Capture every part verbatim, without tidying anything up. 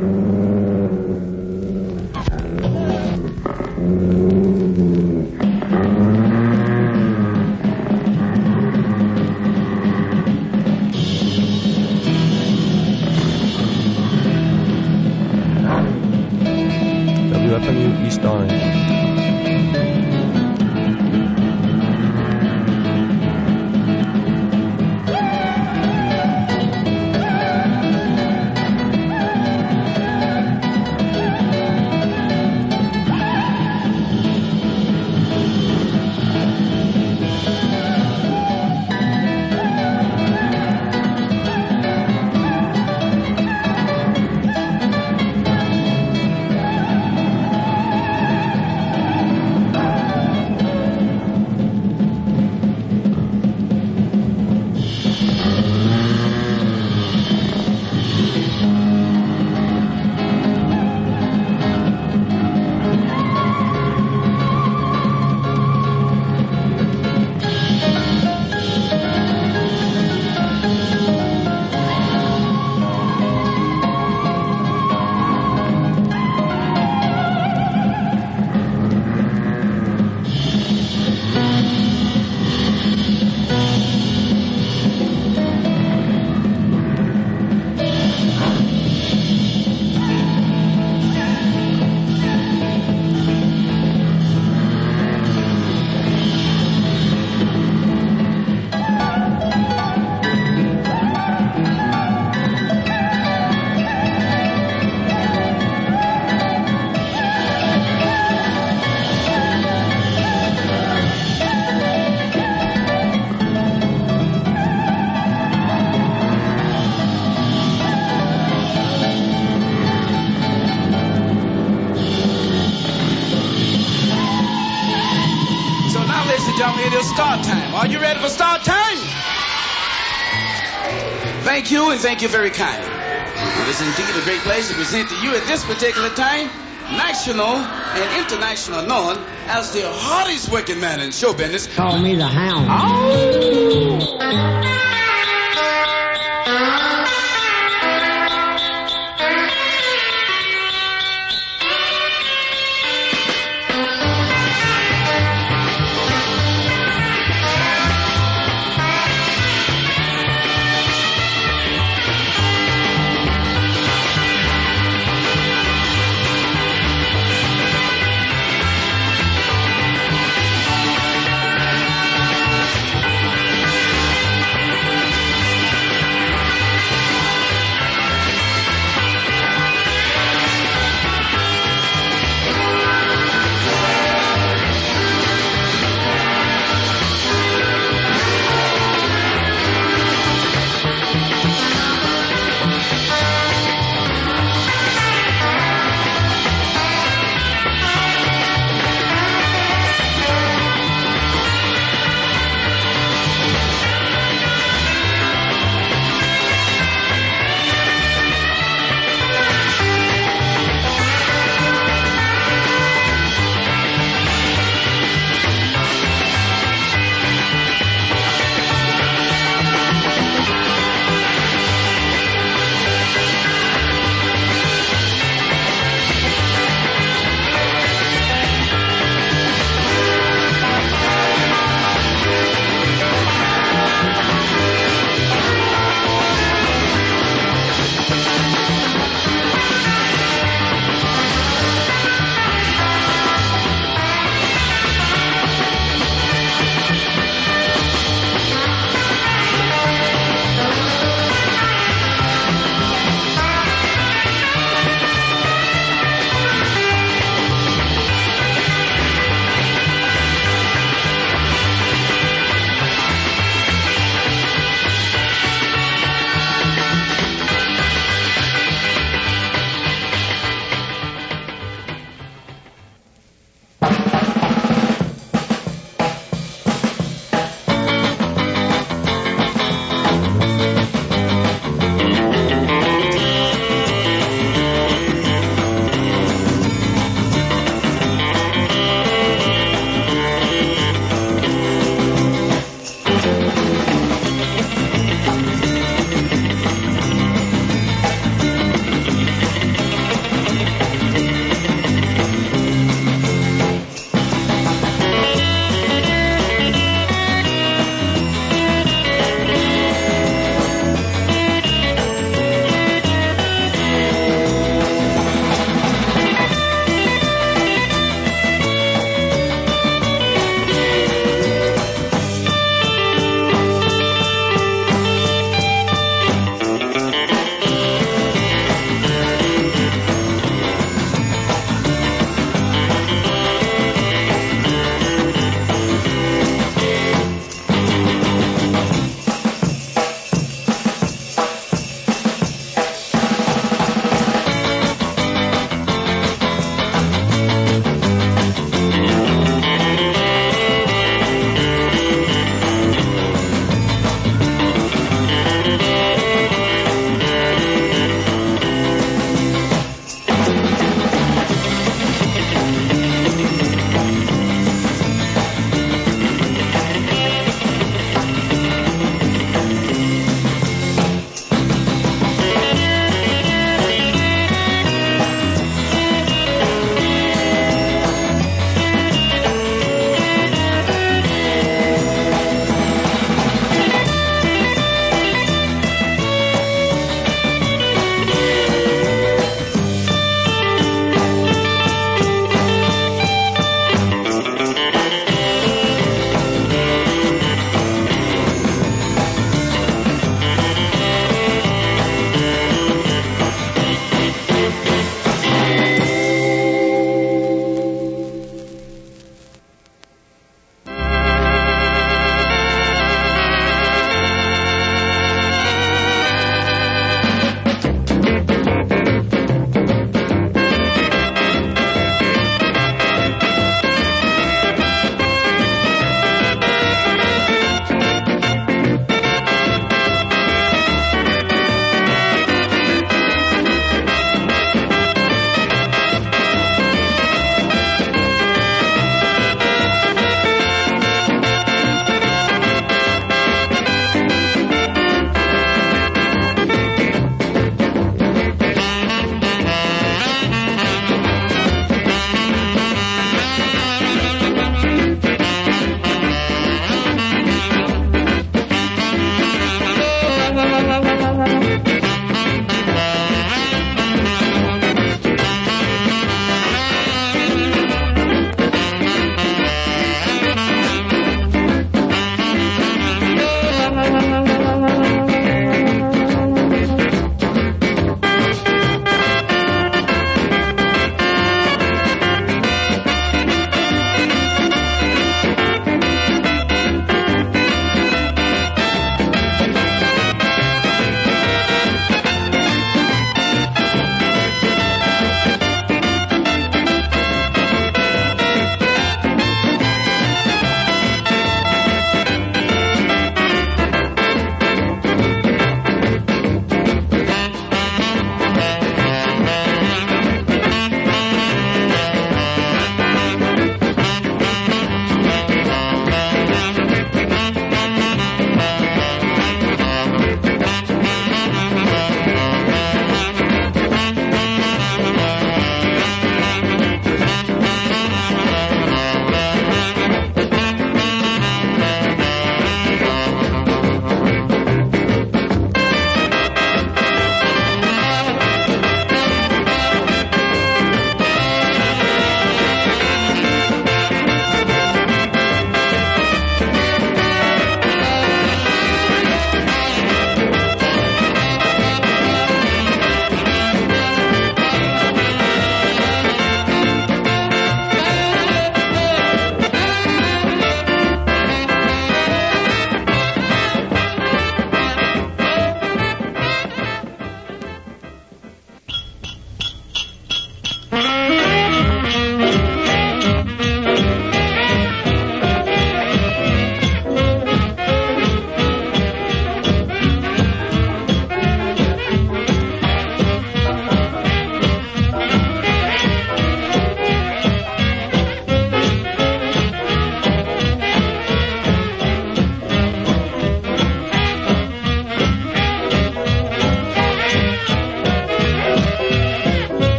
W F M U East Orange. It is start time. Are you ready for start time? Thank you, and thank you very kindly. It is indeed a great pleasure to present to you at this particular time national and international known as the hardest working man in show business. Call me the Hound. Oh!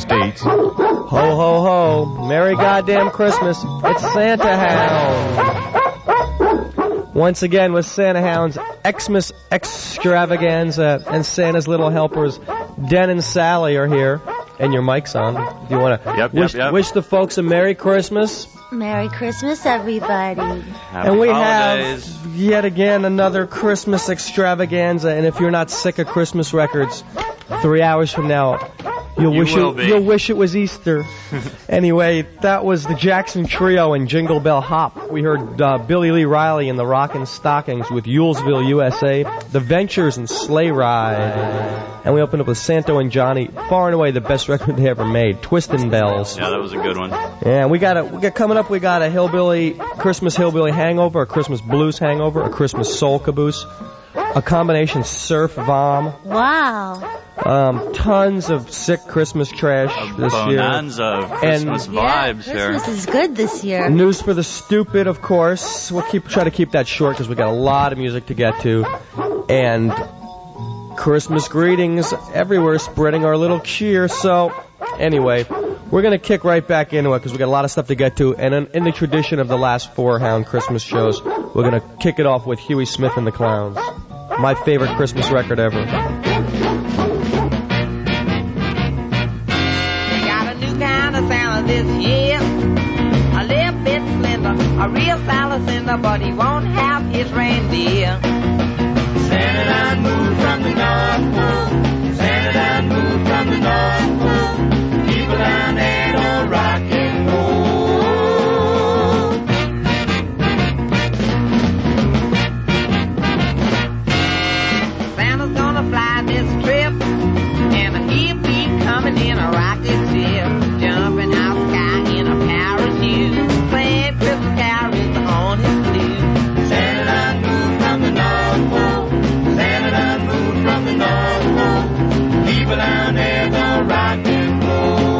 Christmas dates. Ho, ho, ho. Merry goddamn Christmas. It's Santa Hound. Once again with Santa Hound's Xmas extravaganza, and Santa's little helpers, Den and Sally, are here. And your mic's on. Do you want to yep, wish, yep, yep. wish the folks a Merry Christmas? Merry Christmas, everybody. Happy and we holidays. have yet again another Christmas extravaganza. And if you're not sick of Christmas records, three hours from now, you'll You wish will it, be. you'll wish it was Easter. Anyway, that was the Jackson Trio and Jingle Bell Hop. We heard uh, Billy Lee Riley and the Rockin' Stockings with Yulesville, U S A, The Ventures and Sleigh Ride. And we opened up with Santo and Johnny, far and away the best record they ever made, Twistin' Bells. Yeah, that was a good one. And we got a we got coming up. We got a hillbilly Christmas hillbilly hangover, a Christmas blues hangover, a Christmas soul caboose, a combination surf vom. Wow. Um, tons of sick Christmas trash this year. Bonanza of Christmas And- vibes yeah, here. Christmas is good this year. News for the stupid, of course. We'll keep try to keep that short because we got a lot of music to get to, and Christmas greetings everywhere, spreading our little cheer. So, anyway, we're gonna kick right back into it because we got a lot of stuff to get to. And in, in the tradition of the last four Hound Christmas shows, we're gonna kick it off with Huey Smith and the Clowns, my favorite Christmas record ever. Santa this year, a little bit slender, a real salad but he won't have his reindeer. Santa done moved from the North Pole, Santa done moved from the North Pole, people down there don't rock and roll. Santa's gonna fly this trip, and he'll be coming in a rocket ship. Jumping out sky in a parachute, playing Christmas carols on his flute. Santa done moved from the North Pole, Santa done moved from the North Pole, people down there gonna rock and roll.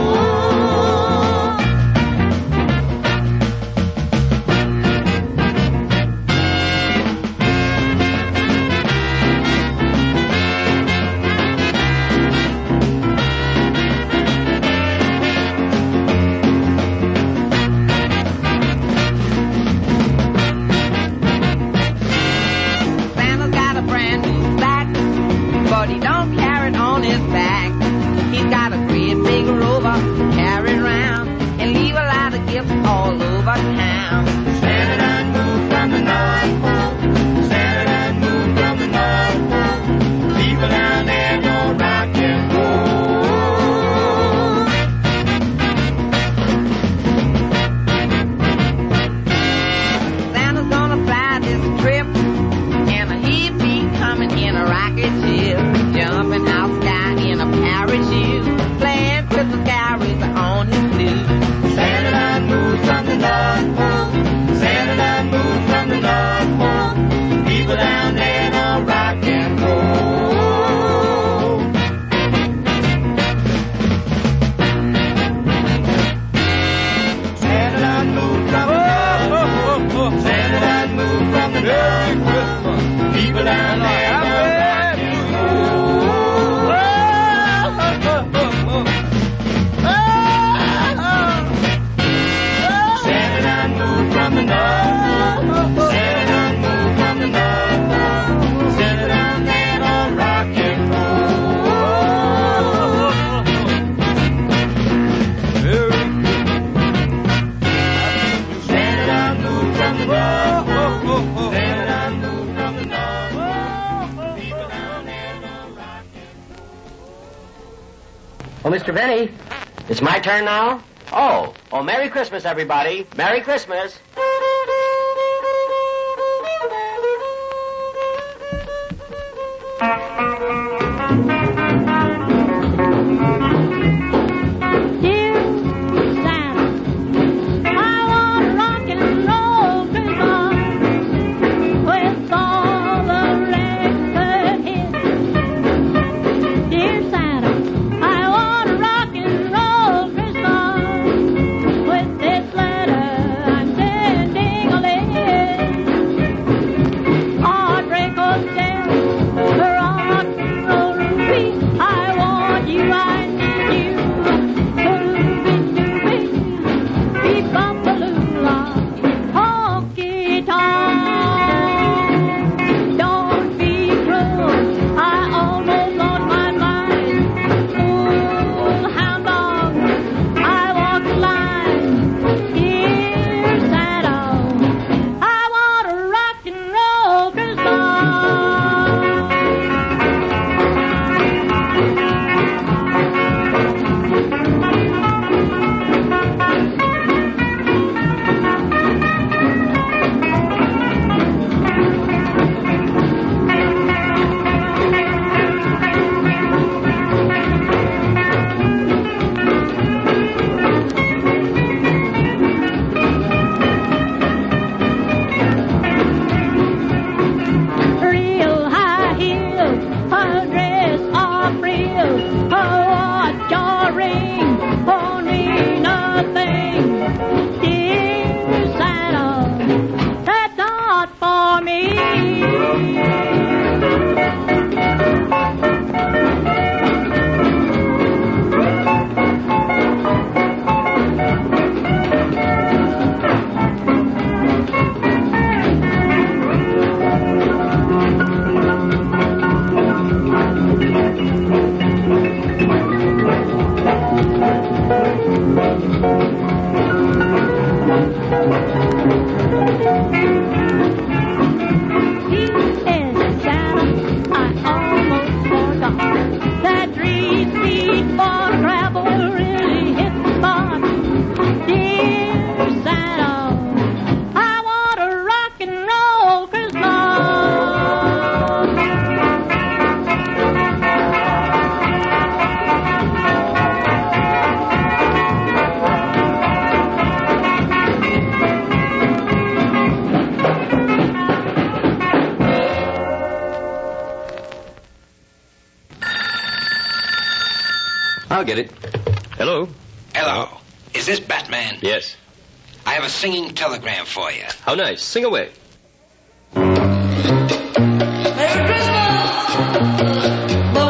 But he don't carry it on his back. He's got a great big rover carry around and leave a lot of gifts all over town. Santa done moved from the North Pole, Santa done moved from the North Pole, people down there don't rock and roll. Santa's gonna fly this trip, and he'll be coming in a rocket ship. Jumping out sky in a parachute, playing Christmas carols on his flute. Santa done moved from the North Pole, Santa done moved from the North Pole, people down there don't rock and roll. Santa done moved from the North Pole, Santa done moved from the North Pole, people down there don't rock and roll. From the North Pole, Santa done moved from the North Pole, Santa down there on rock and roll. Santa done moved from the North Pole, Santa done moved from the North Pole, people down there on rock and roll. Oh, Mister Benny, it's my turn now? Oh, oh, Merry Christmas, everybody. Merry Christmas. With this letter I'm sending I'll get it. Hello? Hello. Is this Batman? Yes. I have a singing telegram for you. How nice. Sing away. Merry Christmas!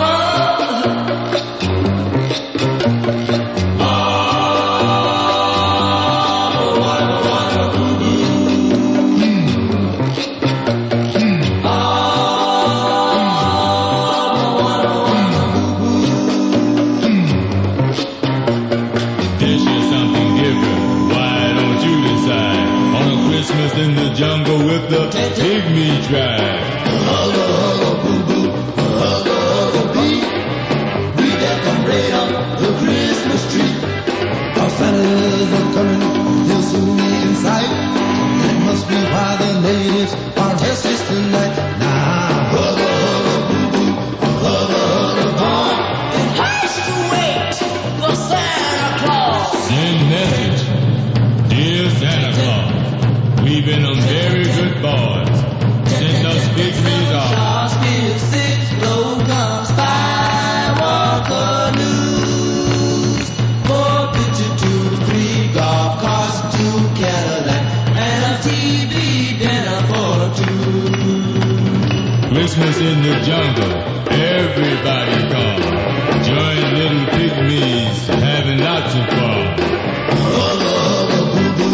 In the jungle with the pygmy tribe. Hugga, hugga, boo boo, hugga, hugga, bee. We got the red on the Christmas tree. Our Santas are coming, they'll soon be in sight. That must be why the natives are restless tonight. Now, hugga, hugga, boo boo, hugga, hugga, bee. It has to wait for Santa Claus. Send message, dear Santa Claus. We've been a very good boys. Send us pygmies off. Six low guns, five walker news. Four picture two, three golf cars, two Cadillac, and a T V dinner for two. Christmas in the jungle, everybody come. Join little pygmies, having lots of fun. Hugga, hugga, boo boo.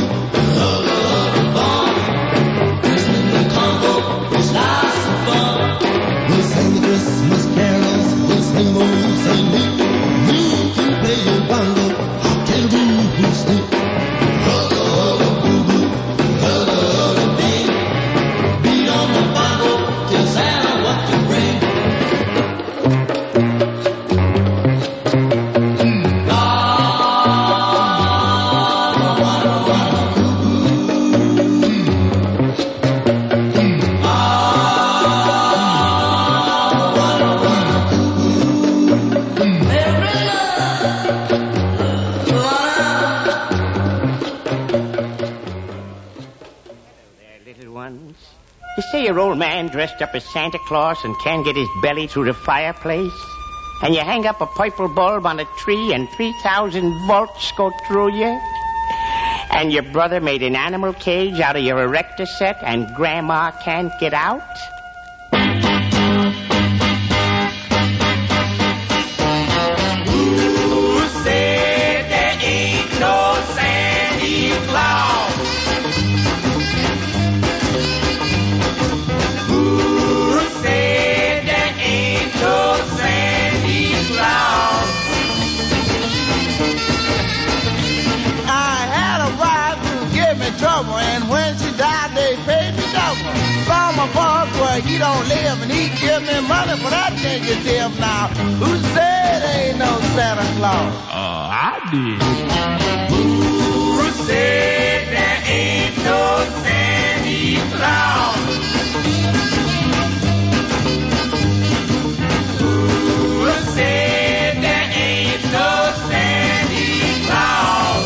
We'll sing the Christmas carols, we'll sing old Saint Nick. You can play your bongo, I'll tell you who's sick. Hugga, hugga, boo boo, hugga, hugga, bing. Beat on the bongo, tell Santa what to bring. You say your old man dressed up as Santa Claus and can't get his belly through the fireplace? And you hang up a purple bulb on a tree and three thousand volts go through you? And your brother made an animal cage out of your erector set and Grandma can't get out? Who said there ain't no Santa Claus? Trouble, and when she died, they paid me double. Saw my boss where he don't live, and he give me money for that negative. Now, who said ain't no Santa Claus? Uh, I did. Who said there ain't no Santa Claus? Who said there ain't no Santa Claus?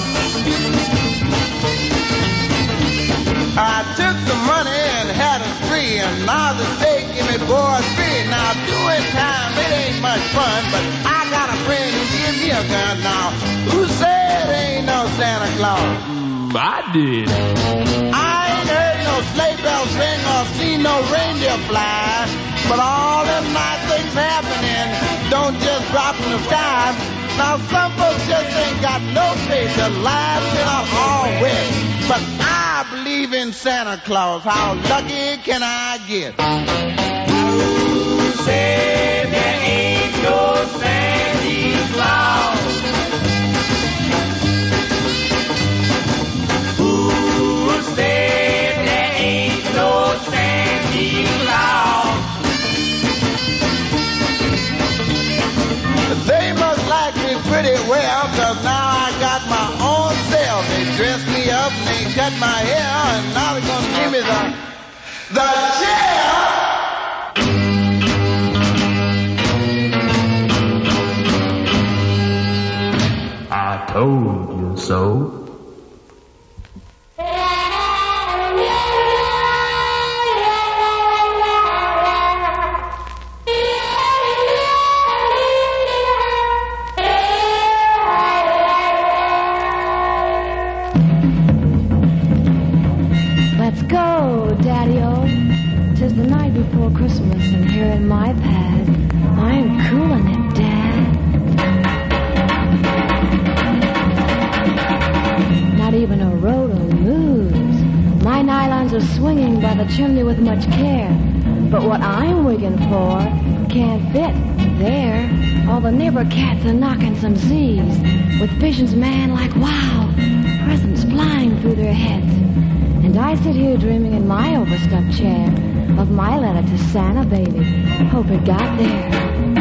I took the money and had a spree, and now the state give me board free. Now doing time, it ain't much fun, but I got a friend who give me a gun now. Who said ain't no Santa Claus? Mm, I did. I ain't heard no sleigh bells ring or seen no reindeer fly, but all them nice things happening don't just drop from the sky. Now some folks just ain't got no faith, their lives are all wet. But I believe in Santa Claus. How lucky can I get? Who said there ain't no Santa Claus? Who said cut my hair, and now they're gonna give me the the chair. I told you so. Let's go, Daddy-O. 'Tis the night before Christmas, and here in my pad, I'm coolin' it, Dad. Not even a roto moves. My nylons are swinging by the chimney with much care. But what I'm wigging for can't fit there. All the neighbor cats are knocking some Z's with visions, man, like wow, presents flying through their heads. And I sit here dreaming in my overstuffed chair of my letter to Santa, baby. Hope it got there.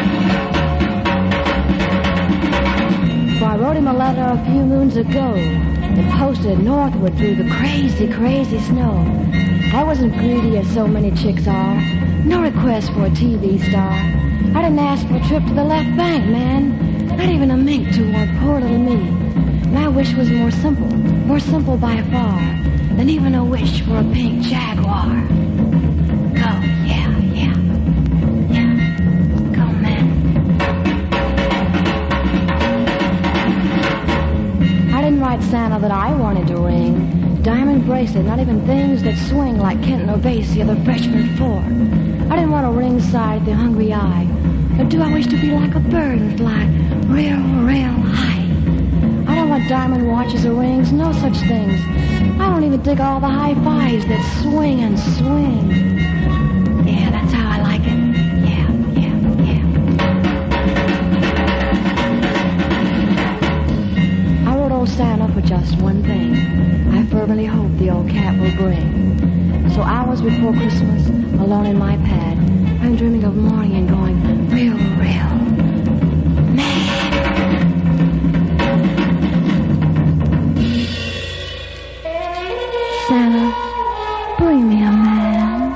For I wrote him a letter a few moons ago and posted northward through the crazy, crazy snow. I wasn't greedy as so many chicks are. No request for a T V star. I didn't ask for a trip to the left bank, man. Not even a mink toward poor little me. My wish was more simple, more simple by far than even a wish for a pink Jaguar. Go, yeah, yeah, yeah. Go, man. I didn't write Santa that I wanted to ring. Diamond bracelet, not even things that swing like Kenton or Basie or the freshman four. I didn't want a ringside the hungry eye. Or do I wish to be like a bird and fly real, real high? I don't want diamond watches or rings, no such things. I don't even dig all the high fives that swing and swing. Yeah, that's how I like it. Yeah, yeah, yeah. I wrote old Santa for just one thing. I fervently hope the old cat will bring. So hours before Christmas, alone in my pad, I'm dreaming of morning and going real, real mad. Santa, bring me a man.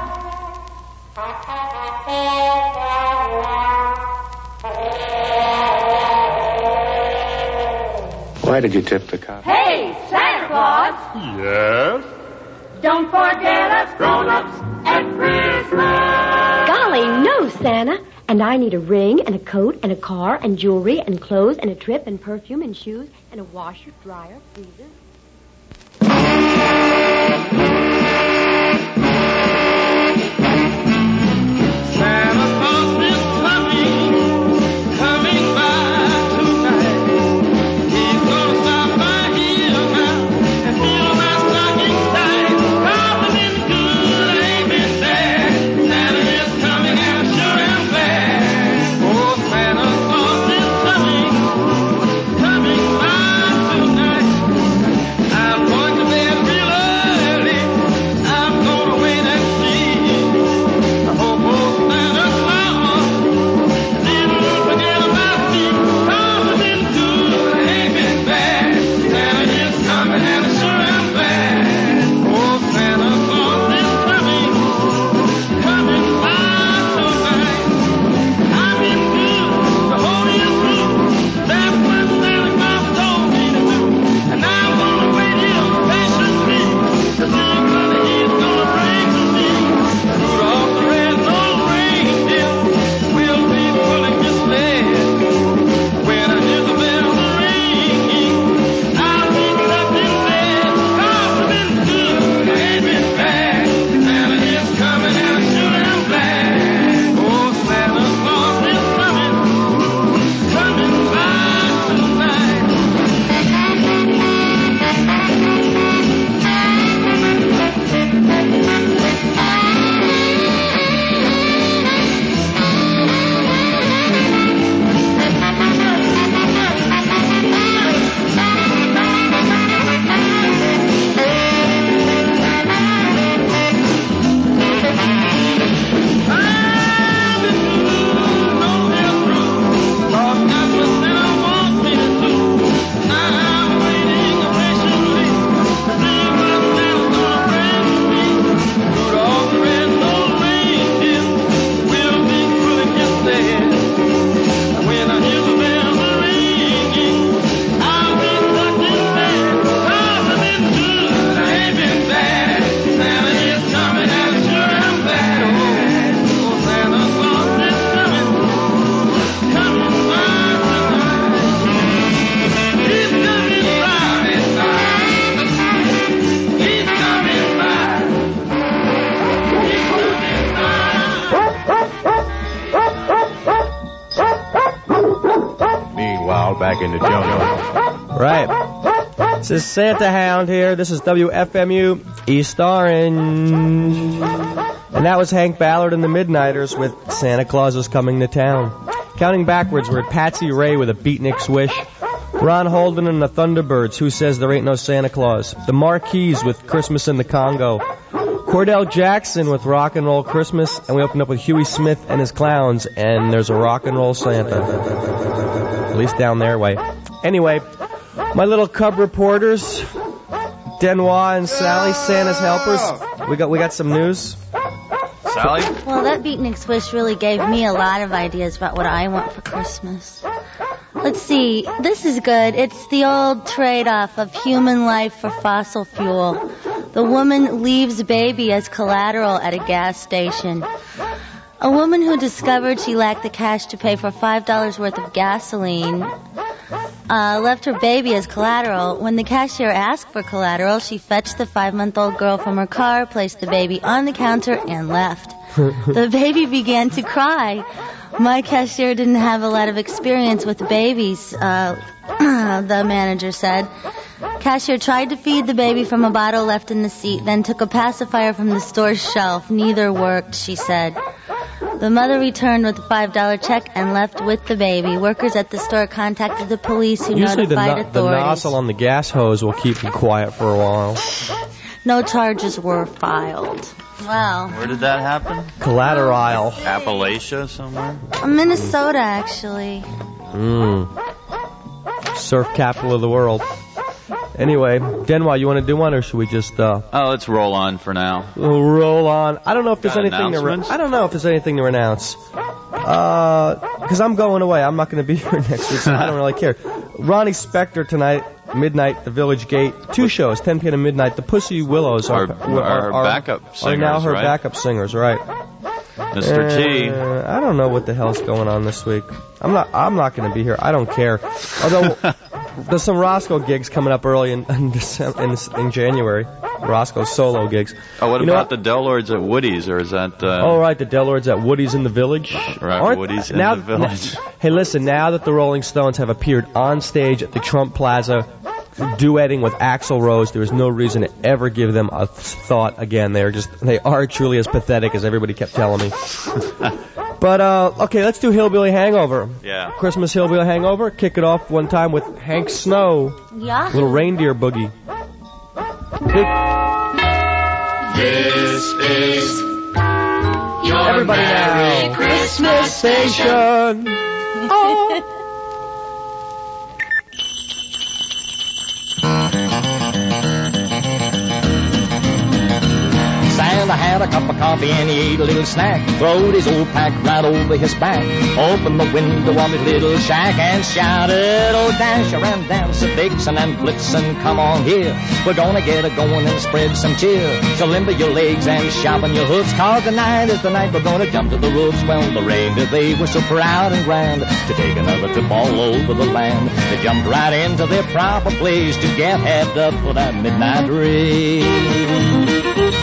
Why did you tip the cop? Hey, Santa Claus! Yes? Don't forget us grown-ups at Christmas! Golly, no, Santa. And I need a ring and a coat and a car and jewelry and clothes and a trip and perfume and shoes and a washer, dryer, freezer. Santa Claus is coming, coming by tonight. He's gonna stop by here now and feel my stocking tight. I've been good, I ain't been bad. Santa is coming and I sure am glad. Oh, Santa Claus is coming, coming by tonight. back in the jungle. Right. This is Santa Hound here. This is W F M U East Orange. And that was Hank Ballard and the Midnighters with Santa Claus is Coming to Town. Counting backwards, we're at Patsy Ray with a Beatnik Swish. Ron Holden and the Thunderbirds, Who Says There Ain't No Santa Claus. The Marquis with Christmas in the Congo. Cordell Jackson with Rock and Roll Christmas. And we opened up with Huey Smith and his Clowns, and there's a Rock and Roll Santa. At least down their way. Anyway, my little cub reporters, Denois and Sally, Santa's helpers. We got we got some news. Sally? Well, that Beatnik Swish really gave me a lot of ideas about what I want for Christmas. Let's see, this is good. It's the old trade-off of human life for fossil fuel. The woman leaves baby as collateral at a gas station. A woman who discovered she lacked the cash to pay for five dollars worth of gasoline uh, left her baby as collateral. When the cashier asked for collateral, she fetched the five-month-old girl from her car, placed the baby on the counter, and left. The baby began to cry. My cashier didn't have a lot of experience with babies, uh, the manager said. Cashier tried to feed the baby from a bottle left in the seat, then took a pacifier from the store's shelf. Neither worked, she said. The mother returned with a five dollar check and left with the baby. Workers at the store contacted the police, who Usually the, notified no- the authorities. nozzle on the gas hose will keep you quiet for a while. No charges were filed. Wow. Where did that happen? Collateral. Appalachia somewhere? Minnesota, actually. Mmm. Surf capital of the world. Anyway, Denois, you want to do one, or should we just uh Oh, let's roll on for now. we'll roll on? I don't know if there's Got anything to re- announcements? I don't know if there's anything to announce. Uh, because I'm going away. I'm not going to be here next week, so I don't really care. Ronnie Spector tonight, midnight, the Village Gate. Two shows, ten p.m. to midnight. The Pussy Willows are Our- our backup are now singers, her right? backup singers, right? Mister T. Uh, I don't know what the hell's going on this week. I'm not. I'm not going to be here. I don't care. Although there's some Roscoe gigs coming up early in in, December, in, in January. Roscoe solo gigs. Oh, what You know about the Del Lords at Woody's, or is that... Uh, Oh, right, the Del Lords at Woody's in the Village. Right, Aren't- Woody's in now, the Village. Hey, listen, now that the Rolling Stones have appeared on stage at the Trump Plaza duetting with Axl Rose, there is no reason to ever give them a thought again. They are just, they are truly as pathetic as everybody kept telling me. But, uh, okay, let's do Hillbilly Hangover. Yeah. Christmas Hillbilly Hangover. Kick it off one time with Hank Snow. Yeah. Little reindeer boogie. This is your Everybody Merry now. Christmas Station. Oh. Santa had a cup of coffee and he ate a little snack. Throwed his old pack right over his back. Opened the window of his little shack and shouted, "Oh, Dasher and Dancer, Vixen and Blitzen, come on here. We're gonna get a going and spread some cheer. So limber your legs and sharpen your hoofs, 'cause tonight is the night we're gonna jump to the roofs." Well, the reindeer, they were so proud and grand to take another trip all over the land. They jumped right into their proper place to get head up for that midnight race.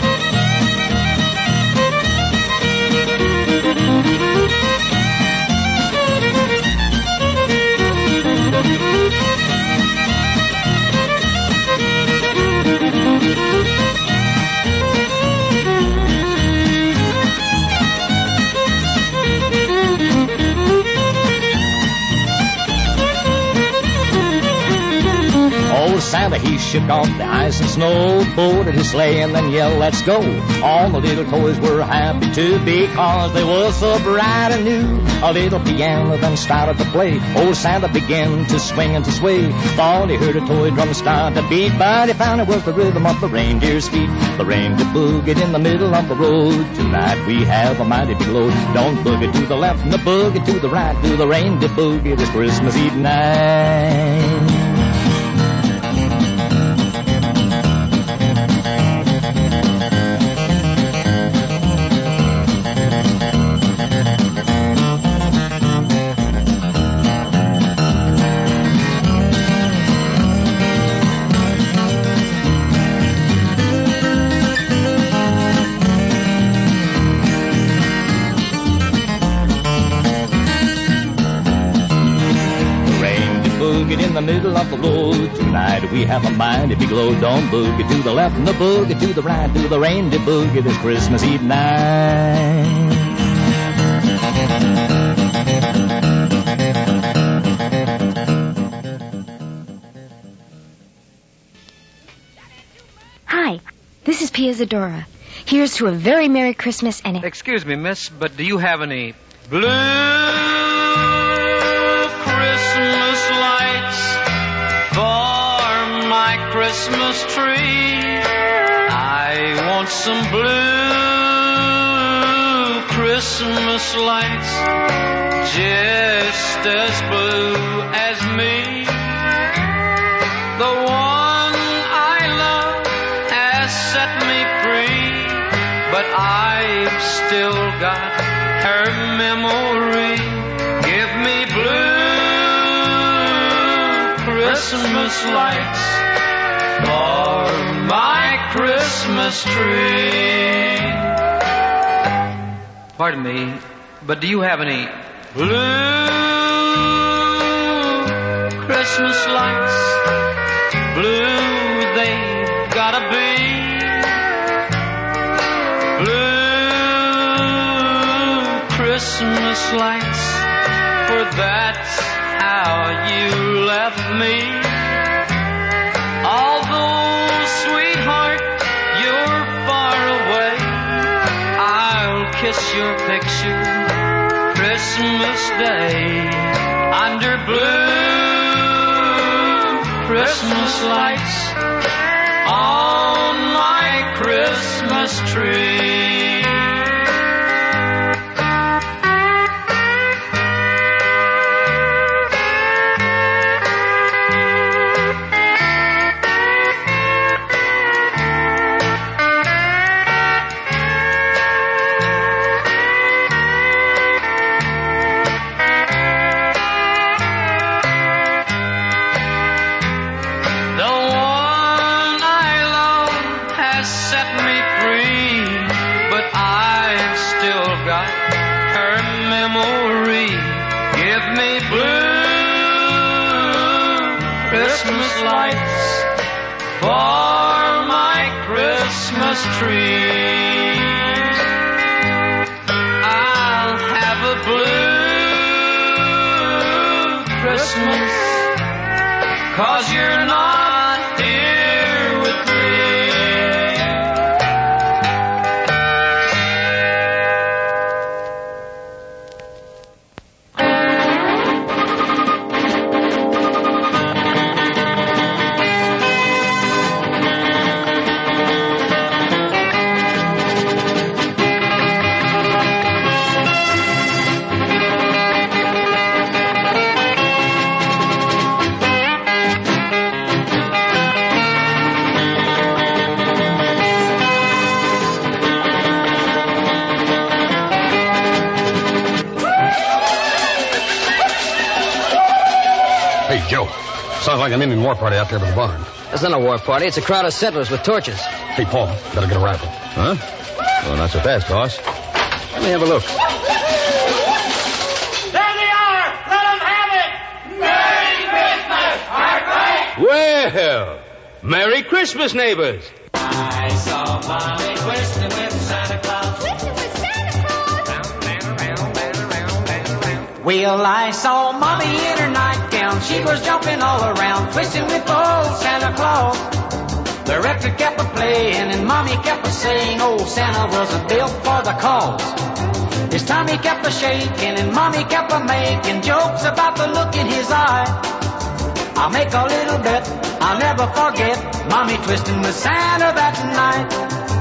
Old Santa, he shook off the ice and snow, pulled at his sleigh and then yelled, "Let's go." All the little toys were happy too, because they were so bright and new. A little piano then started to play. Old Santa began to swing and to sway. Thought he heard a toy drum start to beat, but he found it was the rhythm of the reindeer's feet. The reindeer boogied in the middle of the road. Tonight we have a mighty big load. Don't boogie to the left and the boogie to the right. Do the reindeer boogie this Christmas Eve night. middle of the road. Tonight we have a mighty glow. Don't boogie to the left and the boogie to the right. Do the reindeer boogie this Christmas Eve night. Hi, this is Pia Zadora. Here's to a very Merry Christmas and a... Excuse me, miss, but do you have any blue Christmas lights for my Christmas tree? I want some blue Christmas lights, just as blue as me. The one I love has set me free, but I've still got her memory. Give me blue Christmas lights for my Christmas tree. Pardon me, but do you have any blue Christmas lights? Blue they've gotta be. Blue Christmas lights, for that's how you left me. Although, sweetheart, you're far away, I'll kiss your picture Christmas Day under blue Christmas lights on my Christmas tree. Christmas lights for my Christmas tree. I'll have a blue Christmas, 'cause you're not here with me. Sounds like an Indian war party out there by the barn. It's not a war party. It's a crowd of settlers with torches. Hey, Paul, better get a rifle. Huh? Well, not so fast, boss. Let me have a look. There they are! Let them have it! Merry Christmas, Arkwright! Well, Merry Christmas, neighbors. I saw Mommy twisting with Santa Claus. Twisting with Santa Claus? Well, I saw Mommy in her nightgown. She was jumping all around, twisting with old Santa Claus. The record kept a playing and Mommy kept a saying, old Santa wasn't built for the cause. His tummy kept a shaking and Mommy kept a making jokes about the look in his eye. I'll make a little bet, I'll never forget Mommy twisting with Santa that night.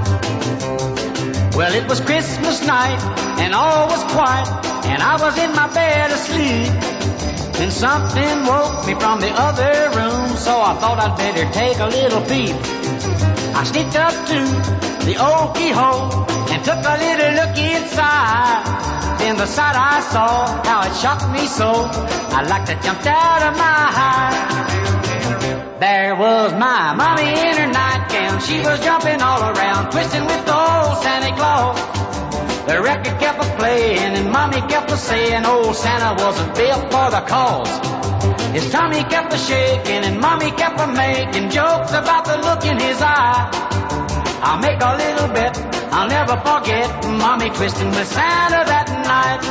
Well, it was Christmas night and all was quiet, and I was in my bed asleep. Then something woke me from the other room, so I thought I'd better take a little peep. I sneaked up to the old keyhole and took a little look inside. Then the sight I saw, how it shocked me so, I like to jump out of my hide. There was my Mommy in her nightgown. She was jumping all around, twisting with old Santa Claus. The record kept a playing and Mommy kept a saying old Santa wasn't built for the cause. His tummy kept a shaking and Mommy kept a making jokes about the look in his eye. I'll make a little bet I'll never forget Mommy twisting with Santa that night.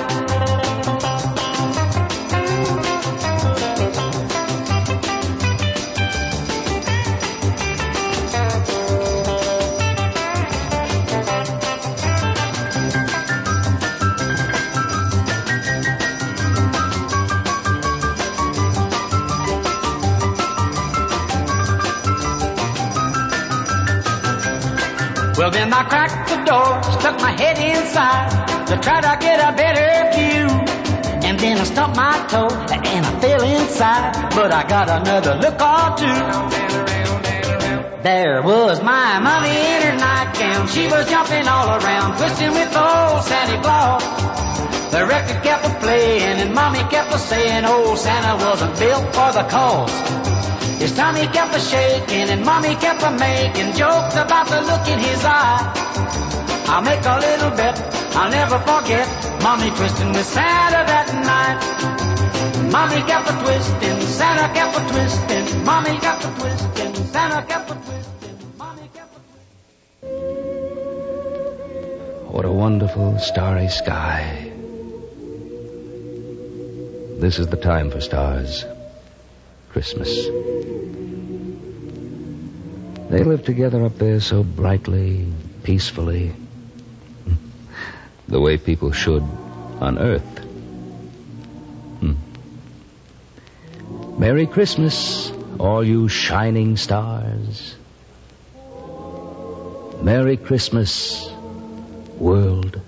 Well, then I cracked the door, stuck my head inside to try to get a better view. And then I stumped my toe and I fell inside, but I got another look or two. There was my mommy in her nightgown. She was jumping all around, twisting with old Santa Claus. The record kept a playing and Mommy kept a saying old Santa wasn't built for the cause. His tummy kept a shaking and Mommy kept a making jokes about the look in his eye. I'll make a little bet I'll never forget Mommy twisting with Santa that night. Mommy kept a twisting, Santa kept a twisting, Mommy kept a twisting, Santa kept a twisting, Mommy kept a twisting. What a wonderful starry sky. This is the time for stars. Christmas. They live together up there so brightly, peacefully, the way people should on Earth. Hmm. Merry Christmas, all you shining stars. Merry Christmas, world.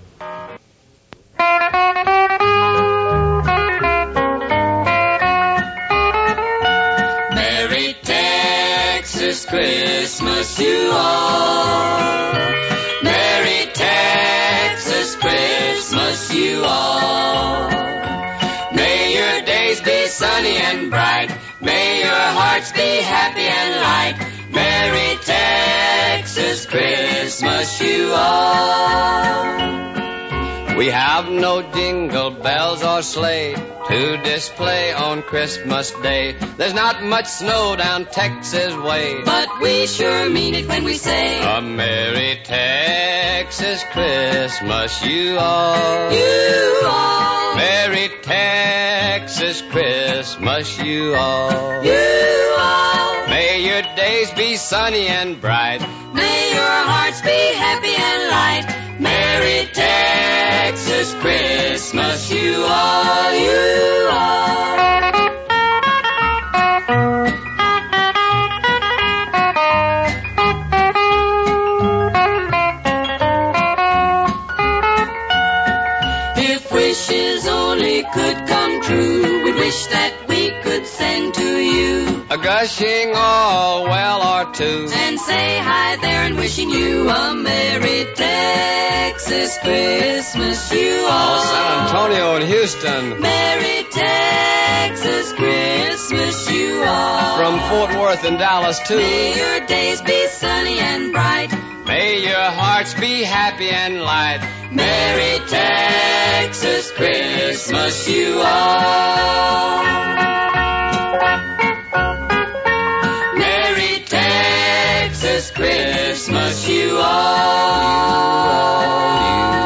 Christmas to all. Merry Texas Christmas to all. May your days be sunny and bright. May your hearts be happy and light. Merry Texas Christmas to all. We have no jingle bells or sleigh to display on Christmas Day. There's not much snow down Texas way, but we sure mean it when we say a Merry Texas Christmas, you all. You all. Merry Texas Christmas, you all. You all. May your days be sunny and bright. May your hearts be happy and light. Merry Texas Christmas, you all, you all. If wishes only could come true, we'd wish that we could send to you a gushing all well or two, and say hi there and wishing you a Merry Texas Christmas, you all. Oh, San Antonio and Houston. Merry Texas Christmas, you all. From Fort Worth and Dallas too. May your days be sunny and bright. May your hearts be happy and light. Merry Texas Christmas, you all. Merry Texas Christmas, you all.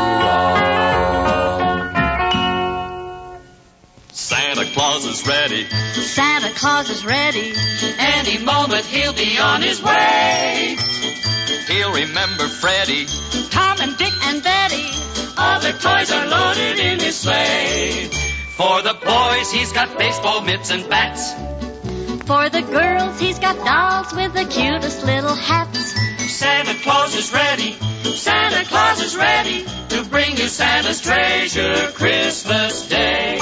Santa Claus is ready. Santa Claus is ready. Any moment he'll be on his way. He'll remember Freddie, Tom and Dick and Betty. All their toys are loaded in his sleigh. For the boys, he's got baseball mitts and bats. For the girls, he's got dolls with the cutest little hats. Santa Claus is ready. Santa Claus is ready to bring you Santa's treasure Christmas Day.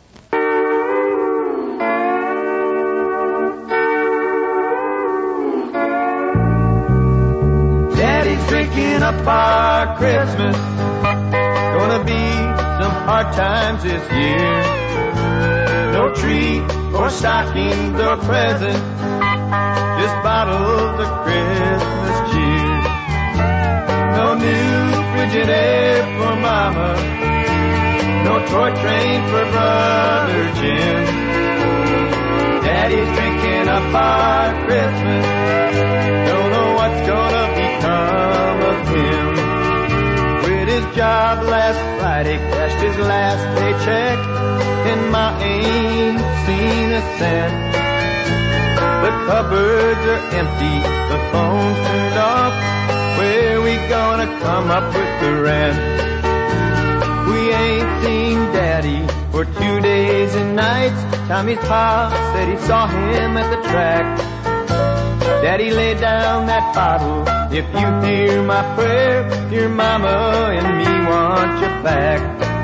Daddy's drinking up our Christmas. Gonna be some hard times this year. No tree or stockings or presents, just bottles of Christmas cheer. No new Frigidaire for Mama, no toy train for Brother Jim. Daddy's drinking up our Christmas. Don't know what's gonna become of him. Quit his job last Friday, cashed his last paycheck, and Ma ain't seen a cent. The cupboards are empty, the phone's turned off. Where we gonna come up with the rent? We ain't seen Daddy for two days and nights. Tommy's pa said he saw him at the track. Daddy laid down that bottle. If you hear my prayer, your mama and me want you back.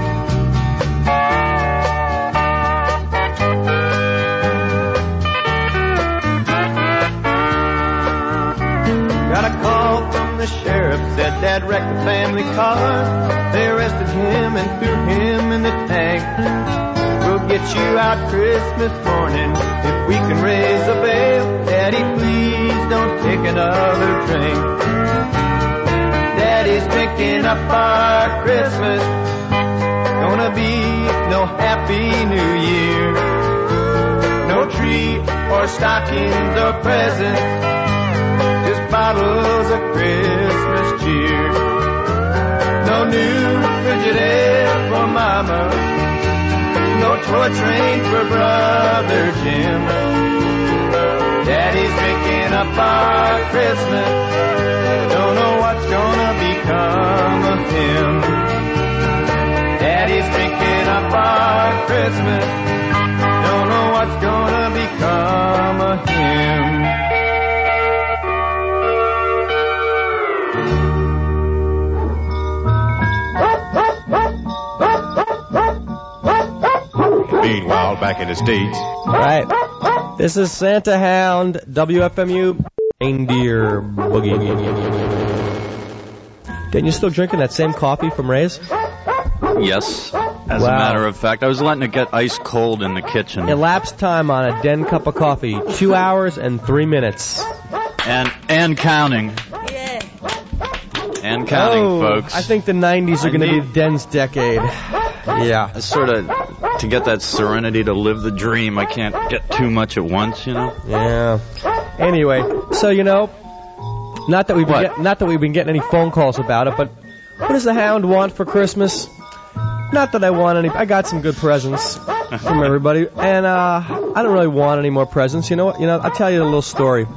Got a call from the sheriff, said Dad wrecked the family car. They arrested him and threw him in the tank. We'll get you out Christmas morning if we can raise a bail. Daddy, please don't take another drink. Daddy's drinking up our Christmas. Gonna be no happy new year. No tree or stockings or presents. Just bottles of Christmas cheer. No new Frigidaire for Mama. No toy train for Brother Jim. Daddy's drinking up our Christmas. Don't know what's gonna become of him. Daddy's drinking up our Christmas. Don't know what's gonna become of him. Meanwhile, back in the States. All right. This is Santa Hound, W F M U, Reindeer Boogie. Dan, you still drinking that same coffee from Ray's? Yes. As Wow. a matter of fact, I was letting it get ice cold in the kitchen. Elapsed time on a Den cup of coffee, two hours and three minutes. And and counting. And counting, oh, folks. I think the nineties are I going to be need- Den's decade. Yeah. I sort of, to get that serenity to live the dream, I can't get too much at once, you know? Yeah. Anyway, so you know, not that we've been get, not that we've been getting any phone calls about it, but what does the Hound want for Christmas? Not that I want any. I got some good presents from everybody, and uh, I don't really want any more presents. You know what? You know, I'll tell you a little story.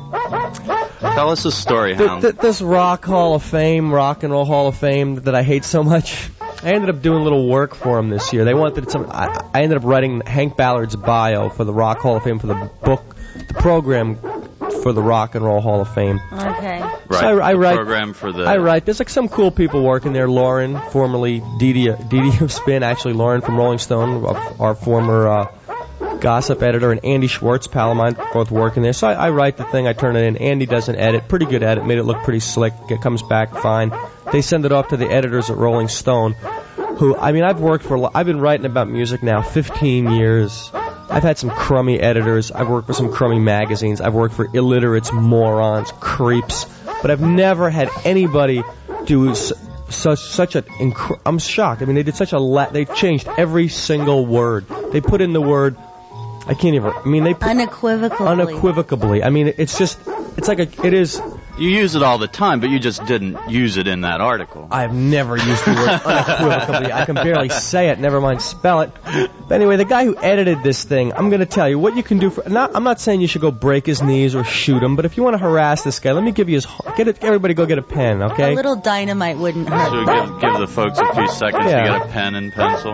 Tell us a story, Th- Hound. th- this Rock Hall of Fame, Rock and Roll Hall of Fame that I hate so much. I ended up doing a little work for them this year. They wanted some. I, I ended up writing Hank Ballard's bio for the Rock Hall of Fame for the book, the program for the Rock and Roll Hall of Fame. Okay. Right. So I, I the write. program for the. I write. There's like some cool people working there. Lauren, formerly Dee Dee Dee Dee of Spin, actually Lauren from Rolling Stone, our former uh, gossip editor, and Andy Schwartz, pal of mine, both working there. So I, I write the thing, I turn it in. Andy does an edit, pretty good edit, made it look pretty slick. It comes back fine. They send it off to the editors at Rolling Stone, who, I mean, I've worked for, I've been writing about music now fifteen years. I've had some crummy editors. I've worked for some crummy magazines. I've worked for illiterates, morons, creeps. But I've never had anybody do s- such such a. Inc- I'm shocked. I mean, they did such a. La- they changed every single word. They put in the word. I can't even. I mean, they put Unequivocally. unequivocally. I mean, it's just. It's like a. It is. You use it all the time, but you just didn't use it in that article. I've never used the word unequivocally. I can barely say it, never mind spell it. But anyway, the guy who edited this thing, I'm going to tell you what you can do for. Not, I'm not saying you should go break his knees or shoot him, but if you want to harass this guy, let me give you his. Get it. Everybody, go get a pen, okay? A little dynamite wouldn't hurt. So give, give the folks a few seconds Yeah. to get a pen and pencil.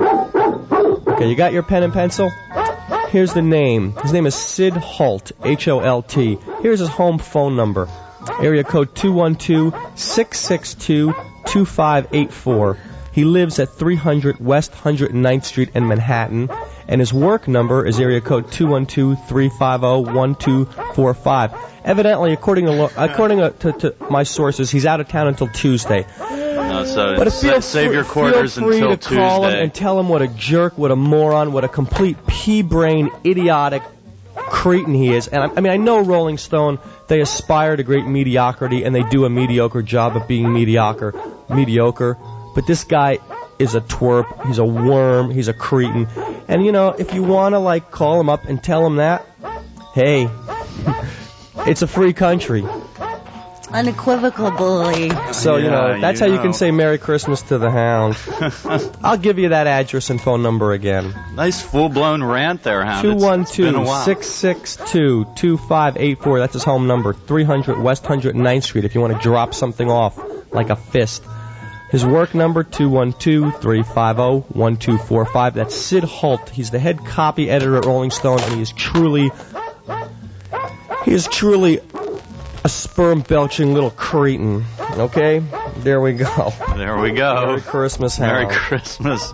Okay, you got your pen and pencil? Here's the name. His name is Sid Holt, H O L T. Here's his home phone number. Area code two one two, six six two, two five eight four. He lives at three hundred West one hundred ninth Street in Manhattan. And his work number is area code two one two, three five zero, one two four five. Evidently, according to lo- according to, to my sources, he's out of town until Tuesday. No, so But sa- feel save free, your quarters feel free until to call him Tuesday. and tell him what a jerk, what a moron, what a complete pea-brain, idiotic cretin he is. And I, I mean, I know Rolling Stone, they aspire to great mediocrity, and they do a mediocre job of being mediocre. Mediocre. But this guy is a twerp. He's a worm. He's a cretin. And, you know, if you want to, like, call him up and tell him that, hey, it's a free country. Unequivocal bully. So, you know, Yeah, that's you how you know. can say Merry Christmas to the Hound. I'll give you that address and phone number again. Nice full-blown rant there, Hound. two It's- one it's been a two, while. six six two, two five eight four. That's his home number. three hundred West one hundred ninth Street if you want to drop something off like a fist. His work number, two one two, three five zero, one two four five. That's Sid Holt. He's the head copy editor at Rolling Stone, and he is truly, he is truly a sperm-belching little cretin. Okay? There we go. There we go. Merry Christmas, Hound. Merry Christmas.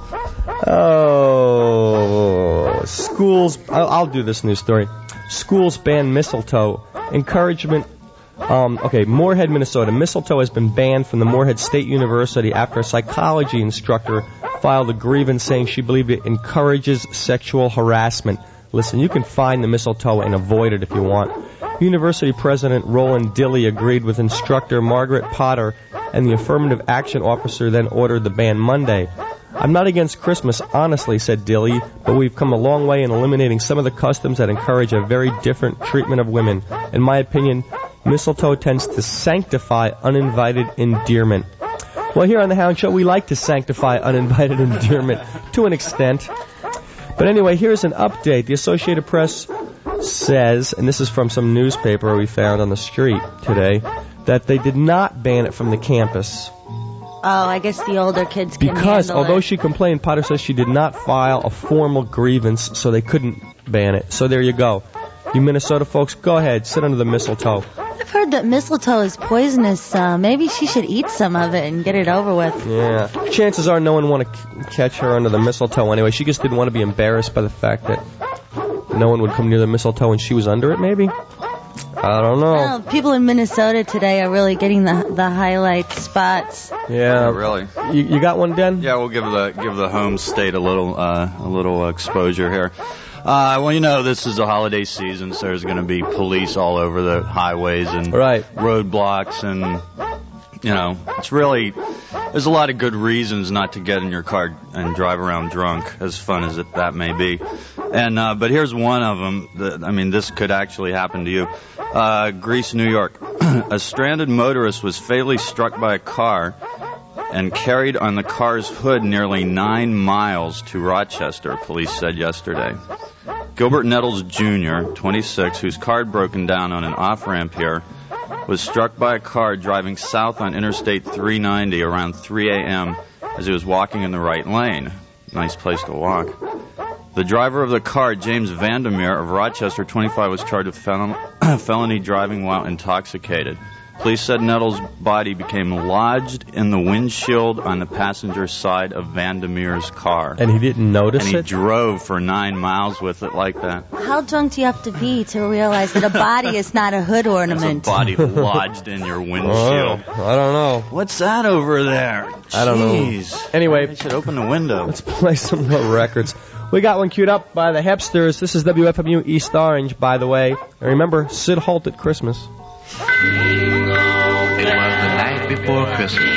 Oh, schools. I'll, I'll do this news story. Schools ban mistletoe. Encouragement. Um, okay, Moorhead, Minnesota. Mistletoe has been banned from the Moorhead State University after a psychology instructor filed a grievance saying she believed it encourages sexual harassment. Listen, you can find the mistletoe and avoid it if you want. University President Roland Dilley agreed with instructor Margaret Potter, and the affirmative action officer then ordered the ban Monday. I'm not against Christmas, honestly, said Dilley, but we've come a long way in eliminating some of the customs that encourage a very different treatment of women. In my opinion, mistletoe tends to sanctify uninvited endearment. Well, here on the Hound Show, we like to sanctify uninvited endearment to an extent. But anyway, here's an update. The Associated Press says, and this is from some newspaper we found on the street today, that they did not ban it from the campus. Oh, I guess the older kids can Because handle although it. she complained, Potter says she did not file a formal grievance, so they couldn't ban it. So there you go. You Minnesota folks, go ahead, sit under the mistletoe. I've heard that mistletoe is poisonous. Uh, maybe she should eat some of it and get it over with. Yeah. Chances are no one want to c- catch her under the mistletoe anyway. She just didn't want to be embarrassed by the fact that no one would come near the mistletoe and she was under it, maybe? I don't know. Well, people in Minnesota today are really getting the the highlight spots. Yeah. Really? You, you got one, Den? Yeah, we'll give the give the home state a little uh, a little exposure here. Uh, well, you know, this is the holiday season, so there's going to be police all over the highways and right. roadblocks, and you know, it's really there's a lot of good reasons not to get in your car and drive around drunk, as fun as it, that may be. And uh, but here's one of them. That, I mean, this could actually happen to you. Uh, Greece, New York. A stranded motorist was fatally struck by a car and carried on the car's hood nearly nine miles to Rochester, police said yesterday. Gilbert Nettles Junior, twenty-six, whose car had broken down on an off-ramp here, was struck by a car driving south on Interstate three ninety around three a.m. as he was walking in the right lane. Nice place to walk. The driver of the car, James Vandermeer of Rochester, twenty-five, was charged with fel- felony driving while intoxicated. Police said Nettles' body became lodged in the windshield on the passenger side of Vandermeer's car. And he didn't notice and he it? drove for nine miles with it like that. How drunk do you have to be to realize that a body is not a hood ornament? There's a body lodged in your windshield. Oh, I don't know. What's that over there? I don't know. Jeez. Anyway, I should open the window. Let's play some more records. We got one queued up by the Hepsters. This is W F M U East Orange, by the way. And remember, Sid Holt at Christmas. It was the night before Christmas.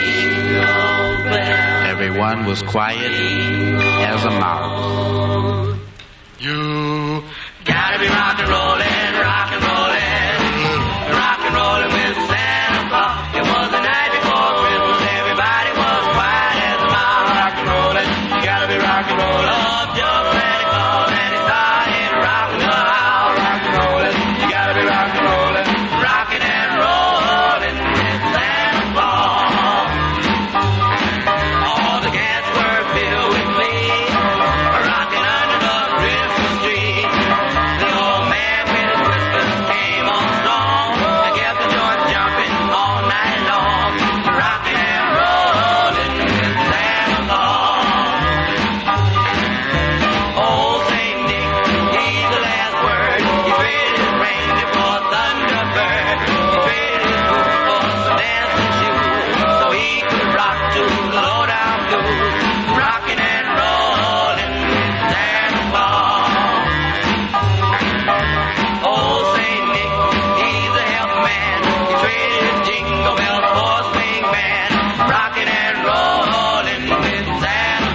Everyone was quiet as a mouse. You gotta be rock and rollin', rock and rollin', rock and rollin' with Santa Claus. It was the night before Christmas, everybody was quiet as a mouse. Rock and rollin', you gotta be rock and rollin'. Love just Santa Claus and he started rockin' the house. Rock and rollin', you gotta be rock and rollin', rockin' and rollin' with Santa Claus. All the cats were filled with glee, rockin' under the Christmas tree. The old man with his whiskers came on strong and kept the joint jumping all night long, rockin' and rollin' with Santa Claus. Old Saint Nick, he's the last word. He traded his reindeer for a Thunderbird. He traded his boots for some dancing shoes so he could rock to the low-down blues, rockin' and rollin' with Santa Claus. Old Saint Nick, he's a help man. He traded his jingle bells for a swing band, rockin' and rollin' with Santa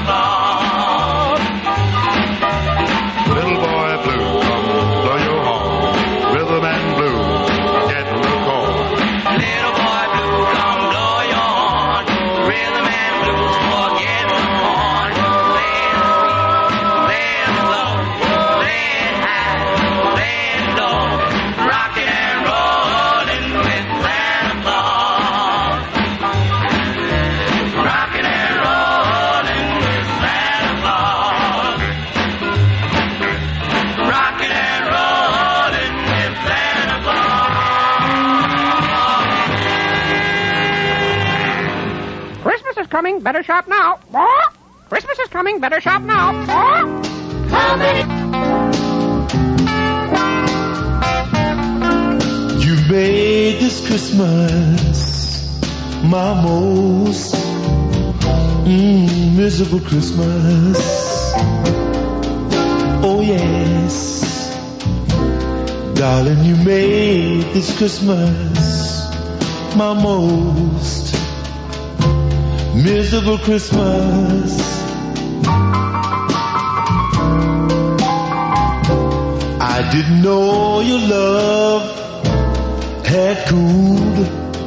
shop now. Christmas is coming, better shop now. How many? You made this Christmas my most mm, miserable Christmas. Oh yes, darling, you made this Christmas my most miserable Christmas. I didn't know your love had cooled.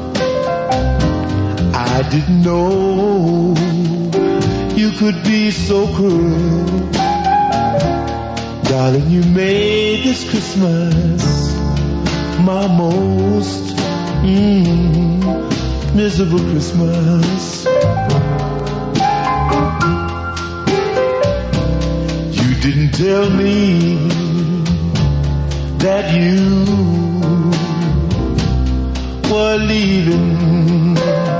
I didn't know you could be so cruel. Darling, you made this Christmas my most mm, miserable Christmas. You didn't tell me that you were leaving.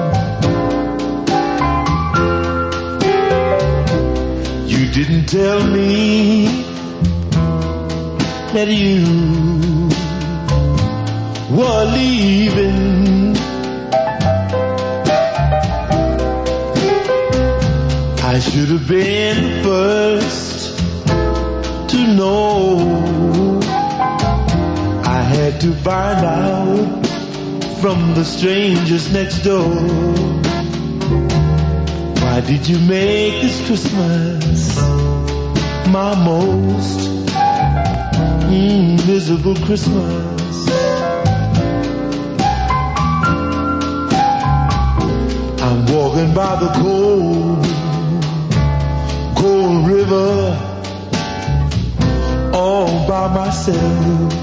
You didn't tell me that you were leaving. I should have been the first to know. I had to find out from the strangers next door. Why did you make this Christmas my most mm, miserable Christmas? I'm walking by the cold, cold river all by myself.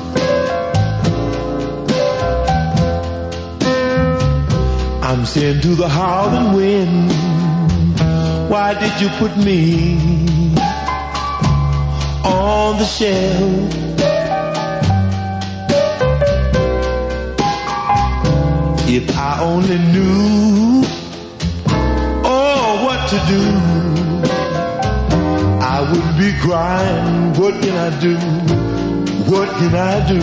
I'm saying to the howling wind, why did you put me on the shelf? If I only knew oh what to do, I wouldn't be crying. What can I do? What can I do?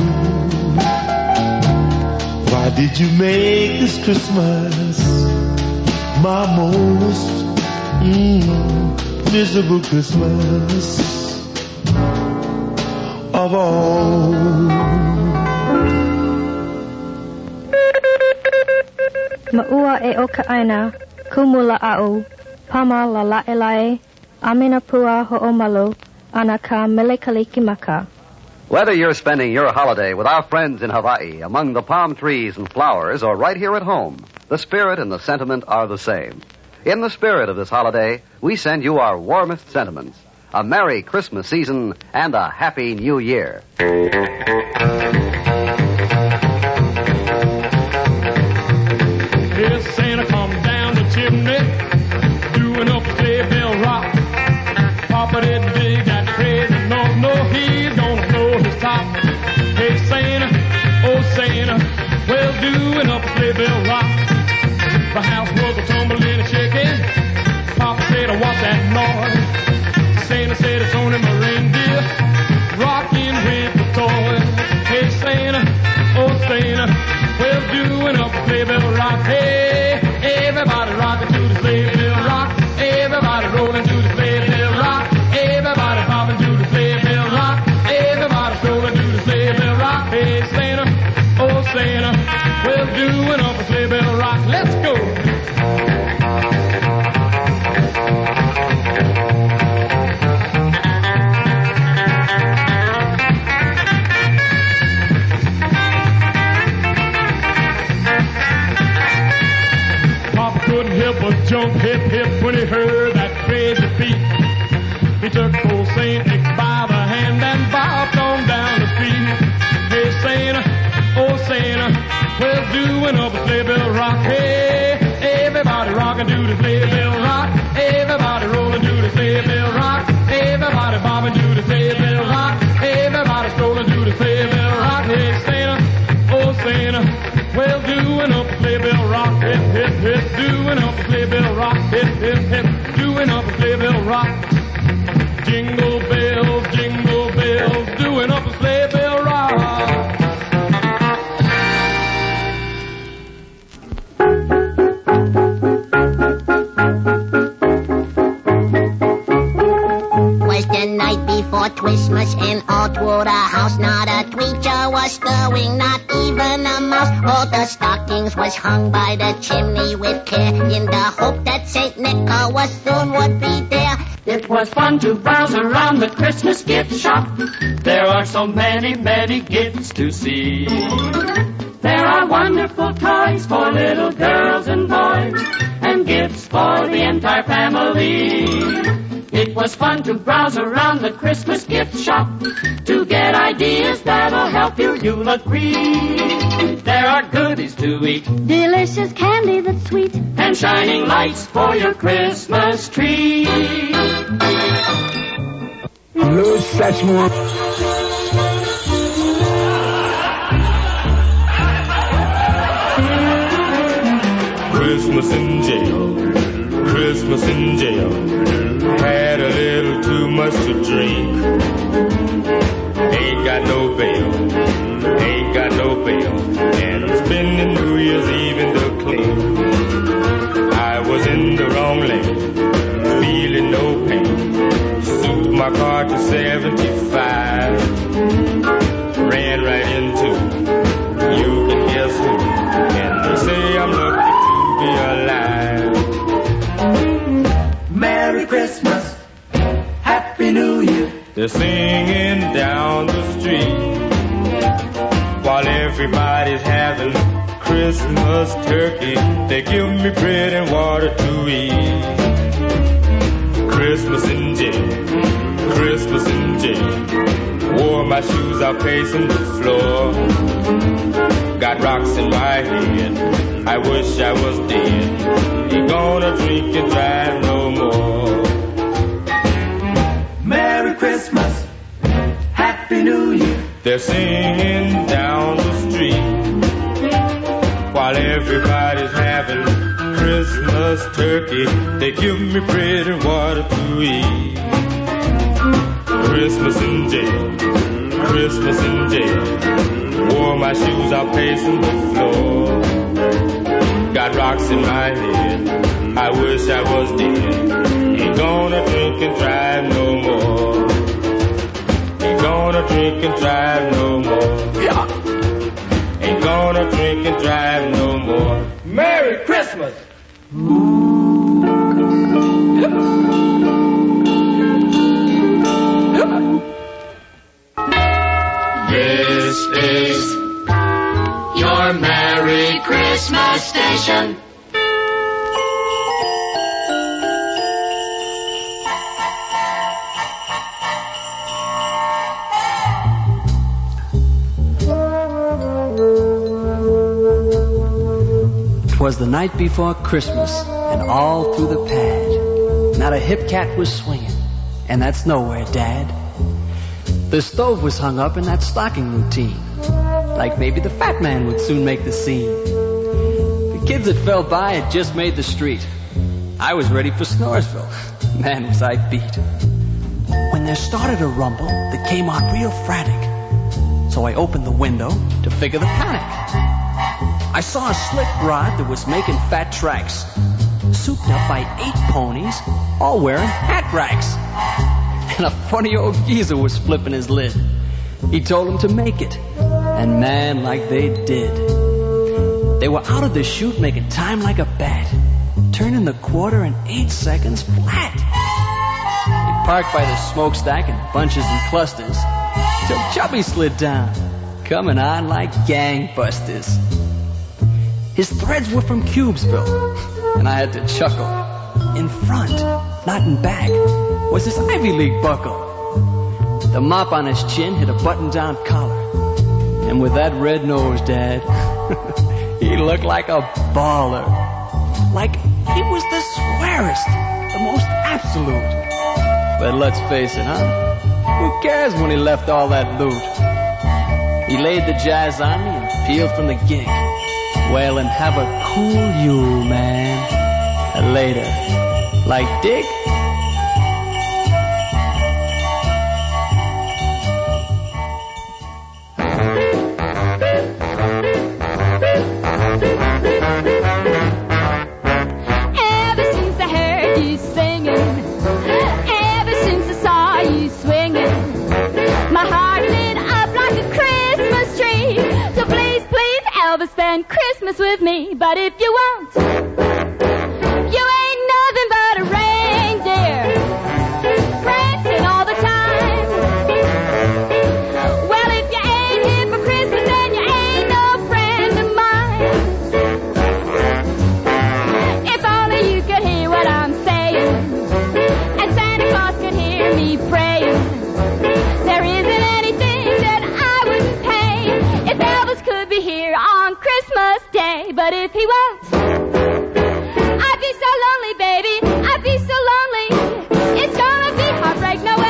Why did you make this Christmas my most mm, miserable Christmas of all? Maua e oka aina, kumula au, pama la la elai, amina pua ho'omalo, anaka melekalikimaka. Whether you're spending your holiday with our friends in Hawaii, among the palm trees and flowers, or right here at home, the spirit and the sentiment are the same. In the spirit of this holiday, we send you our warmest sentiments. A Merry Christmas season and a Happy New Year. Here's Santa come down the chimney, doing up a sleigh bell rock. Papa didn't dig that crazy, no, no, he's gonna blow his top. Hey Santa, oh Santa, well doing up a sleigh bell rock. The house was a tumbling and shaking. Papa said, what's that noise? Santa said, it's only my reindeer rocking with the toy. Hey Santa, oh Santa, well doing up a sleigh bell rock. Hey, everybody rocking to the sleigh bell rock. Everybody rolling to the sleigh bell rock. Everybody popping to the sleigh bell rock. Everybody strolling to the sleigh bell rock. Hey Santa, oh Santa, well doing up a sleigh bell rock. Let's go. Papa couldn't help but jump hip hip when he heard that crazy beat. He took old Saint Nick by the hand and bobbed on down the street. Hey Santa, oh Santa, well doing up a sleigh bell rock. Hey, everybody rocking to the sleigh bell rock. Everybody rolling to the sleigh bell rock. Everybody bobbing to the sleigh bell rock. Everybody strolling to the sleigh bell rock. Hey Santa, oh Santa, well doing up a sleigh bell rock. Hip hip hip, doing up a sleigh bell rock. Hip hip hip. doing up a sleigh bell rock. Jingle bells, jingle bells, doing up a sleigh bell rock. Was the night before Christmas and all through the house not a creature was stirring, not even a mouse. All the stockings was hung by the chimney with care in the hope that Saint Nicholas soon would be there. It was fun to browse around the Christmas gift shop. There are so many, many gifts to see. There are wonderful toys for little girls and boys, and gifts for the entire family. It was fun to browse around the Christmas gift shop to get ideas that'll help you, you'll agree. There are goodies to eat, delicious candy that's sweet, and shining lights for your Christmas tree. No such more. Christmas in jail, Christmas in jail. Had a little too much to drink. Ain't got no bail, ain't got no bail, and I'm spending New Year's Eve in the clean. I was in the wrong lane, feeling no pain. Souped my car to seventy-five, ran right into you can guess who, and they say I'm lucky to be alive. Merry Christmas, Happy New Year. They're singing down the street while everybody's having Christmas turkey. They give me bread and water to eat. Christmas in jail, Christmas in jail. Wore my shoes out pacing the floor. Got rocks in my head, I wish I was dead. Ain't gonna drink and drive no more. Merry Christmas, Happy New Year. They're singing down the street while everybody's having Christmas turkey. They give me bread and water to eat. Christmas in jail, Christmas in jail. Wore my shoes out pacing the floor. Got rocks in my head, I wish I was dead. Ain't gonna drink and drive no more. Ain't gonna drink and drive no more. Yeah. Ain't gonna drink and drive no more. Merry Christmas. This is your Merry Christmas station. Twas the night before Christmas, and all through the pad, not a hip cat was swinging, and that's nowhere, Dad. The stove was hung up in that stocking routine, like maybe the fat man would soon make the scene. The kids that fell by had just made the street. I was ready for Snoresville. Man, was I beat. When there started a rumble that came on real frantic, so I opened the window to figure the panic. I saw a slick rod that was making fat tracks, souped up by eight ponies, all wearing hat racks. And a funny old geezer was flipping his lid. He told them to make it, and man, like they did. They were out of the chute making time like a bat, turning the quarter in eight seconds flat. They parked by the smokestack in bunches and clusters, till Chubby slid down, coming on like gangbusters. His threads were from Cubesville, and I had to chuckle. In front, not in back, was his Ivy League buckle. The mop on his chin hit a button-down collar, and with that red nose, Dad, he looked like a baller. Like he was the squarest, the most absolute. But let's face it, huh? Who cares when he left all that loot? He laid the jazz on me and peeled from the gig. Well, and have a cool Yule, man. And later, like Dick, heard you singing. Ever since I saw you swinging, my heart lit up like a Christmas tree. So please, please, Elvis, spend Christmas with me. But if you won't, you ain't nothing but a reindeer, prancing all the time. Well, if you ain't here for Christmas, then you ain't no friend of mine. If only you could hear what I'm saying, and Santa Claus could hear me praying. There isn't anything that I wouldn't pay if Elvis could be here on Christmas Day. But if he won't, I'd be so lonely, baby. I'd be so lonely. It's gonna be heartbreak Noel.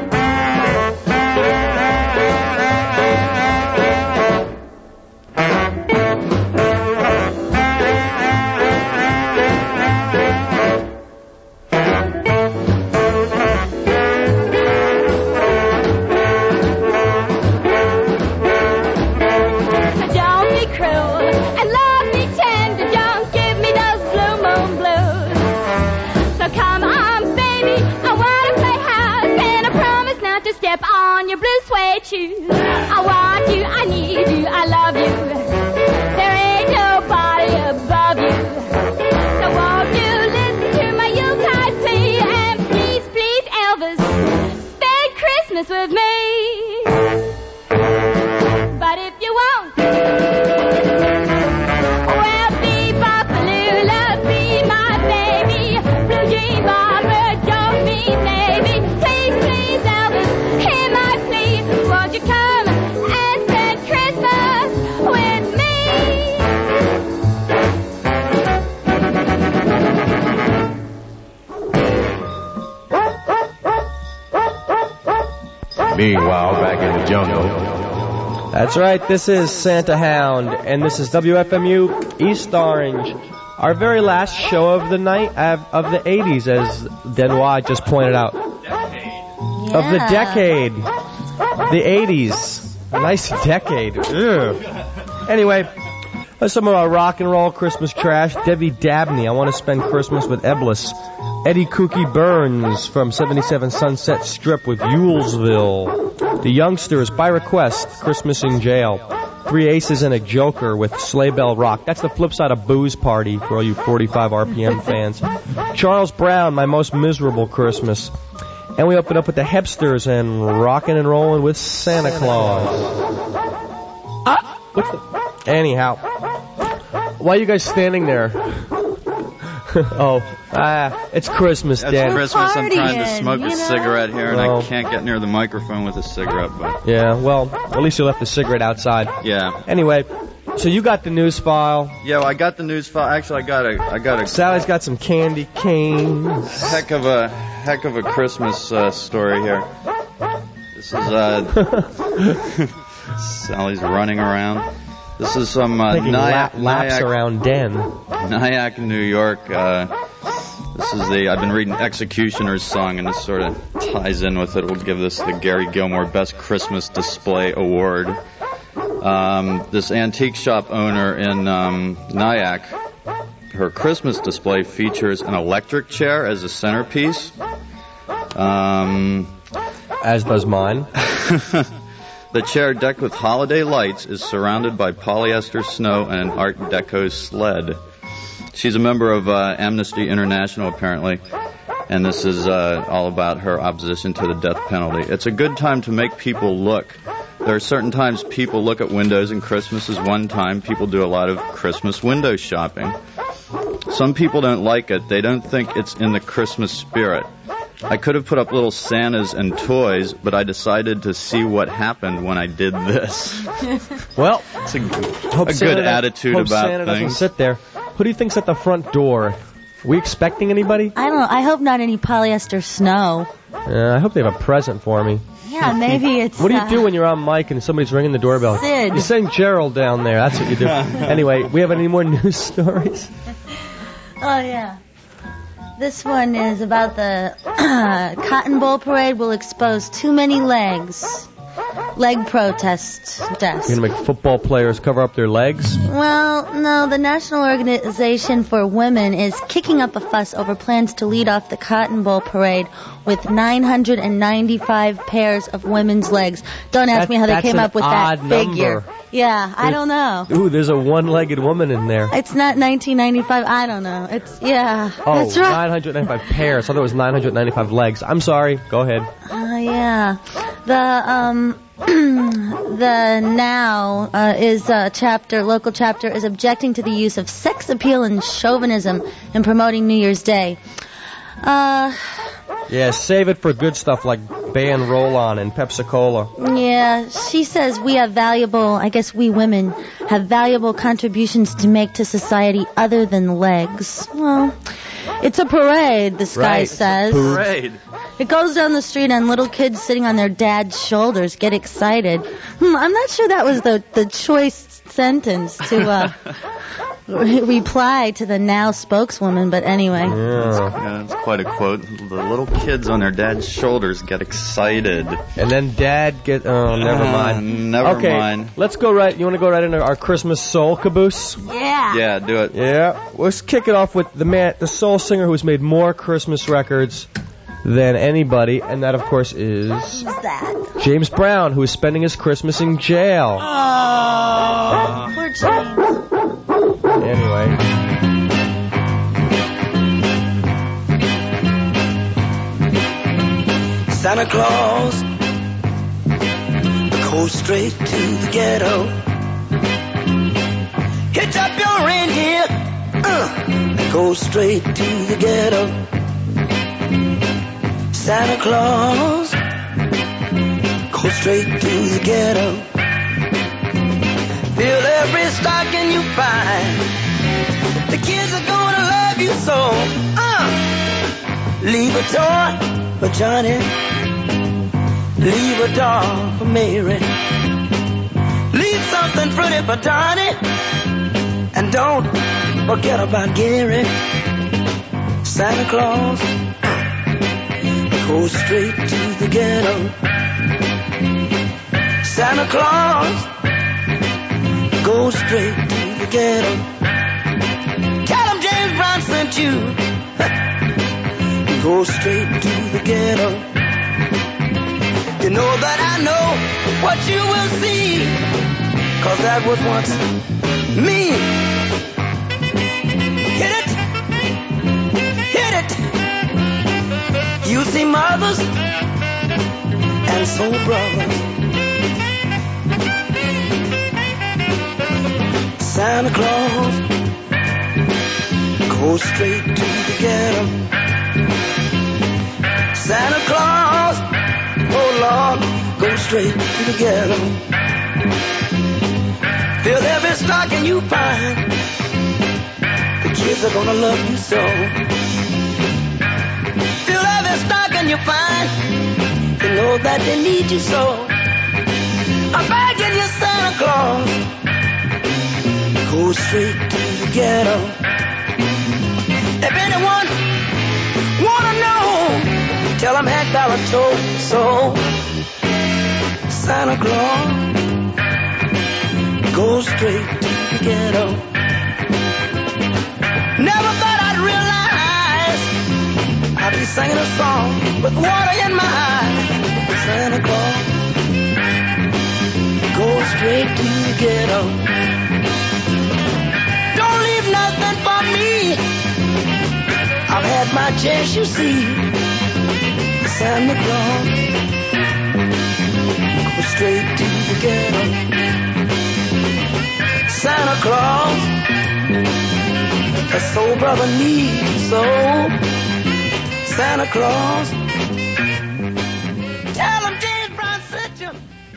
Don't be cruel and love me tender. Don't give me those blue moon blues. So come on, baby, I wanna play house, and I promise not to step on your blue suede shoes. I want you, I need you, I love you. There ain't nobody above you. So won't you listen to my Yuletide plea, and please, please, Elvis, spend Christmas with me. But if you won't, well, bebop-a-lula, be my baby. Blue jean bomber, don't be maybe. Please, please, Elvis, hear my plea. Won't you come and spend Christmas with me? Meanwhile, back in the jungle. That's right, this is Santa Hound, and this is W F M U East Orange. Our very last show of the night, of, of the eighties, as Denois just pointed out. Of the decade. The eighties. A nice decade. Ugh. Anyway, that's some of our rock and roll Christmas trash. Debbie Dabney, I Want to Spend Christmas with Eblis. Eddie Kooky Burns from seventy-seven Sunset Strip with Yulesville. The Youngsters, by request, Christmas in Jail. Three Aces and a Joker with Sleigh Bell Rock. That's the flip side of Booze Party for all you forty-five R P M fans. Charles Brown, My Most Miserable Christmas. And we open up with the Hepsters and Rockin' and Rollin' with Santa Claus. Ah! What's the... Anyhow. Why are you guys standing there? Oh, ah, it's Christmas, It's Dan. Christmas. I'm trying to smoke you a know? cigarette here, and Oh. I can't get near the microphone with a cigarette butt. Yeah, well, at least you left the cigarette outside. Yeah. Anyway, so you got the news file. Yeah, well, I got the news file. Actually, I got a, I got a Sally's got some candy canes. heck of a, heck of a Christmas uh, story here. This is uh, Sally's running around. This is some uh, Taking Nyack, lap, laps Nyack, around Den. Nyack, New York. Uh, this is the, I've been reading Executioner's Song, and this sort of ties in with it. We'll give this the Gary Gilmore Best Christmas Display Award. Um, this antique shop owner in um, Nyack, her Christmas display features an electric chair as a centerpiece. Um, as does mine. The chair, decked with holiday lights, is surrounded by polyester snow and an Art Deco sled. She's a member of uh, Amnesty International, apparently, and this is uh, all about her opposition to the death penalty. It's a good time to make people look. There are certain times people look at windows, and Christmas is one time people do a lot of Christmas window shopping. Some people don't like it. They don't think it's in the Christmas spirit. I could have put up little Santas and toys, but I decided to see what happened when I did this. Well, it's a, hope a Santa good does- attitude hope about Santa doesn't things. sit there. Who do you think's at the front door? Are we expecting anybody? I don't know. I hope not any polyester snow. Yeah, I hope they have a present for me. Yeah, maybe it's. What do you uh, do when you're on mic and somebody's ringing the doorbell? Sid. You send Gerald down there. That's what you do. Anyway, we have any more news stories? Oh, yeah. This one is about the Cotton Bowl Parade will expose too many legs. leg protest desk. You're going to make football players cover up their legs? Well, no, the National Organization for Women is kicking up a fuss over plans to lead off the Cotton Bowl parade with nine hundred ninety-five pairs of women's legs. Don't ask That- me how they that's came an up with odd that figure. number. Yeah, I don't know. Ooh, there's a one-legged woman in there. It's not nineteen ninety-five. I don't know. It's, yeah. Oh, That's right. nine hundred ninety-five pairs. I thought it was nine hundred ninety-five legs. I'm sorry. Go ahead. Uh, yeah. The, um, the Now uh, is a chapter, local chapter, is objecting to the use of sex appeal and chauvinism in promoting New Year's Day. Uh, Yeah, save it for good stuff like ban roll-on and Pepsi-Cola. yeah, she says we have valuable, I guess we women have valuable contributions to make to society other than legs. Well, it's a parade, this guy Right. says. Parade. It goes down the street and little kids sitting on their dad's shoulders get excited. Hmm, I'm not sure that was the, the choice sentence to uh, re- reply to the Now spokeswoman, but anyway. Yeah, that's quite a quote. The little kids on their dad's shoulders get excited. And then dad get... Oh, never Uh, mind. never okay, mind. let's go right... You want to go right into our Christmas soul caboose? Yeah. Yeah, do it. Yeah. Let's kick it off with the man, the soul singer who's made more Christmas records than anybody, and that, of course, is Who's that? James Brown, who is spending his Christmas in jail. Oh, poor James. Anyway. Santa Claus goes straight to the ghetto. Hitch up your reindeer, uh, go straight to the ghetto. Santa Claus go straight to the ghetto. Fill every stocking you find. The kids are gonna love you so. Uh, leave a toy for Johnny. Leave a doll for Mary. Leave something pretty for Donnie. And don't forget about Gary. Santa Claus goes straight to the ghetto. Santa Claus goes straight to the ghetto. Tell him James Brown sent you. Go straight to the ghetto. You know that I know what you will see, 'cause that was once me. Hit it, hit it. You see mothers and soul brothers. Santa Claus goes straight to the ghetto. Santa Claus, oh Lord, go straight to the ghetto. Fill every stocking you find. The kids are gonna love you so. Fill every stocking you find. They know that they need you so. I'm begging you, Santa Claus, go straight to the ghetto. If anyone wanna know, tell them Hank Ballard told me so. Santa Claus, go straight to the ghetto. Never thought I'd realize I'd be singing a song with water in my eyes. Santa Claus, go straight to the ghetto. Don't leave nothing for me. I've had my chance, you see. Santa Claus, go straight to the ghetto. Santa Claus, a soul brother needs so. Santa Claus, tell him James Brown sent you.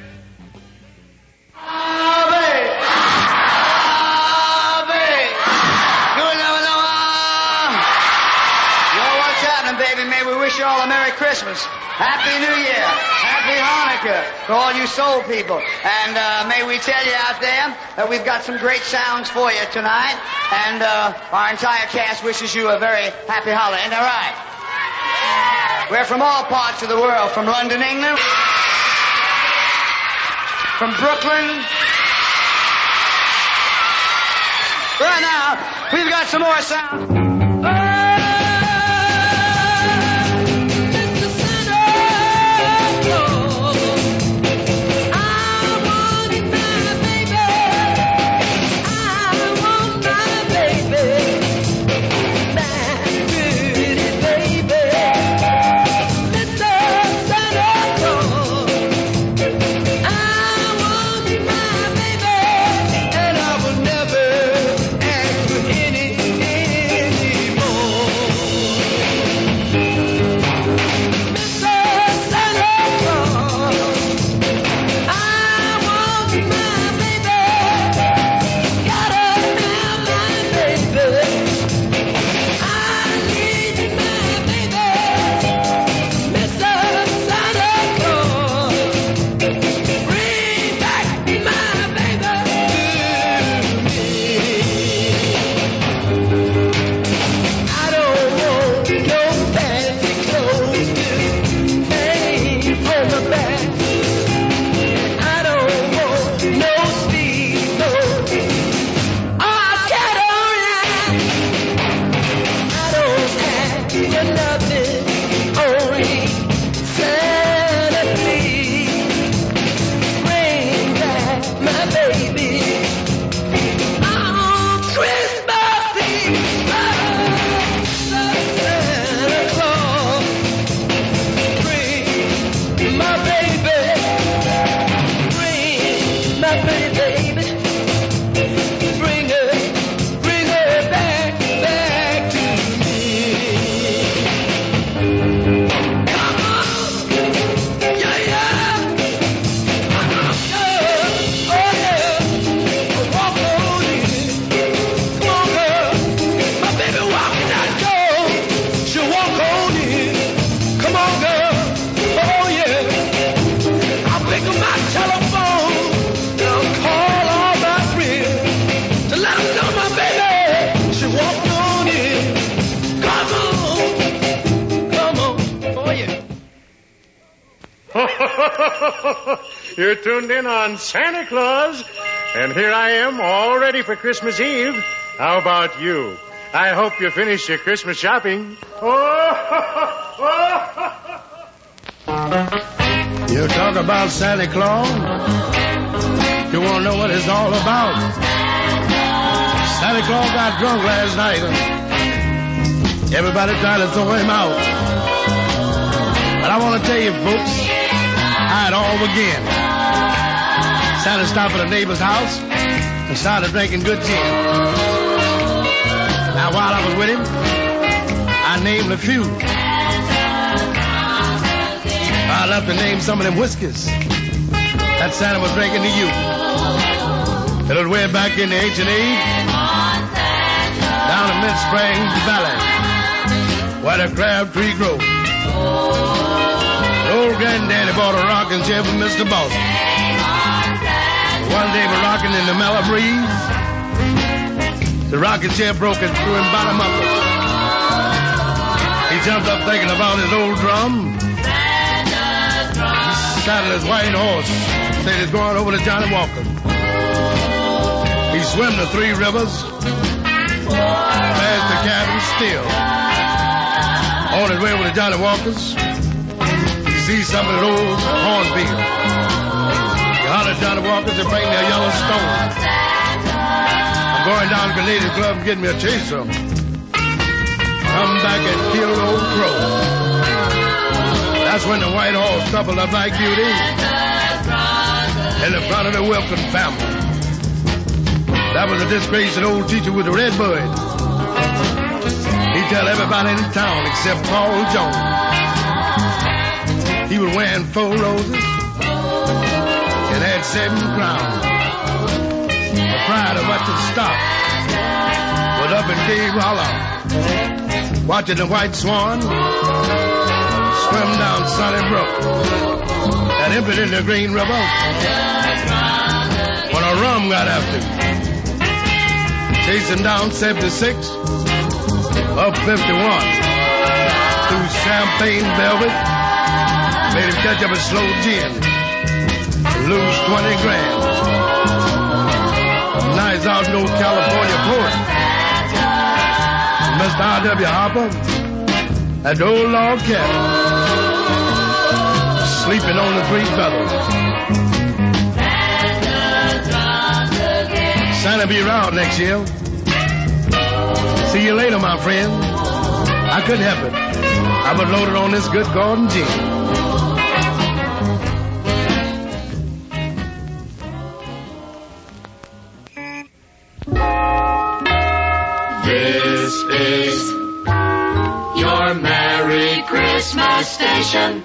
Wish you all a Merry Christmas, Happy New Year, Happy Hanukkah to all you soul people. And uh, may we tell you out there that we've got some great sounds for you tonight. And uh, our entire cast wishes you a very happy holiday. Isn't that right? We're from all parts of the world, from London, England, from Brooklyn. Right now, we've got some more sound. You're tuned in on Santa Claus, and here I am, all ready for Christmas Eve. How about you? I hope you finished your Christmas shopping. You talk about Santa Claus, you want to know what it's all about. Santa Claus got drunk last night. Everybody tried to throw him out. But I want to tell you, folks, how it all began. Santa stopped at a neighbor's house and started drinking good gin. Now, while I was with him, I named a few. I left to name some of them whiskeys that Santa was drinking to you. It was way back in the ancient age, down in Mid Springs Valley, where the crab tree grows. Old granddaddy bought a rocking chair for Mister Boston. One day we're rocking in the mellow breeze. The rocking chair broke and threw him bottom upward. He jumped up thinking about his old drum. He saddled his white horse, said he's going over to Johnny Walker. He swam the three rivers, past the cabin still. On his way over to Johnny Walker's, see some of the old cornfield. You holler at Johnny Walker to bring their yellow stone. I'm going down to the ladies' club and get me a chaser. Come back and kill the old crow. That's when the white horse coupled up like beauty in the front of the Wilkin family. That was a disgraced old teacher with a red bird. He tell everybody in town except Paul Jones. He was wearing four roses and had seven crowns. The pride of Western stock was up in Cave Hollow, watching the white swan swim down Sunny Brook and emptied in the Green River when a rum got after him. Chasing down seventy-six up fifty-one through champagne velvet. Made him catch up a slow gin. lose twenty grand. Nice out in old California port. Mister R W Harper at the old log cabin, sleeping on the three feathers. Santa be around next year. See you later, my friend. I couldn't help it. I was loaded on this good Gordon gin. This is your Merry Christmas station.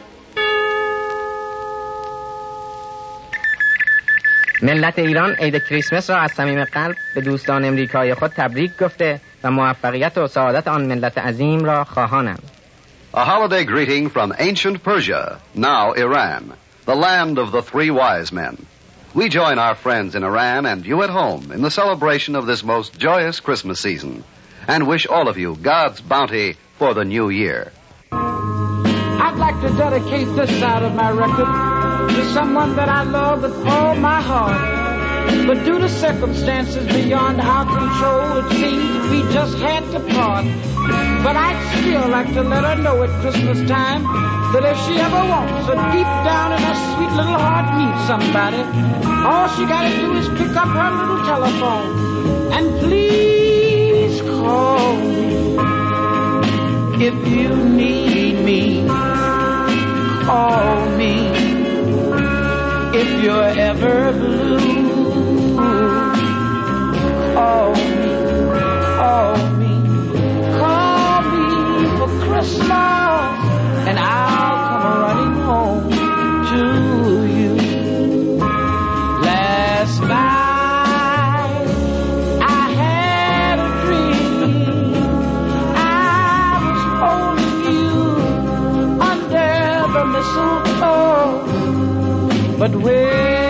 ملت ایران عید کریسمس را از صمیم قلب به دوستان امریکای خود تبریک گفته و موفقیت و سعادت آن ملت عظیم را خواهانند. A holiday greeting from ancient Persia, now Iran, the land of the three wise men. We join our friends in Iran and you at home in the celebration of this most joyous Christmas season and wish all of you God's bounty for the new year. I'd like to dedicate this side of my record to someone that I love with all my heart. But due to circumstances beyond our control, it seems we just had to part. But I'd still like to let her know at Christmas time that if she ever wants to deep down in her sweet little heart meet somebody, all she gotta do is pick up her little telephone and please call me. If you need me, call me. If you're ever blue, call me, call me, call me for Christmas, and I'll come running home to you. Last night I had a dream. I was holding you under the mistletoe, but when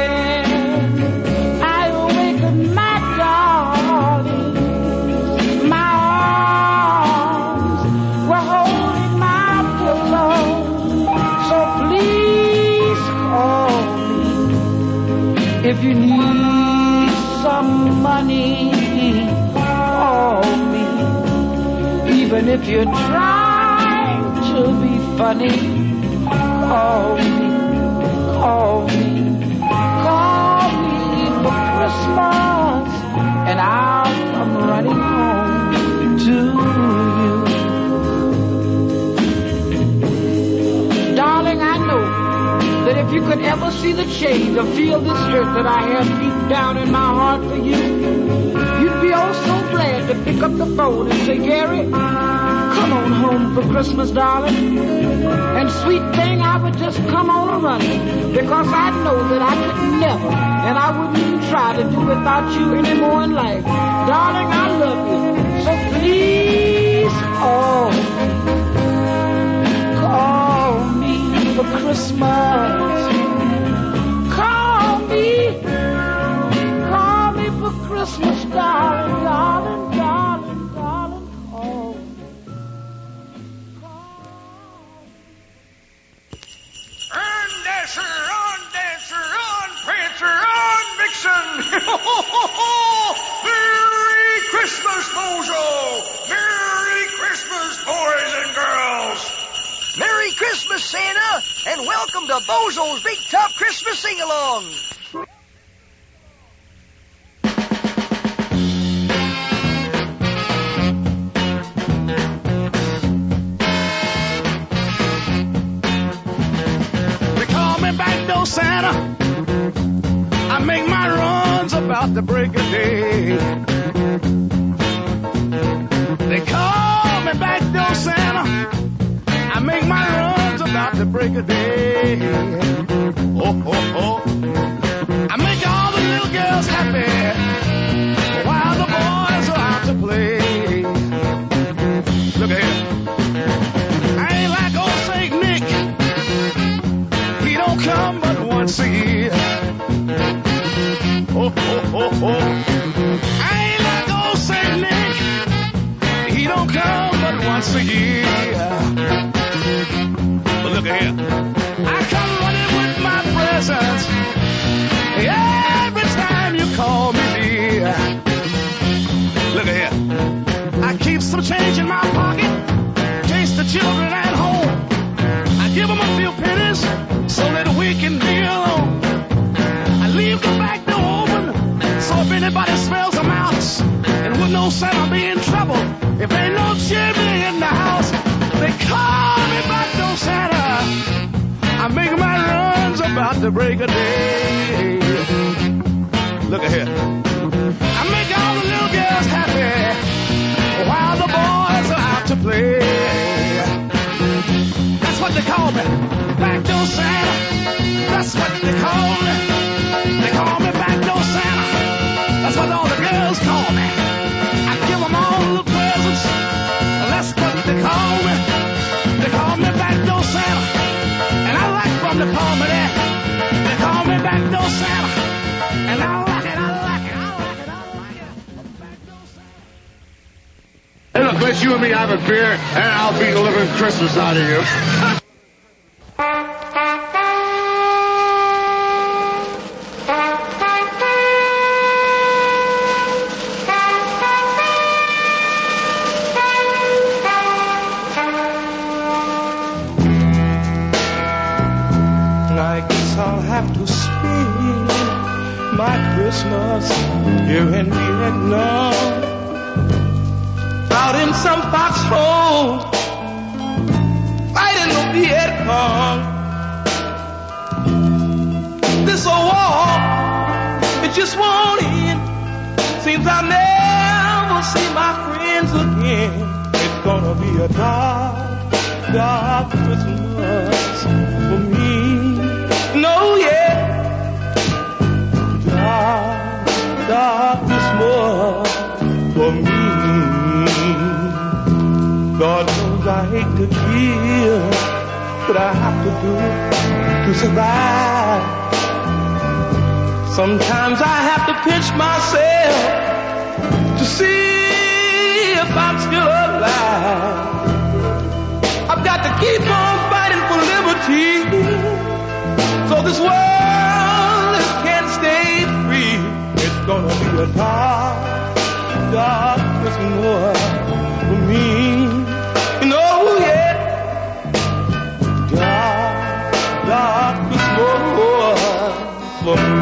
if you need some money, call me. Even if you're trying to be funny, call me, call me, call me for Christmas, and I'll come running home to you. Darling, I know that if you could ever see the change or feel this hurt that I have deep down in my heart for you, you'd be oh so glad to pick up the phone and say, Gary, come on home for Christmas, darling. And sweet thing, I would just come on a running, because I know that I could never, and I wouldn't even try to do without you anymore in life. Darling, I love you, so please call me. Call me for Christmas. Call me. Call me for Christmas, darling, darling, darling, darling. Call me. On, Dasher, on, Dancer, on, Prancer, on, Vixen. Merry Christmas, Bozo. Merry Christmas, boys and girls. Merry Christmas, Santa, and welcome to Bozo's Big Top Christmas Sing-Along. They call me back door Santa. I make my runs about the break of day. They call me back door Santa. I make my runs about the break of day. Oh, oh, oh. I make all the little girls happy while the boys are out to play. Look at here. I ain't like old Saint Nick. He don't come but once a year. Oh, oh, oh, oh. I ain't like old Saint Nick. He don't come but once a year. But look at here. I come running with my presents can be alone. I leave the back door open, so if anybody smells a mouse, and with no Santa be in trouble, if ain't no chimney in the house, they call me back door Santa. I make my runs about the break of day. Look at here. I make all the little girls happy while the boys are out to play. That's what they call me, back door Santa. That's what they call me. They call me back door Santa. That's what all the girls call me. I give them all the presents. That's what they call me. They call me back door Santa. And I like them to call me that. They call me back door Santa. And I like it, I like it, I like it, I like it. Hey, look, let's you and me have a beer, and I'll be delivering Christmas out of you. I'll have to spend my Christmas here in Vietnam, out in some foxhole, fighting the Viet Cong. This old war, it just won't end. Seems I'll never see my friends again. It's gonna be a dark, dark Christmas for me. No, yeah, dark, dark Christmas for me. God knows I hate to kill, but I have to do it to survive. Sometimes I have to pinch myself to see if I'm still alive. I've got to keep on fighting for liberty, so this world can stay free. It's gonna be a dark, dark Christmas for me. You know, yeah, dark, dark Christmas for me.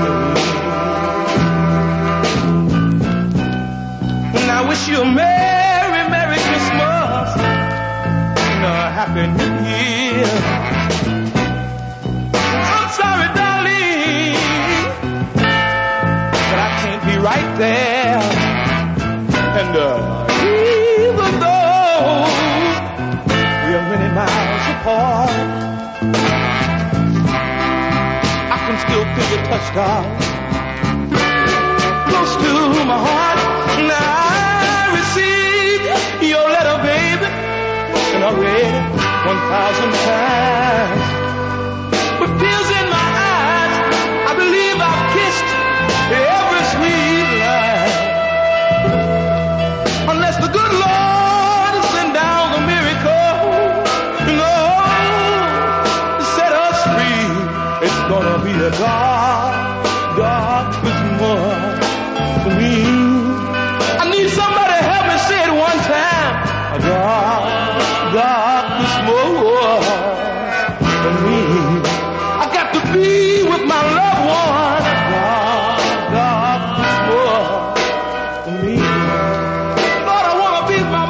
And I wish you a Merry, Merry Christmas and a Happy New Year. Sorry, darling, but I can't be right there. And uh, even though we are many miles apart, I can still feel your touch, darling, close to my heart. And I received your letter, baby, and I read it one thousand times. With tears in my eyes, I believe I've kissed every sweet line. Unless the good Lord send down a miracle, you know, to set us free, it's gonna be a dark, dark Christmas for me. I need somebody to help me say it one time. A dark, dark Christmas for me. Be with my loved one, God, God, for me. Lord, I want to be with my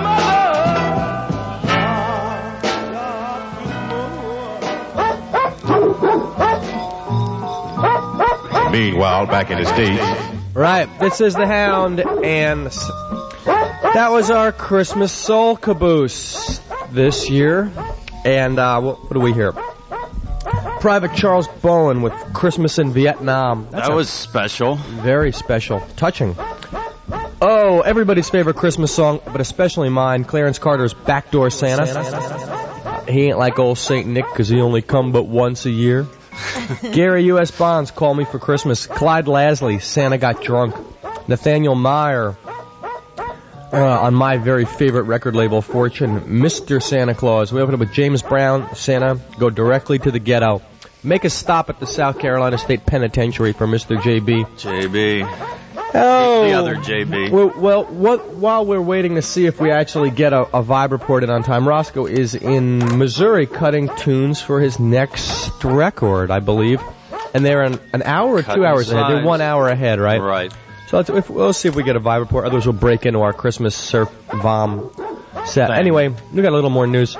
mother. Meanwhile, back in the States. Right, this is the Hound, and that was our Christmas Soul Caboose this year. And uh, what, what do we hear? Private Charles Bowen with Christmas in Vietnam. That's that was special. Very special. Touching. Oh, everybody's favorite Christmas song, but especially mine, Clarence Carter's Backdoor Santa. Santa. He ain't like old Saint Nick because he only come but once a year. Gary U S Bonds, Call Me for Christmas. Clyde Lasley, Santa Got Drunk. Nathaniel Meyer, uh, on my very favorite record label, Fortune, Mister Santa Claus. We open up with James Brown, Santa, go directly to the ghetto. Make a stop at the South Carolina State Penitentiary for Mister J B. J B. Oh. The other J B. Well, well what, while we're waiting to see if we actually get a, a Vibe report in on time, Roscoe is in Missouri cutting tunes for his next record, I believe. And they're an, an hour or Cutting two hours ahead. They're one hour ahead, right? Right. So let's, if, we'll see if we get a Vibe report. Otherwise, we'll break into our Christmas Surf Vom set. Thanks. Anyway, we got a little more news.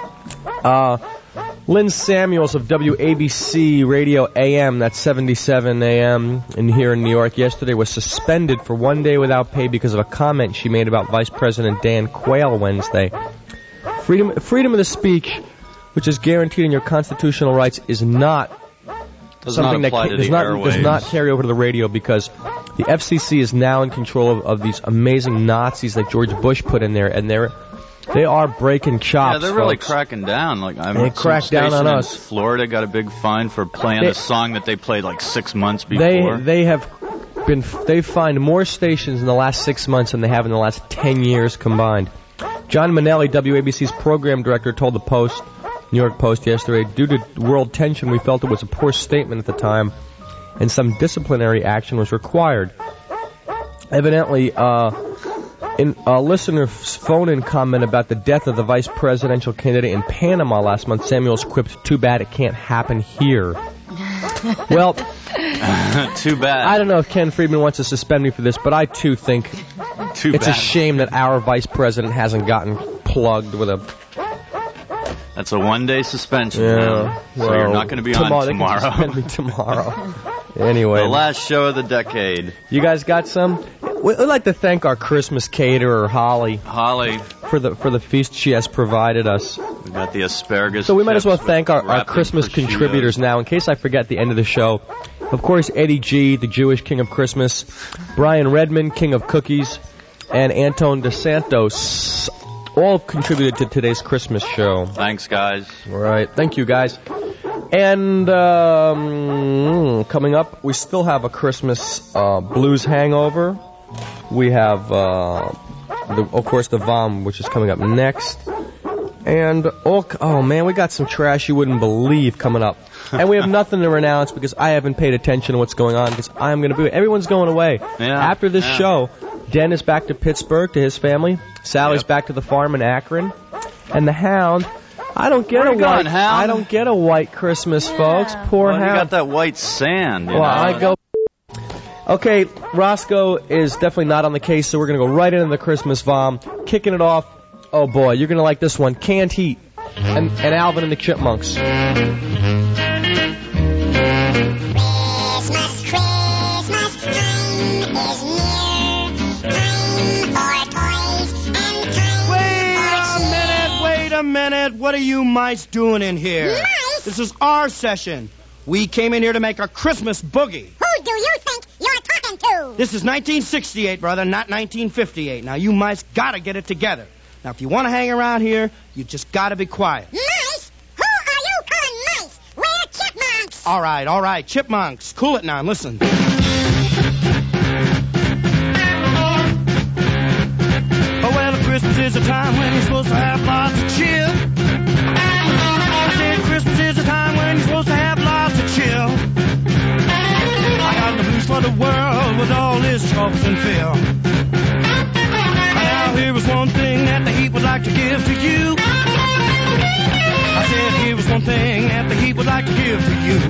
Uh... Lynn Samuels of W A B C Radio A M, that's seventy-seven A M, in here in New York yesterday, was suspended for one day without pay because of a comment she made about Vice President Dan Quayle Wednesday. Freedom, freedom of the speech, which is guaranteed in your constitutional rights, is not Does something not apply that to does the not airwaves. does not carry over to the radio because the F C C is now in control of, of these amazing Nazis that George Bush put in there, and they're They are breaking chops. Yeah, they're really folks. cracking down. Like I They mean, cracked down on us. Florida got a big fine for playing They- a song that they played like six months They before. they have been they've fined more stations in the last six months than they have in the last ten years combined. John Manelli, W A B C's program director, told the Post, New York Post yesterday, due to world tension, we felt it was a poor statement at the time, and some disciplinary action was required. Evidently, uh, in a listener's phone-in comment about the death of the vice presidential candidate in Panama last month, Samuels quipped, "Too bad it can't happen here." Well, too bad. I don't know if Ken Friedman wants to suspend me for this, but I too think Too it's bad. a shame that our vice president hasn't gotten plugged with a. That's a one-day suspension. Yeah, man. So well, you're not going to be tomorrow, on they can tomorrow. suspend me tomorrow. Anyway, The last show of the decade. you guys got some? We'd like to thank our Christmas caterer, Holly, Holly, for the for the feast she has provided us. we got the asparagus. So we might as well chips thank our, our wrapped in Christmas prosciutto. contributors now, in case I forget the end of the show. Of course, Eddie G., the Jewish king of Christmas, Brian Redmond, king of cookies, and Anton DeSantos, all contributed to today's Christmas show. Thanks, guys. All right. Thank you, guys. And um, coming up, we still have a Christmas uh, blues hangover. We have, uh, the, of course, the V O M, which is coming up next. And, oh, oh, man, we got some trash you wouldn't believe coming up. And we have nothing to announce because I haven't paid attention to what's going on because I'm going to be... Everyone's going away. Yeah, After this yeah. show, Den is back to Pittsburgh to his family. Sally's Yep. back to the farm in Akron. And the Hound... I don't get Where a you going, white. Hound? I don't get a white Christmas, folks. Poor Well, you Hound. got that white sand. You Well, know? I go. Okay, Roscoe is definitely not on the case, so we're gonna go right into the Christmas V O M. Kicking it off. Oh boy, you're gonna like this one. Canned Heat and, and Alvin and the Chipmunks. Wait a minute, wait a minute. What are you mice doing in here? Mice? This is our session. We came in here to make a Christmas boogie. Who do you think you're talking to? This is nineteen sixty-eight, brother, not nineteen fifty-eight. Now, you mice gotta get it together. Now, if you want to hang around here, you just gotta be quiet. Mice? Who are you calling mice? We're chipmunks. All right, all right, chipmunks. Cool it now and listen. Oh, well, Christmas is a time when you're supposed to have lots of chill. I said Christmas is a time when you're supposed to have lots of chill. I got the blues for the world with all this hopes and fill. Now here was one thing that the heat would like to give to you. I said here was one thing that the heat would like to give to you.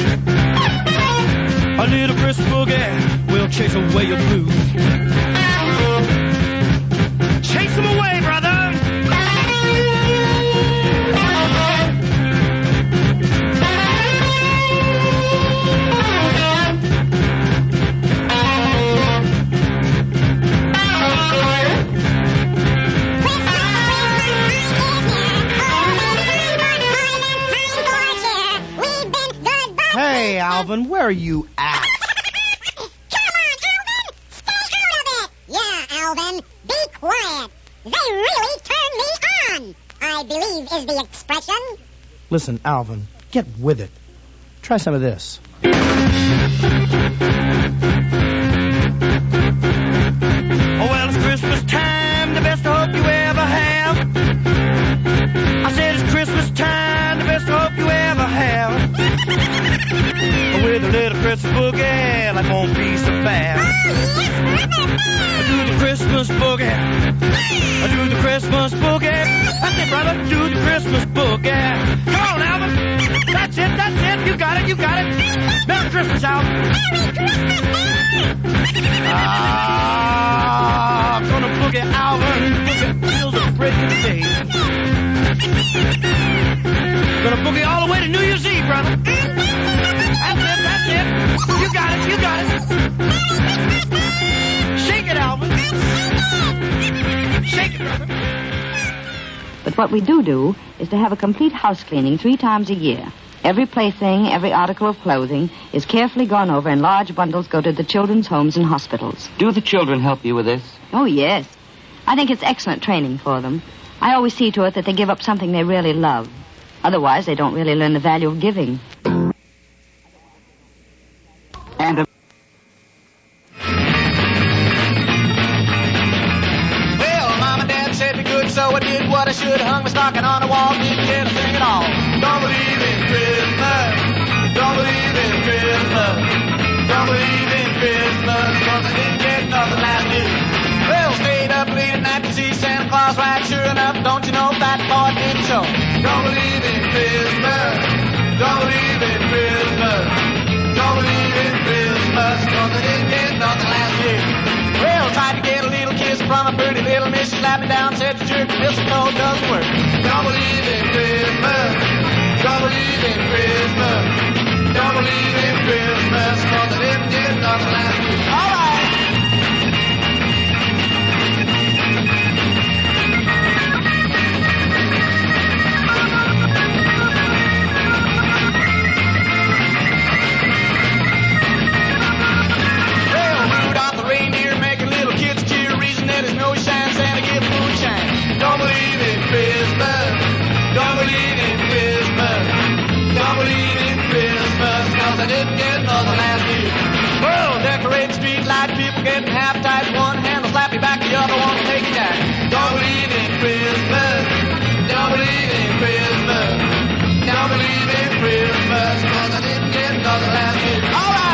A little Christmas boogie will chase away your blues. Chase them away, brother. Hey, Alvin, where are you at? Yeah, Alvin, be quiet. They really turned me on, I believe is the expression. Listen, Alvin, get with it. Try some of this. Oh, well, it's Christmas time, the best hope you ever have. I said it's Christmas time, the best hope you ever have. with a little Christmas boogie. Life won't be so bad. I do the Christmas boogie. I do the Christmas boogie. That's it, brother. Do the Christmas boogie. Come on, Alvin. That's it. That's it. You got it. You got it. Merry Christmas, Alvin. Merry Christmas. Ah, I'm gonna boogie, Alvin. Boogie till the break of day. Gonna boogie all the way to New Year's Eve, brother. That's it. That's it. You got it. You got it. Shake it, Alvin. Shake it, brother. But what we do do is to have a complete house cleaning three times a year. Every plaything, every article of clothing is carefully gone over and large bundles go to the children's homes and hospitals. Do the children help you with this? Oh, yes. I think it's excellent training for them. I always see to it that they give up something they really love. Otherwise, they don't really learn the value of giving. And a so I did what I should, hung my stocking on the wall, didn't get a thing at all. Don't believe in Christmas, don't believe in Christmas, don't believe in Christmas, cause I didn't get nothing last year. Well, stayed up late at night to see Santa Claus ride, sure enough, don't you know that boy didn't show. Don't believe in Christmas, don't believe in Christmas, don't believe in Christmas, cause I didn't get nothing last year. Well, tried to get a little kiss from a pretty little miss. She slapped me down, said the jerk, mistletoe doesn't work. Don't believe in Christmas. Don't believe in Christmas. Don't believe in Christmas, cause I didn't get nothing last week. All right. Don't believe in Christmas. Don't believe in Christmas. Don't believe in Christmas, cause I didn't get nothing last year. Well, decorate the street light, people getting half tight. One hand will slap you back, the other one will take you down. Don't believe in Christmas. Don't believe in Christmas. Don't believe in Christmas, cause I didn't get nothing last year. All right.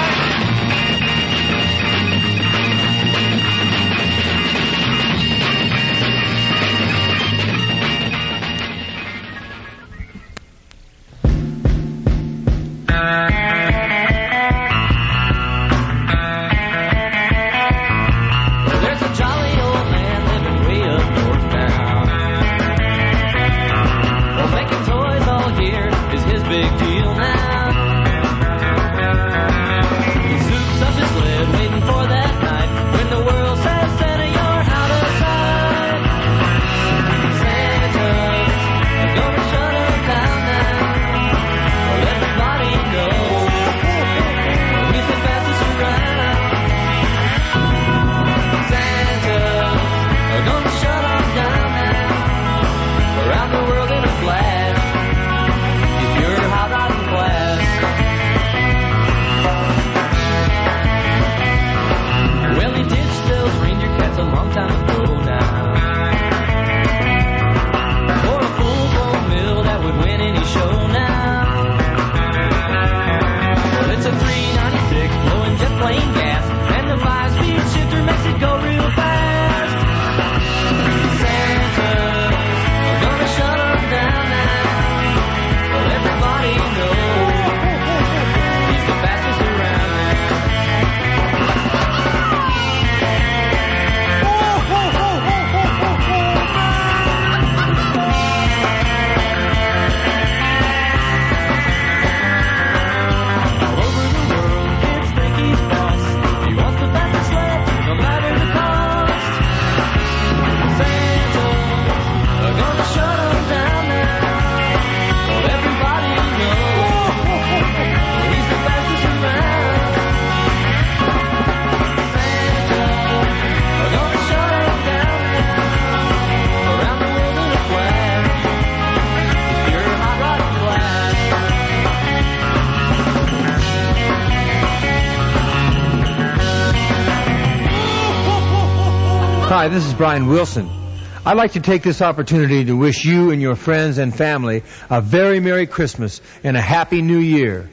Hi, this is Brian Wilson. I'd like to take this opportunity to wish you and your friends and family a very Merry Christmas and a Happy New Year.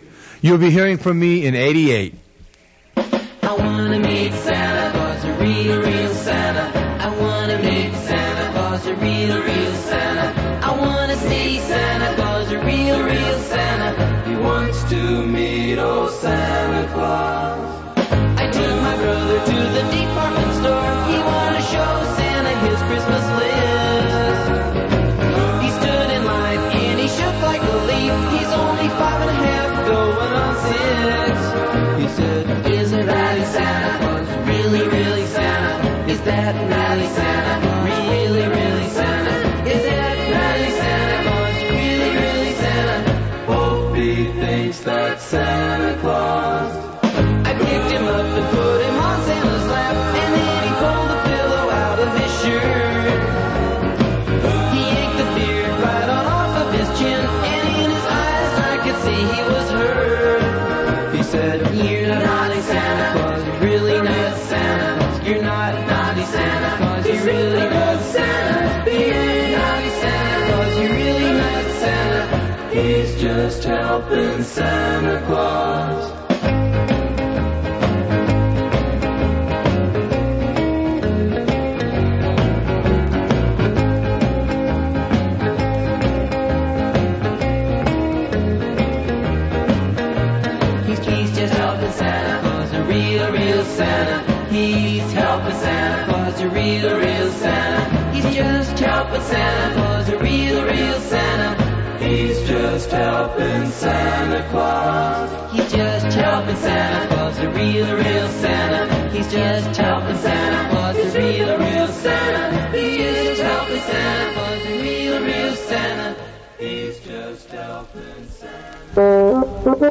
You'll be hearing from me in eighty-eight. I wanna meet Santa Claus, a real, real Santa. I wanna meet Santa Claus, a real, real Santa. I wanna see Santa Claus, a real, real Santa. He wants to meet old Santa Claus. I took my brother to the department store. He wanted to show Santa his Christmas list. He stood in line and he shook like a leaf. He's only five and a half, going on six. He said, is it really Santa Claus? Really, really Santa? Is that really Santa? Really, really Santa? Is that really Santa Claus? Really, really Santa? Hope he thinks that's Santa Claus. I picked him up and put him on Santa's lap, and then he pulled the pillow out of his shirt. He yanked the beard right on off of his chin, and in his eyes I could see he was hurt. He said, you're not naughty Santa Claus, you're really not Santa Claus. You're not naughty Santa Claus, you're really not Santa. You're naughty Santa Claus, you're really not Santa. He's just helping Santa Claus. Santa, he's helping Santa Claus, a real, real Santa. He's just helping Santa Claus, a real, real Santa. He's just helping Santa Claus. He's just helping Santa Claus, a real, real Santa. He's just helping Santa Claus, a real, real Santa. He's just helping Santa Claus, a real, real Santa. He's just helping Santa.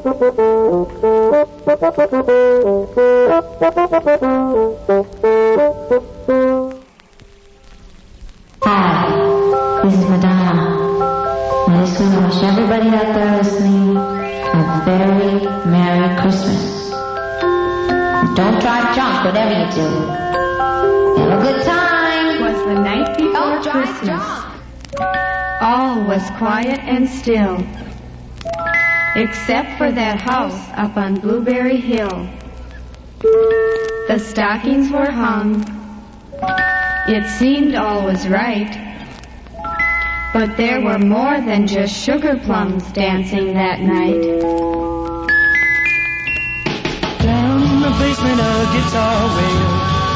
Hi, this is Madonna. I just want to wish everybody out there listening a very Merry Christmas. Don't drive drunk, whatever you do. Have a good time. It was the night before Christmas. All was quiet and still, except for that house up on Blueberry Hill. The stockings were hung. It seemed all was right, but there were more than just sugar plums dancing that night. Down in the basement a guitar wailed,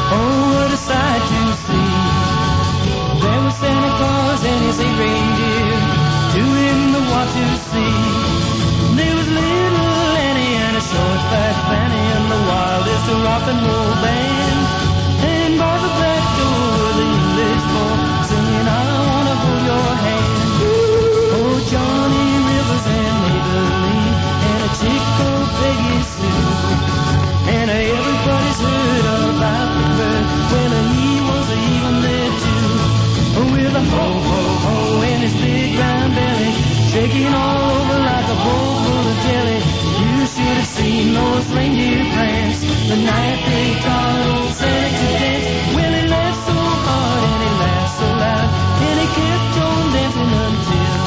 oh what a sight to see. There was Santa Claus and his eight reindeer, two in the water sea. There was little Annie and a short fat Fanny and the wildest rock and roll band. And by the back door the English boy singing, I wanna hold your hand. Oh Johnny Rivers and Maybelline and a chick called Peggy Sue. And everybody's heard about the bird when he was even there too. With a ho ho ho in his big round belly, shaking all over like a bowl full of jelly. You should have seen those reindeer prance the night they taught old Santa to dance. Well, he laughed so hard and he laughed so loud, and he kept on dancing until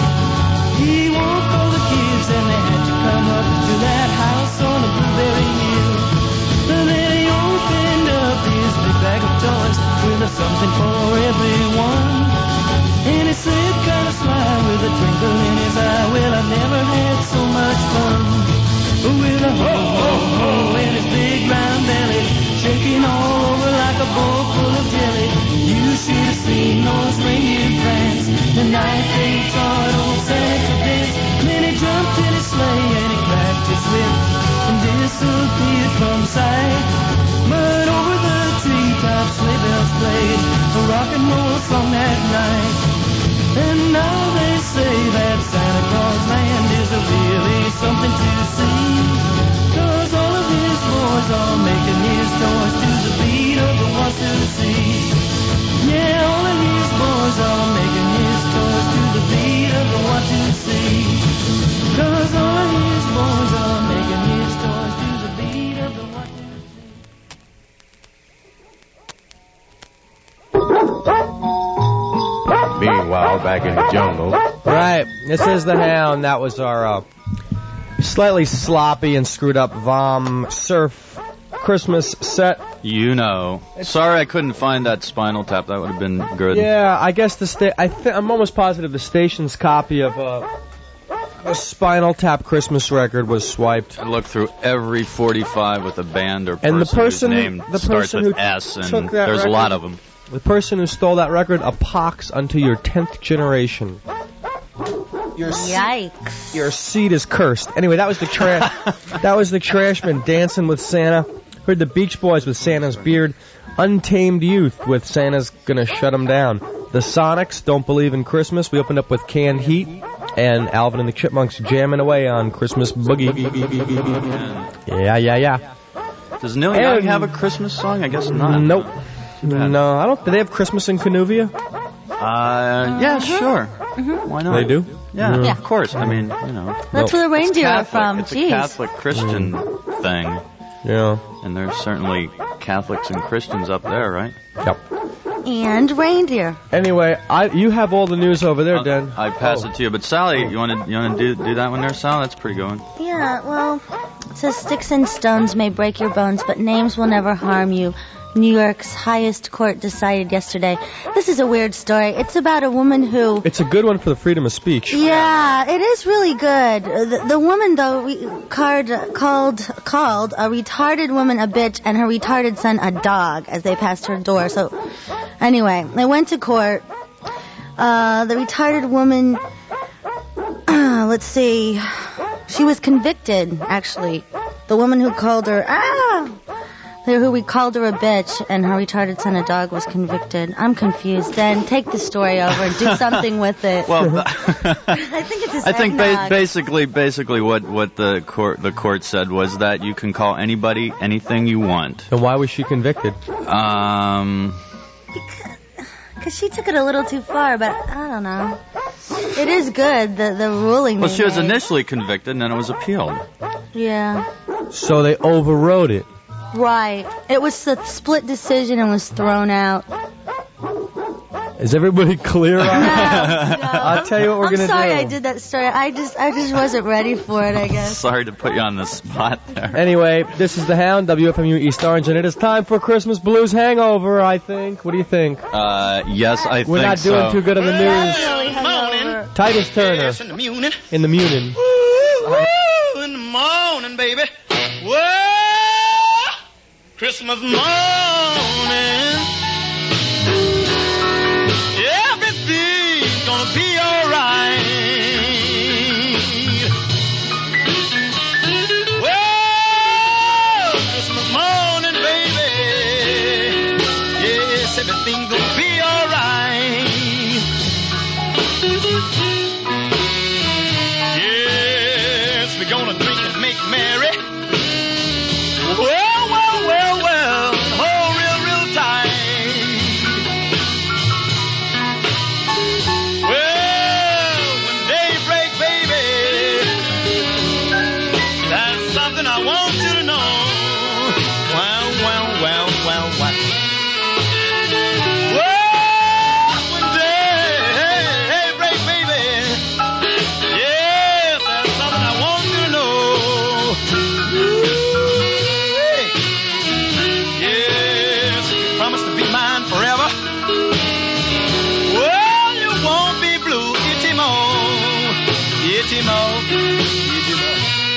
he woke all the kids and they had to come up to that house on the Blueberry Hill. And then he opened up his big bag of toys with something for everyone. And he said kind of sly with a twinkle in his eye, well, I've never had so much fun. With a ho, ho, ho in his big round belly, shaking all over like a bowl full of jelly. You should have seen those reindeer prance the night they taught old Santa to dance. Then he jumped in his sleigh and he cracked his whip and disappeared from sight. But over the treetops sleigh bells played a rock and roll song that night. And now they say that Santa Claus Land is really something to see, 'cause all of his boys are making his toys to the beat of the one two three. Yeah, all of his boys are making his toys to the beat of the one two three. 'Cause all of his boys are making his toys to the beat of the one two Meanwhile, back in the jungle. Right. This is the Hound. That was our uh, slightly sloppy and screwed up Vom Surf Christmas set. You know. Sorry I couldn't find that Spinal Tap. That would have been good. Yeah, I guess the sta- I th- I'm almost positive the station's copy of uh, a Spinal Tap Christmas record was swiped. I looked through every forty-five with a band or person, And the person whose who- name the starts person with who S, and took that there's record- a lot of them. The person who stole that record, a pox unto your tenth generation. Your Yikes. Your seed is cursed. Anyway, that was the trash. That was the Trashmen dancing with Santa. Heard the Beach Boys with Santa's beard. Untamed Youth with Santa's gonna shut him down. The Sonics, Don't Believe in Christmas. We opened up with Canned Heat. And Alvin and the Chipmunks jamming away on Christmas Boogie. Yeah, yeah, yeah. Does Neil Young have a Christmas song? I guess not. Nope. No, I don't. Do they have Christmas in Canuvia? Uh, yeah, sure. Mm-hmm. Why not? They do? Yeah, Yeah. of course. I mean, you know. That's where the reindeer are Catholic. from. It's Jeez. a Catholic Christian thing. Yeah. And there's certainly Catholics and Christians up there, right? Yep. And reindeer. Anyway, I you have all the news over there, Dan. I pass Oh. it to you. But Sally, you want to you want to do do that one there, Sal? That's pretty good one. Yeah, well, it says sticks and stones may break your bones, but names will never harm you. New York's highest court decided yesterday. This is a weird story. It's about a woman who... It's a good one for the freedom of speech. Yeah, it is really good. The, the woman, though, re- card, called called a retarded woman a bitch and her retarded son a dog as they passed her door. So, anyway, they went to court. Uh, the retarded woman, uh, let's see, she was convicted, actually. The woman who called her, ah! Who we called her a bitch and her retarded son a dog was convicted. I'm confused. Then take the story over and do something with it. Well, I think it's I think ba- basically, basically, what what the court the court said was that you can call anybody anything you want. Then why was she convicted? Um, Because she took it a little too far, but I don't know. It is good, the the ruling. well, they she was made. initially convicted, and then it was appealed. Yeah. So they overrode it. Right. It was a split decision and was thrown out. Is everybody clear on that? I'll tell you what we're I'm going to do. sorry I did that story. I just I just wasn't ready for it, I guess. Sorry to put you on the spot there. Anyway, this is The Hound, W F M U East Orange, and it is time for Christmas Blues Hangover, I think. What do you think? Uh, yes, I We're think not doing so. too good on the news. Morning. Titus Turner. Yes, in the Munin. In the Munin. Woo, in the morning, baby. Whoa, Christmas morning. Everything's gonna be alright. Whoa, Christmas morning, baby. Yes, everything's gonna be alright. Yes, we're gonna drink and make merry. Well, well, well, well, hold real, real tight. Well, when daybreak, baby, that's something I want you to know. Well, well, well, well, well. Well, when daybreak, baby, yes, that's something I want you to know. Yes, you promise to be mine forever. Well, you won't be blue, itty mo, itty mo, itty mo.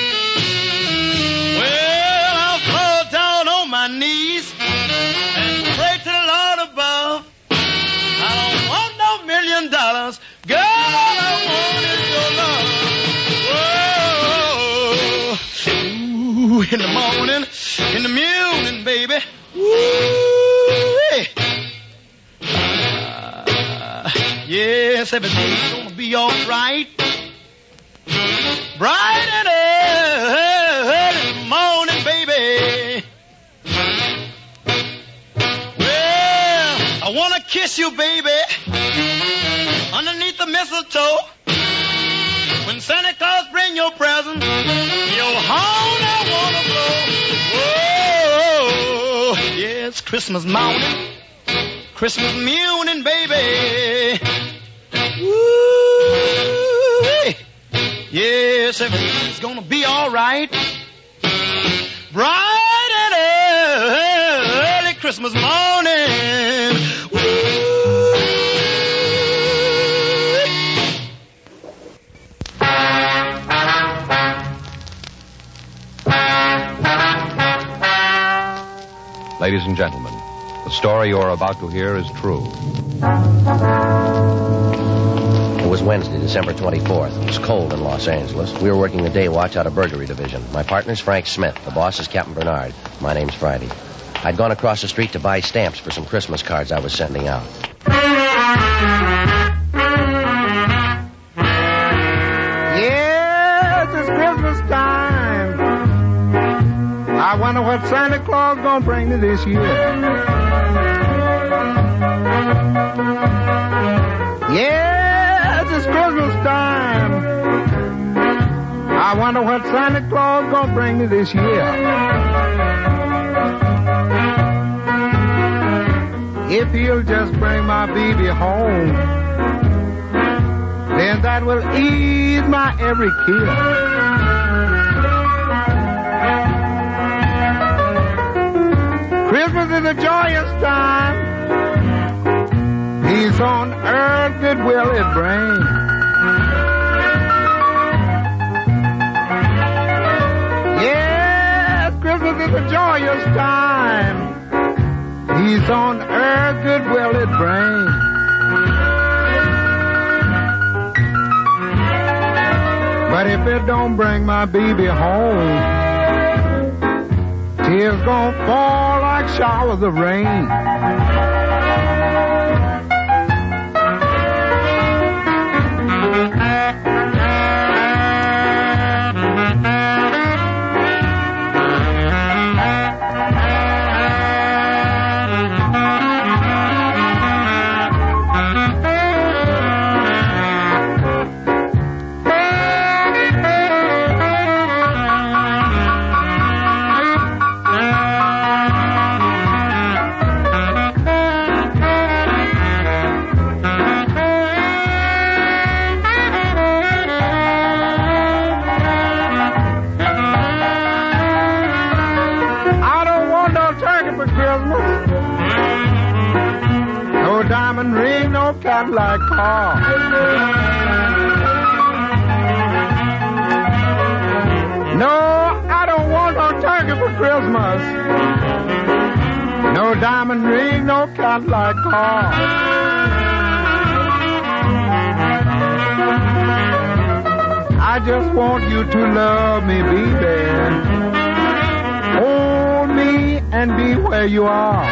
Well, I'll fall down on my knees and pray to the Lord above. I don't want no million dollars, girl, all I want is your love. Whoa, ooh, in the morning, in the morning, baby. Woo! Uh, yes, everything's gonna be alright. Bright and early in the morning, baby. Well, I wanna kiss you, baby, underneath the mistletoe. When Santa Claus bring your present, your horn I wanna blow. Whoa, yes, Christmas morning, Christmas morning, baby. Woo, yes, Yes, everything's gonna be all right. Bright and early Christmas morning. Ladies and gentlemen, the story you are about to hear is true. It was Wednesday, December twenty-fourth. It was cold in Los Angeles. We were working the day watch out of Burglary Division. My partner's Frank Smith. The boss is Captain Bernard. My name's Friday. I'd gone across the street to buy stamps for some Christmas cards I was sending out. Yes, it's Christmas time. I wonder what Santa Claus gonna bring me this year. Yes, it's Christmas time. I wonder what Santa Claus gonna bring me this year. If he'll just bring my baby home, then that will ease my every care. Christmas is a joyous time. Peace on earth, goodwill it brings. Yes, Christmas is a joyous time. Peace on earth, goodwill it brings. But if it don't bring my baby home, tears gonna fall like showers of rain. Cadillac car. No, I don't want no turkey for Christmas. No diamond ring, no Cadillac car. I just want you to love me, baby. Hold me and be where you are.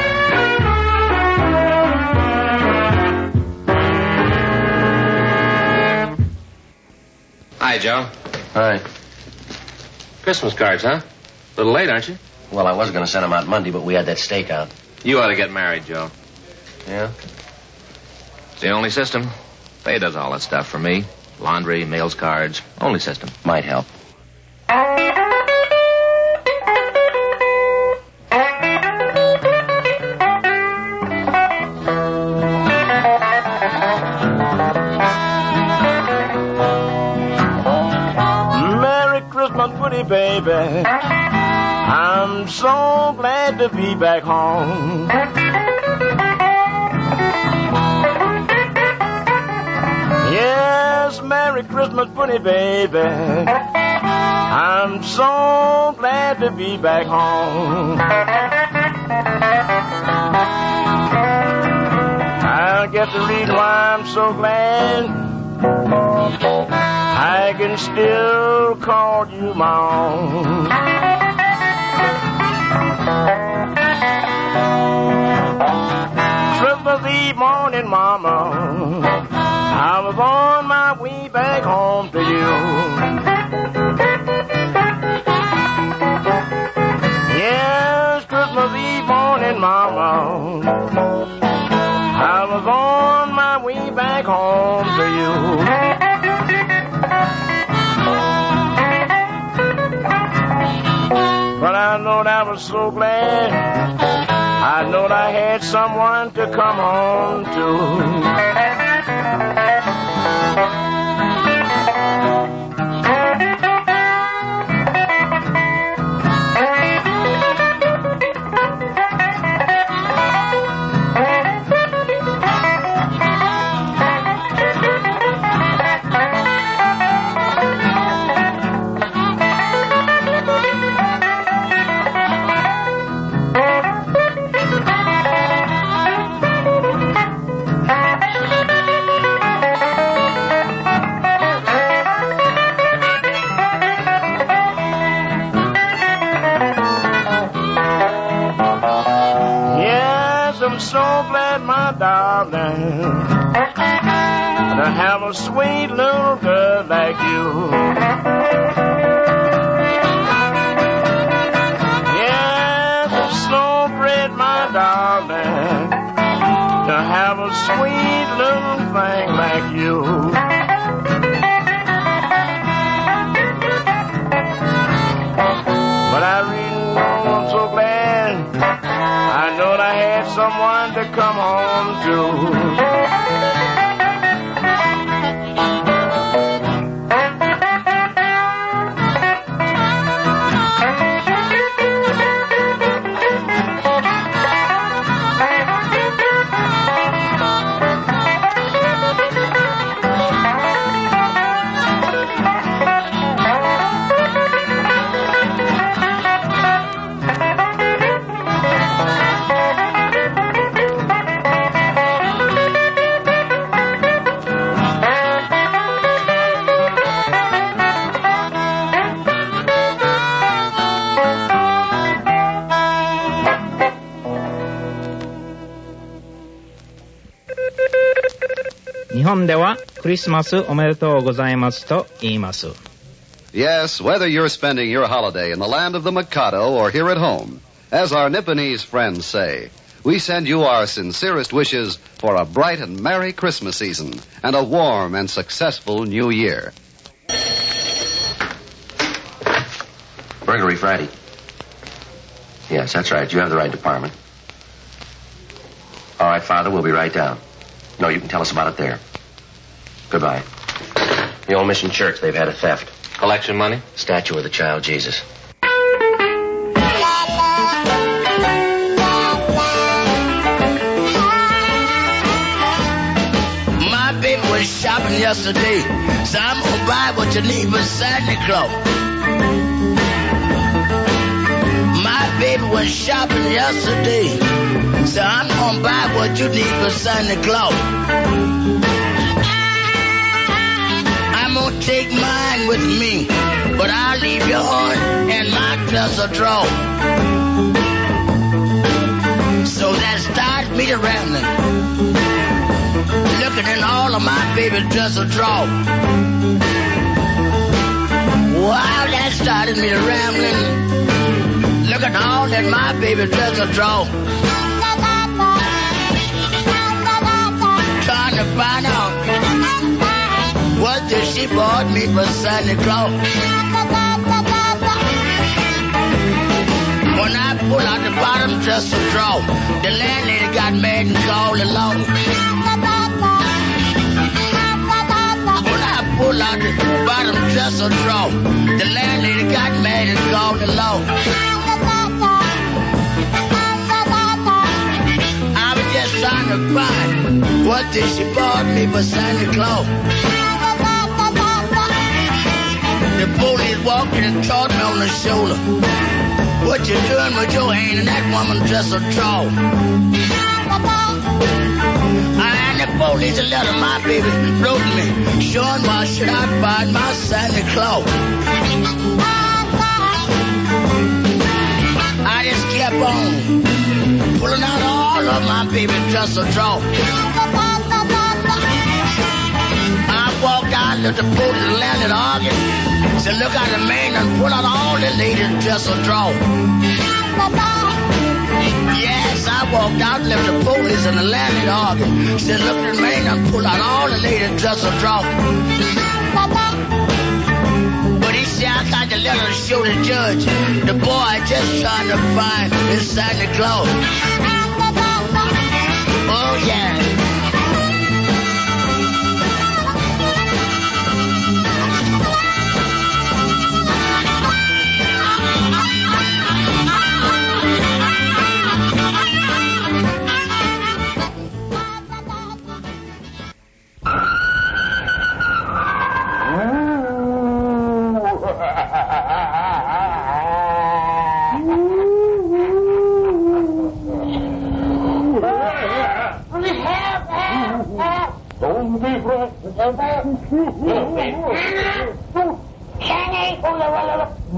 Hi, Joe. Hi. Christmas cards, huh? A little late, aren't you? Well, I was going to send them out Monday, but we had that stakeout. You ought to get married, Joe. Yeah? It's the only system. Faye does all that stuff for me. Laundry, mails, cards. Only system. Might help. Baby, I'm so glad to be back home. Yes, Merry Christmas, pretty baby. I'm so glad to be back home. I'll get the reason why I'm so glad. I can still call you my own. Christmas Eve morning, Mama, I was on my way back home to you. Yes, Christmas Eve morning, Mama, I was on my way back home to you. But I know that I was so glad. I know I had someone to come home to. so glad, my darling, to have a sweet little girl like you. Yes, I'm so glad, my darling, to have a sweet little thing like you. But I really am so glad I know I had someone to come home to. Yes, whether you're spending your holiday in the land of the Mikado or here at home, as our Nipponese friends say, we send you our sincerest wishes for a bright and merry Christmas season and a warm and successful New Year. Burglary Friday. Yes, that's right. You have the right department. All right, Father, we'll be right down. No, you can tell us about it there. Goodbye. The old mission church, they've had a theft. Collection money? Statue of the child Jesus. My baby was shopping yesterday, so I'm gonna buy what you need for Santa Claus. My baby was shopping yesterday, so I'm gonna buy what you need for Santa Claus. I'm gonna take mine with me, but I'll leave yours in my dresser drawer. So that starts me to rambling, looking in all of my baby dresser drawer. Wow, that started me to rambling, looking all in my baby dresser drawer, trying to find out what did she bought me for Santa Claus. When I pull out the bottom dresser drawer, the landlady got mad and called along. When I pull out the bottom dresser drawer, the landlady got mad and called along. I was just trying to find what did she bought me for Santa Claus. The police walked in and caught me on the shoulder. What you doing with your hand in that woman's dresser drawer? I had the police a letter my baby wrote me, showing why should I find my Santa Claus. I just kept on pulling out all of my baby dresser drawer. I walked out, looked at the police and landed arguing. Said, look out the man and pull out all the ladies' dresser drawer. Yes, I walked out, left the police and the landlady arguing. Said, look at the man and pull out all the ladies' dresser drawer. But he said, I got the letter to show the judge. The boy just trying to find his Santa Claus. Oh, yeah.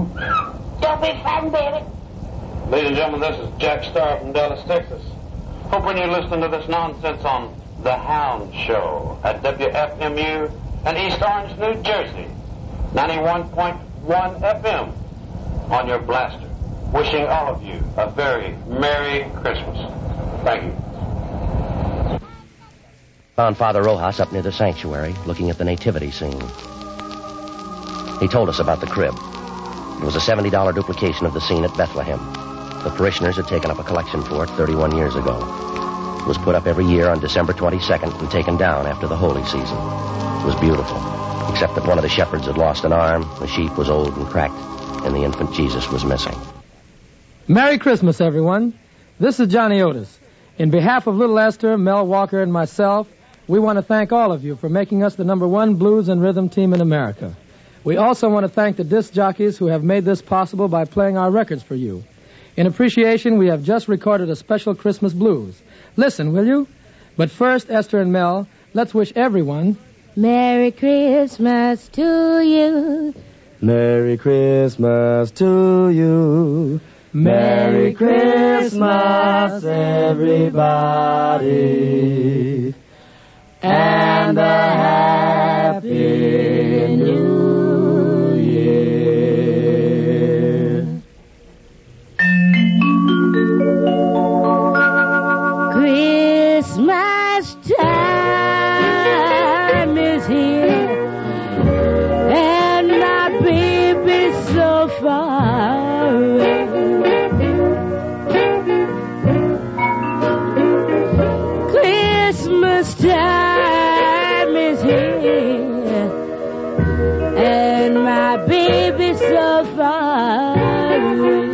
Don't be frightened, baby. Ladies and gentlemen, this is Jack Starr from Dallas, Texas. Hoping you listen to this nonsense on The Hound Show at W F M U and East Orange, New Jersey, ninety-one point one F M on your blaster. Wishing all of you a very Merry Christmas. Thank you. Found Father Rojas up near the sanctuary, looking at the nativity scene. He told us about the crib. It was a seventy dollars duplication of the scene at Bethlehem. The parishioners had taken up a collection for it thirty-one years ago. It was put up every year on December twenty-second and taken down after the holy season. It was beautiful, except that one of the shepherds had lost an arm, the sheep was old and cracked, and the infant Jesus was missing. Merry Christmas, everyone. This is Johnny Otis. In behalf of Little Esther, Mel Walker, and myself, we want to thank all of you for making us the number one blues and rhythm team in America. We also want to thank the disc jockeys who have made this possible by playing our records for you. In appreciation, we have just recorded a special Christmas blues. Listen, will you? But first, Esther and Mel, let's wish everyone Merry Christmas to you. Merry Christmas to you. Merry Christmas, everybody. And a happy new year. Christmas time is here, and my baby's so far away. Christmas time is here, and my baby's so far away.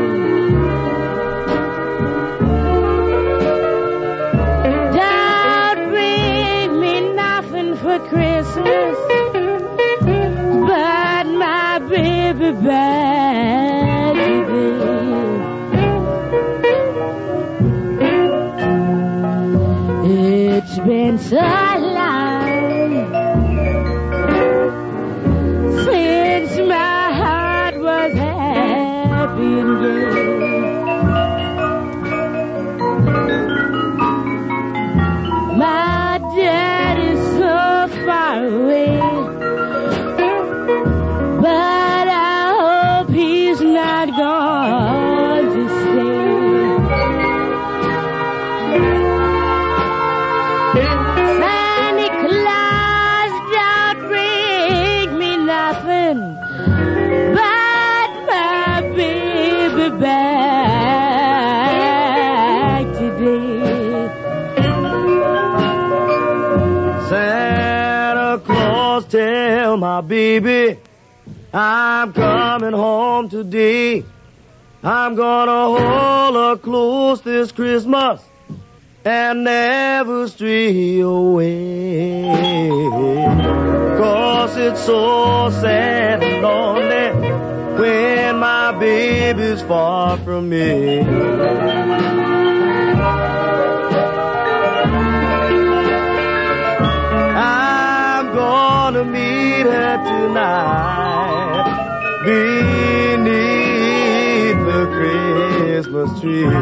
Don't bring me nothing for Christmas but my baby back today. It's been so long since my heart was happy and gay. My dad is so far away, but I hope he's not going to stay. Santa Claus don't bring me nothing but my baby back today. Santa Claus, tell my baby I'm coming home today. I'm gonna hold her close this Christmas and never stray away. 'Cause it's so sad and lonely when my baby's far from me. I'm gonna meet her tonight beneath the Christmas tree.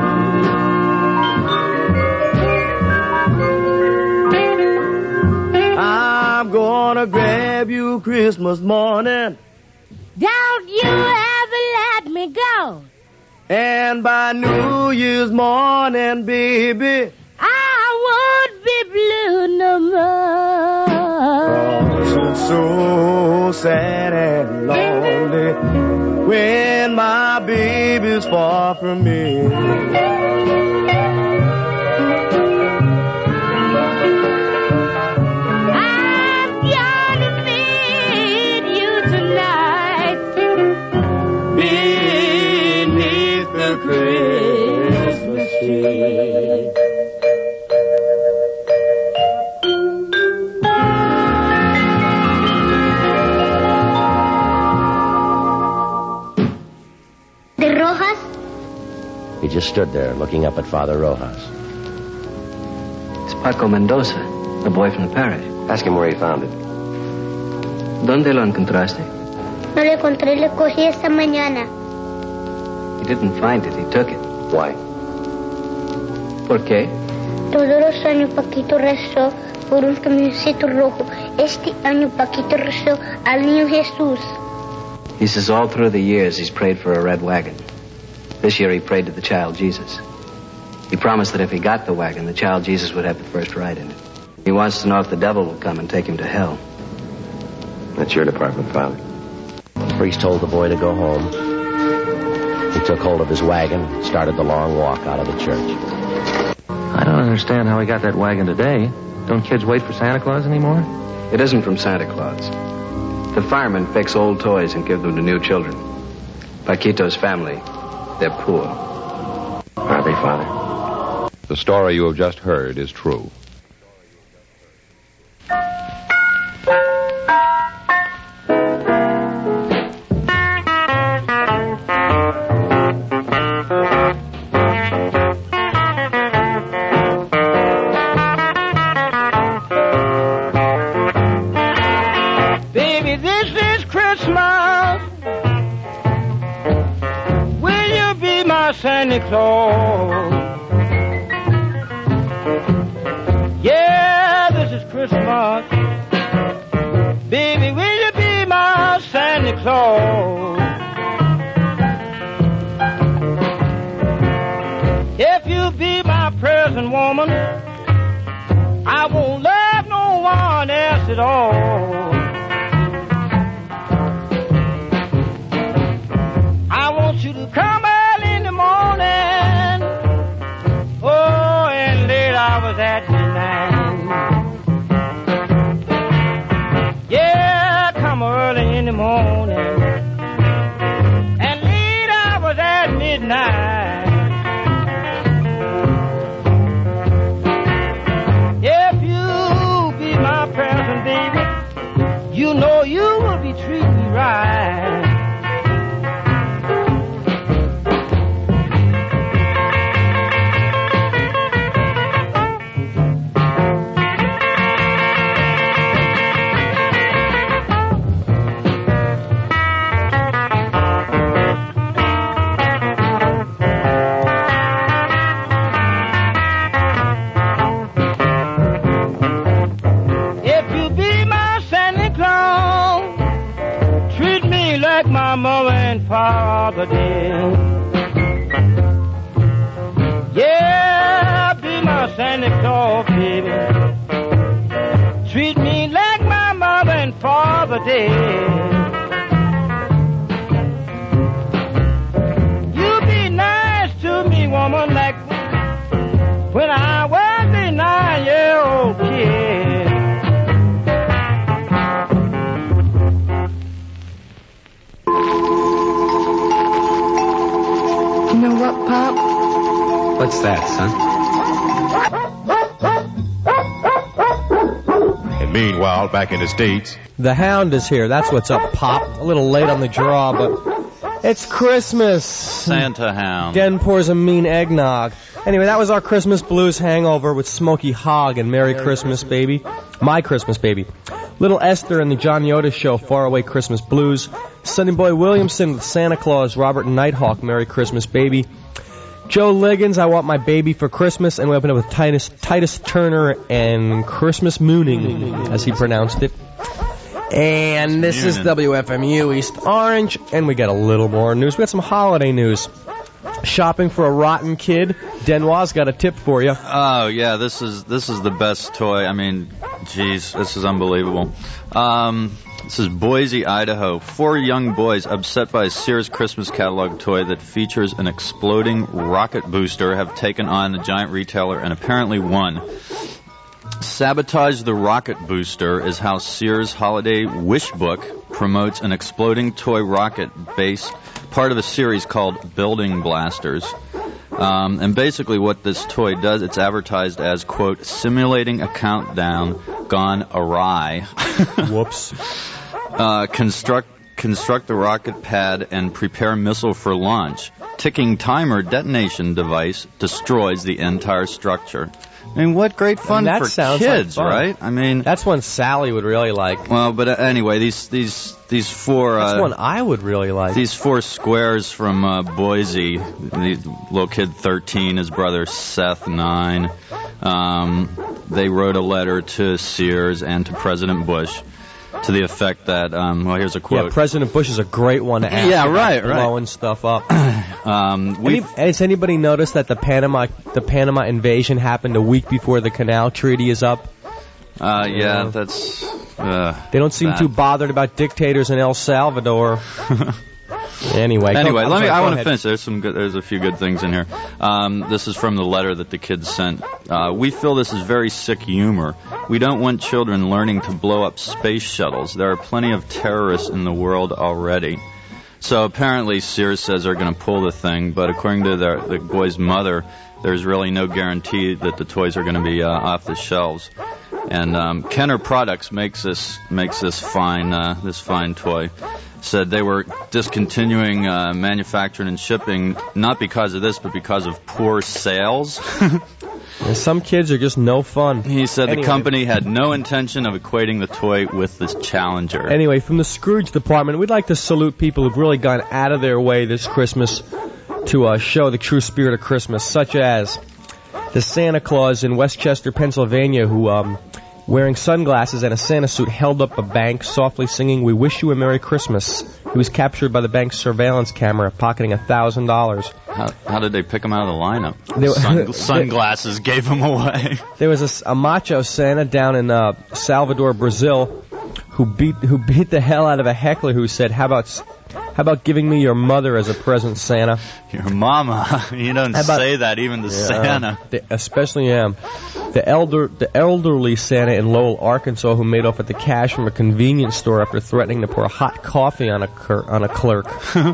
I'm gonna grab you Christmas morning. Don't you ever let me go. And by New Year's morning, baby, I won't be blue no more. 'Cause it's so sad and lonely when my baby's far from me. Christmas tree. The Rojas? He just stood there looking up at Father Rojas. It's Paco Mendoza, the boy from the parish. Ask him where he found it. ¿Dónde lo encontraste? No lo encontré, lo cogí esta mañana. He didn't find it, he took it. Why? ¿Por qué? Todos los años Paquito rezó por un camioncito rojo. Este año Paquito rezó al niño Jesús. He says all through the years he's prayed for a red wagon. This year he prayed to the child Jesus. He promised that if he got the wagon, the child Jesus would have the first ride in it. He wants to know if the devil will come and take him to hell. That's your department, Father. The priest told the boy to go home. He took hold of his wagon, started the long walk out of the church. I don't understand how he got that wagon today. Don't kids wait for Santa Claus anymore? It isn't from Santa Claus. The firemen fix old toys and give them to new children. Paquito's family, they're poor. Are they, Father? The story you have just heard is true. Baby, this is Christmas. Will you be my Santa Claus? Yeah, this is Christmas. Baby, will you be my Santa Claus? If you be my present woman, I won't love no one else at all. I want you to come early in the morning, oh, and late hours at midnight. Yeah, come early in the morning, and late hours at midnight. If you be my present baby, you know you will be treating me right. My mother and father did. Yeah, be my Santa Claus, baby. Treat me like my mother and father did. You be nice to me, woman, like when I was a nine-year-old kid. You know what, Pop? What's that, son? And meanwhile, back in the States, The Hound is here. That's what's up, Pop. A little late on the draw, but it's Christmas. Santa Hound. Den pours a mean eggnog. Anyway, that was our Christmas blues hangover with Smokey Hogg and Merry Christmas, Baby. My Christmas Baby. Little Esther and the John Yoda Show, Faraway Christmas Blues. Sonny Boy Williamson with Santa Claus, Robert Nighthawk, Merry Christmas Baby. Joe Liggins, I Want My Baby for Christmas. And we open up with Titus, Titus Turner and Christmas Mooning, as he pronounced it. And this is W F M U East Orange, and we got a little more news. We got some holiday news. Shopping for a rotten kid. Denoir's got a tip for you. Oh yeah, this is this is the best toy. I mean, geez, this is unbelievable. Um, this is Boise, Idaho. Four young boys upset by a Sears Christmas catalog toy that features an exploding rocket booster have taken on a giant retailer and apparently won. Sabotage the Rocket Booster is how Sears Holiday Wish Book promotes an exploding toy rocket base, part of a series called Building Blasters. Um, and basically what this toy does, it's advertised as, quote, simulating a countdown gone awry. Whoops. Uh, construct construct the rocket pad and prepare missile for launch. Ticking timer detonation device destroys the entire structure. I mean, what great fun that for sounds kids, like fun. Right? I mean, that's one Sally would really like. Well, but uh, anyway, these these these four. That's uh, one I would really like. These four squares from uh, Boise. The little kid, thirteen. His brother Seth, nine. Um, they wrote a letter to Sears and to President Bush, to the effect that, um, well, here's a quote. Yeah, President Bush is a great one to ask. Yeah, right, about right. Blowing stuff up. um, Any, has anybody noticed that the Panama the Panama invasion happened a week before the Canal Treaty is up? Uh, yeah, that's. Uh, they don't seem that. too bothered about dictators in El Salvador. Anyway, Anyway, go, let me. sorry, I go want to ahead. finish. There's some. Good, there's a few good things in here. Um, this is from the letter that the kids sent. Uh, we feel this is very sick humor. We don't want children learning to blow up space shuttles. There are plenty of terrorists in the world already. So apparently, Sears says they're going to pull the thing, but according to their, the boy's mother, there's really no guarantee that the toys are going to be uh, off the shelves. And um, Kenner Products makes this makes this fine uh, this fine toy. Said they were discontinuing uh, manufacturing and shipping not because of this, but because of poor sales. And some kids are just no fun. He said Anyway. the company had no intention of equating the toy with this Challenger. Anyway, from the Scrooge department, we'd like to salute people who've really gone out of their way this Christmas to uh, show the true spirit of Christmas, such as the Santa Claus in Westchester, Pennsylvania, who, um, wearing sunglasses and a Santa suit, held up a bank, softly singing, "We wish you a Merry Christmas." He was captured by the bank's surveillance camera, pocketing a thousand dollars. How, how did they pick him out of the lineup? They- Sun, sunglasses gave him away. There was a, s- a macho Santa down in uh, Salvador, Brazil, who beat who beat the hell out of a heckler who said, "How about s- how about giving me your mother as a present, Santa?" Your mama. You don't How about- say that even to Yeah, Santa. the- especially um, the elder the elderly Santa in Lowell, Arkansas, who made off with the cash from a convenience store after threatening to pour hot coffee on a cur- on a clerk.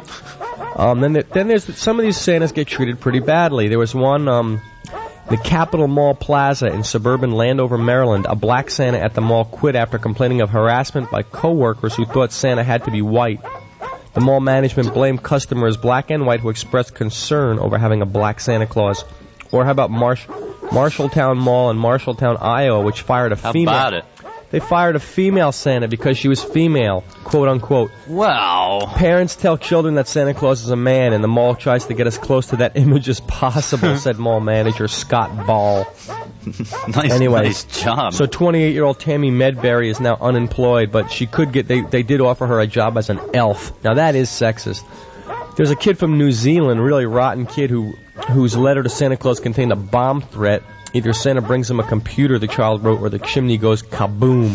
um, then there, then there's some of these Santas get treated pretty badly. There was one. Um, The Capitol Mall Plaza in suburban Landover, Maryland. A black Santa at the mall quit after complaining of harassment by coworkers who thought Santa had to be white. The mall management blamed customers, black and white, who expressed concern over having a black Santa Claus. Or how about Marsh- Marshalltown Mall in Marshalltown, Iowa, which fired a How female. about it? They fired a female Santa because she was female, quote unquote. Wow. Parents tell children that Santa Claus is a man, and the mall tries to get as close to that image as possible, said mall manager Scott Ball. nice, Anyway, nice job. So twenty-eight-year-old Tammy Medberry is now unemployed, but she could get, they, they did offer her a job as an elf. Now that is sexist. There's a kid from New Zealand, really rotten kid, who whose letter to Santa Claus contained a bomb threat. Either Santa brings him a computer, the child wrote, or the chimney goes kaboom.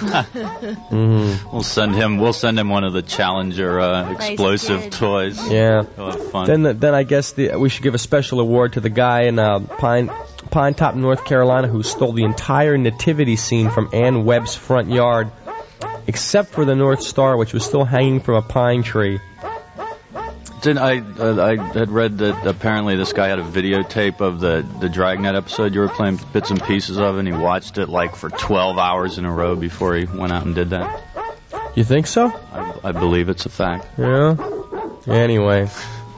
mm-hmm. We'll send him. We'll send him one of the Challenger uh, explosive kid. toys. Yeah. He'll have fun. Then, the, then I guess the, we should give a special award to the guy in uh, Pine Pine Top, North Carolina, who stole the entire nativity scene from Ann Webb's front yard, except for the North Star, which was still hanging from a pine tree. Didn't I? Uh, I had read that apparently this guy had a videotape of the the Dragnet episode you were playing bits and pieces of, and he watched it like for twelve hours in a row before he went out and did that. You think so? I, I believe it's a fact. Yeah. Anyway.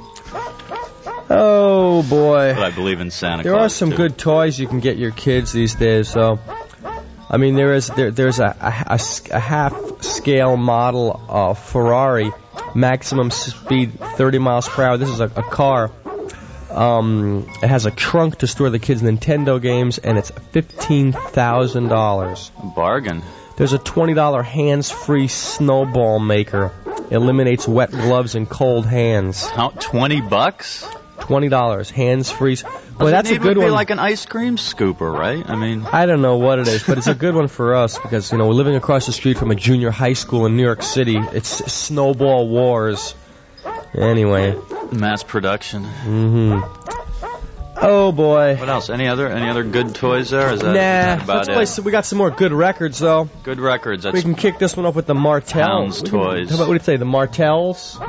Oh boy. But I believe in Santa There Claus. are some too. good toys you can get your kids these days. So, I mean, there is there there's a a, a, a half scale model of Ferrari, maximum speed thirty miles per hour. This is a, a car. Um, it has a trunk to store the kids' Nintendo games, and it's fifteen thousand dollars. Bargain. There's a twenty dollar hands-free snowball maker. Eliminates wet gloves and cold hands. How, twenty bucks? Twenty dollars, hands-free. Well, Doesn't that's it a good be one. like an ice cream scooper, right? I mean, I don't know what it is, but it's a good one for us because, you know, we're living across the street from a junior high school in New York City. It's snowball wars. Anyway. mass production. Mm-hmm. Oh boy. What else? Any other any other good toys there? Is that, Nah. is that about Let's it? play some, we got some more good records though. Good records. That's We can kick this one off with the Martell. Towns We can- toys. How about what do you say? The Martells.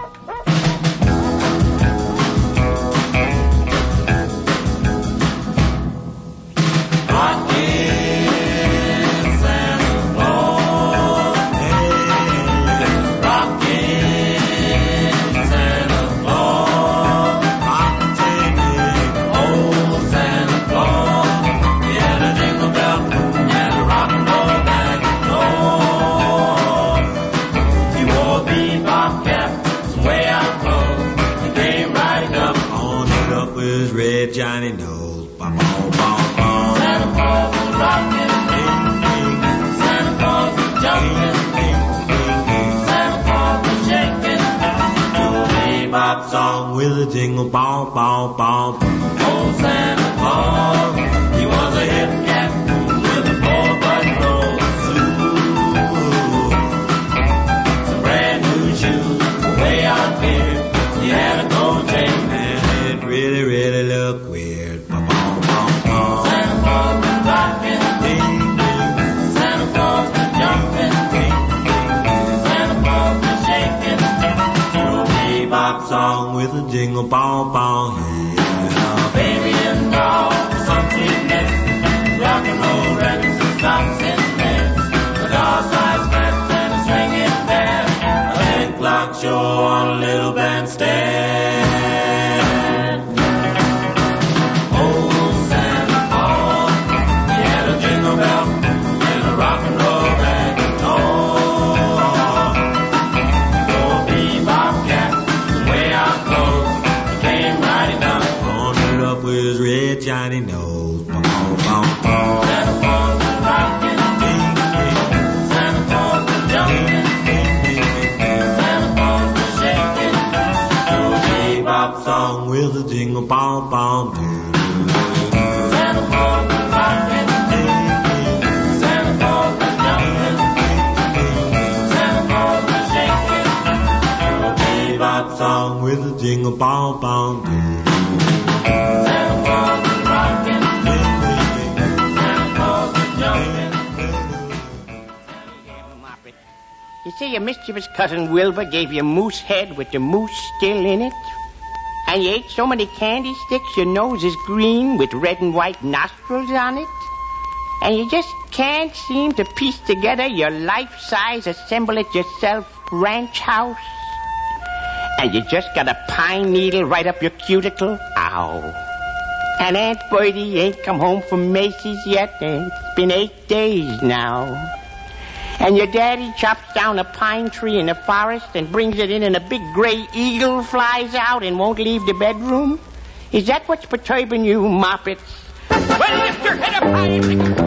He wore the with red Johnny nose. Bom, bom, bom, bom. Santa Claus is rocking. Ding, ding. Santa Claus is jumping. Ding, ding, ding. Santa Claus is shaking. Do a bebop song with a jingle ball, ball, ball. Old Santa Claus, he was a hip cat with a four-button roll suit. Some brand new shoes, way out here. He had a gold chain and it really, really looked weird. Bum, bum, bum, bum. Santa Claus was rocking. Ding, ding. Santa Claus was jumping. Ding, ding. Santa Claus was shaking. Do a bebop song with a jingle ball, ball. Yeah. Baby and doll, some sweetness. Rock and roll records and socks and pants. A doll-sized fence and a swinging band. A leg clock show on a little bandstand. Old Santa Claus, he had a jingle bell and a rock and roll band. Oh, go a bebop cat, way out close. He came riding up, cornered up with his red Johnny nose. Bum, bum, bum, bum. Santa Claus was rocking. Ding, ding. Santa Claus was jumping. Ding, ding, ding. Santa Claus was shaking. Do a bebop song with a jingle ball, ball. Santa Claus was rocking. Ding, ding. Santa Claus was jumping. Ding, ding. Santa Claus was shaking. Do a bebop song with a jingle ball, ball. Santa Claus was rocking. Ding, ding. Santa Claus was jumping. You say your mischievous cousin Wilbur gave you moose head with the moose still in it? And you ate so many candy sticks your nose is green with red and white nostrils on it? And you just can't seem to piece together your life-size assemble-it-yourself ranch house? And you just got a pine needle right up your cuticle? Ow. And Aunt Bertie ain't come home from Macy's yet, and it's been eight days now. And your daddy chops down a pine tree in the forest and brings it in and a big gray eagle flies out and won't leave the bedroom? Is that what's perturbing you, Moppets? Well, lift your head up high and pick up.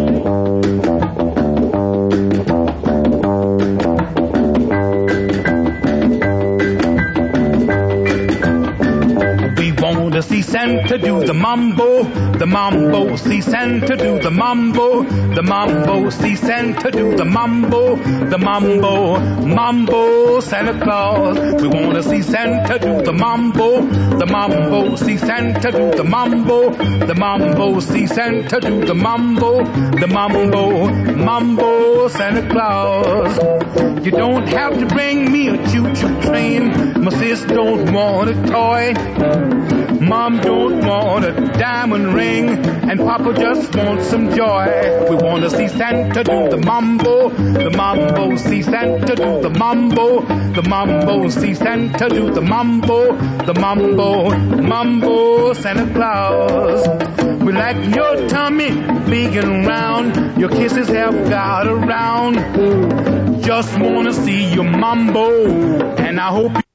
To see Santa do the mambo, the mambo, see Santa do the mambo, the mambo, see Santa do the mambo, the mambo, mambo, Santa Claus. We want to see Santa do the mambo, the mambo, see Santa do the mambo, the mambo, see Santa do the mambo, the mambo, mambo, Santa Claus. You don't have to bring me a choo-choo train, my sis don't want a toy. Mom don't want a diamond ring, and Papa just wants some joy. We want to see Santa do the mambo, the mambo, see Santa do the mambo, the mambo, see Santa do the mambo, the mambo, mambo, Santa Claus. We like your tummy big and round, your kisses have got around. Just want to see your mambo, and I hope you...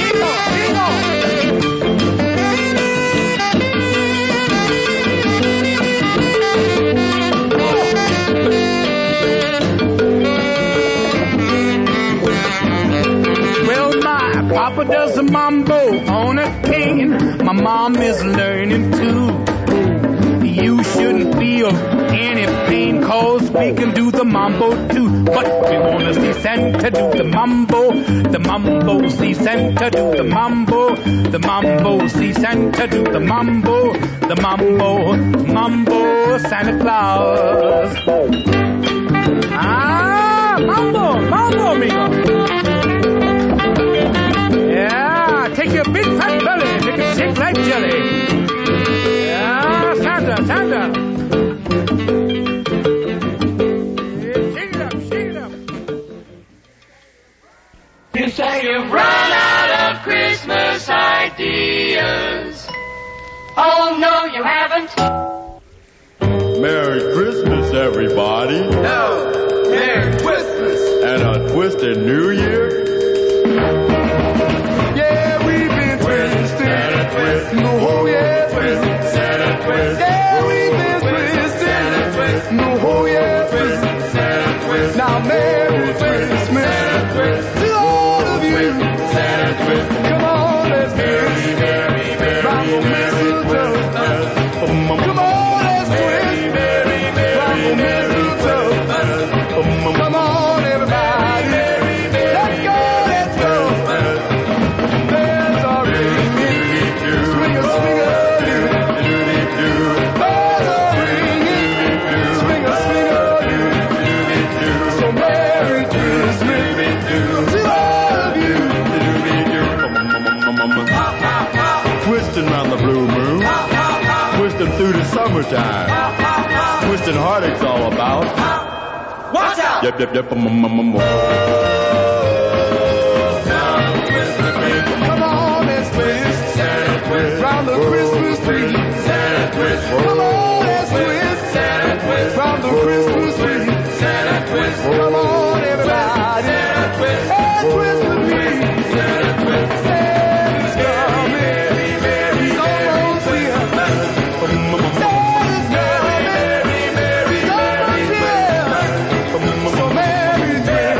Papa does a mambo on a cane. My mom is learning too. You shouldn't feel any pain, cause we can do the mambo too. But we wanna see Santa do the mambo, the mambo, see Santa do the mambo, the mambo, see Santa do the mambo, the mambo, mambo, Santa Claus. Ah, mambo, mambo, amigo. Yeah, take your big fat belly, make it shake like jelly. Yeah, Santa, Santa. Yeah, shake it up, shake it up. You say you've run out of Christmas ideas. Oh, no, you haven't. Merry Christmas, everybody. No, Merry Christmas. And a twisted New Year. Yeah, we've been twisting and a twisting. Oh, yeah. summertime. Twisted heartache's all about. Watch out! Yep, yep, yep. Um, um, um, um. Come on, let's twist. Santa twist. Round the Christmas tree. Santa twist. Come on, let's twist. Santa twist. Round the Christmas tree. Santa twist. Come on, everybody. Santa twist. Hey, twist with me. Santa twist. Santa's coming. He's almost here. Santa's coming. He's almost here. So Merry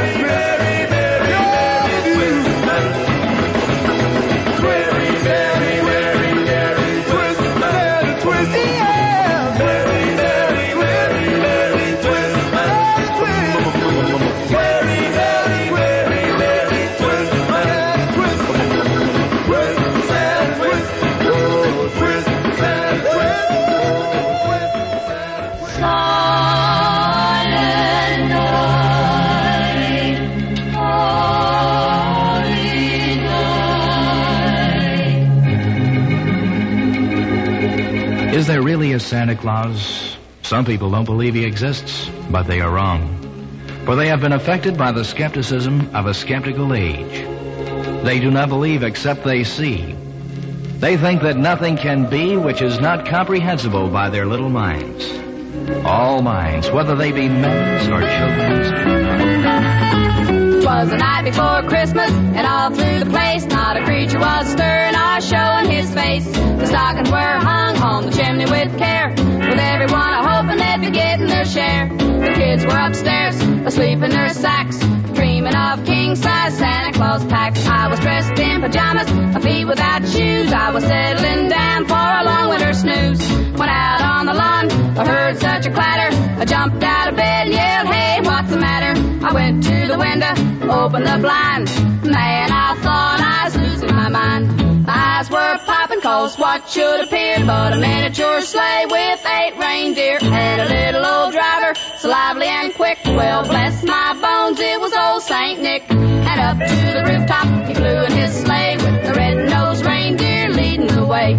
Is there really a Santa Claus? Some people don't believe he exists, but they are wrong. For they have been affected by the skepticism of a skeptical age. They do not believe except they see. They think that nothing can be which is not comprehensible by their little minds. All minds, whether they be men's or children's. 'Twas the night before Christmas, and all through the place, not a creature was stirring or showing his face. The stockings were hung on the chimney with care, with everyone a hoping they'd be getting their share. The kids were upstairs, asleep in their sacks, dreaming of king-size Santa Claus packs. I was dressed in pajamas, my feet without shoes. I was settling down for a long winter snooze. Went out on the lawn, I heard such a clatter. I jumped out of bed and yelled, hey, what's the matter? I went to the window, opened the blinds. Man, I thought I was losing my mind. My eyes were popping, cause what should appear but a miniature sleigh with eight reindeer and a little old driver, so lively and quick. Well, bless my bones, it was old Saint Nick. And up to the rooftop he flew in his sleigh, with the red-nosed reindeer leading the way.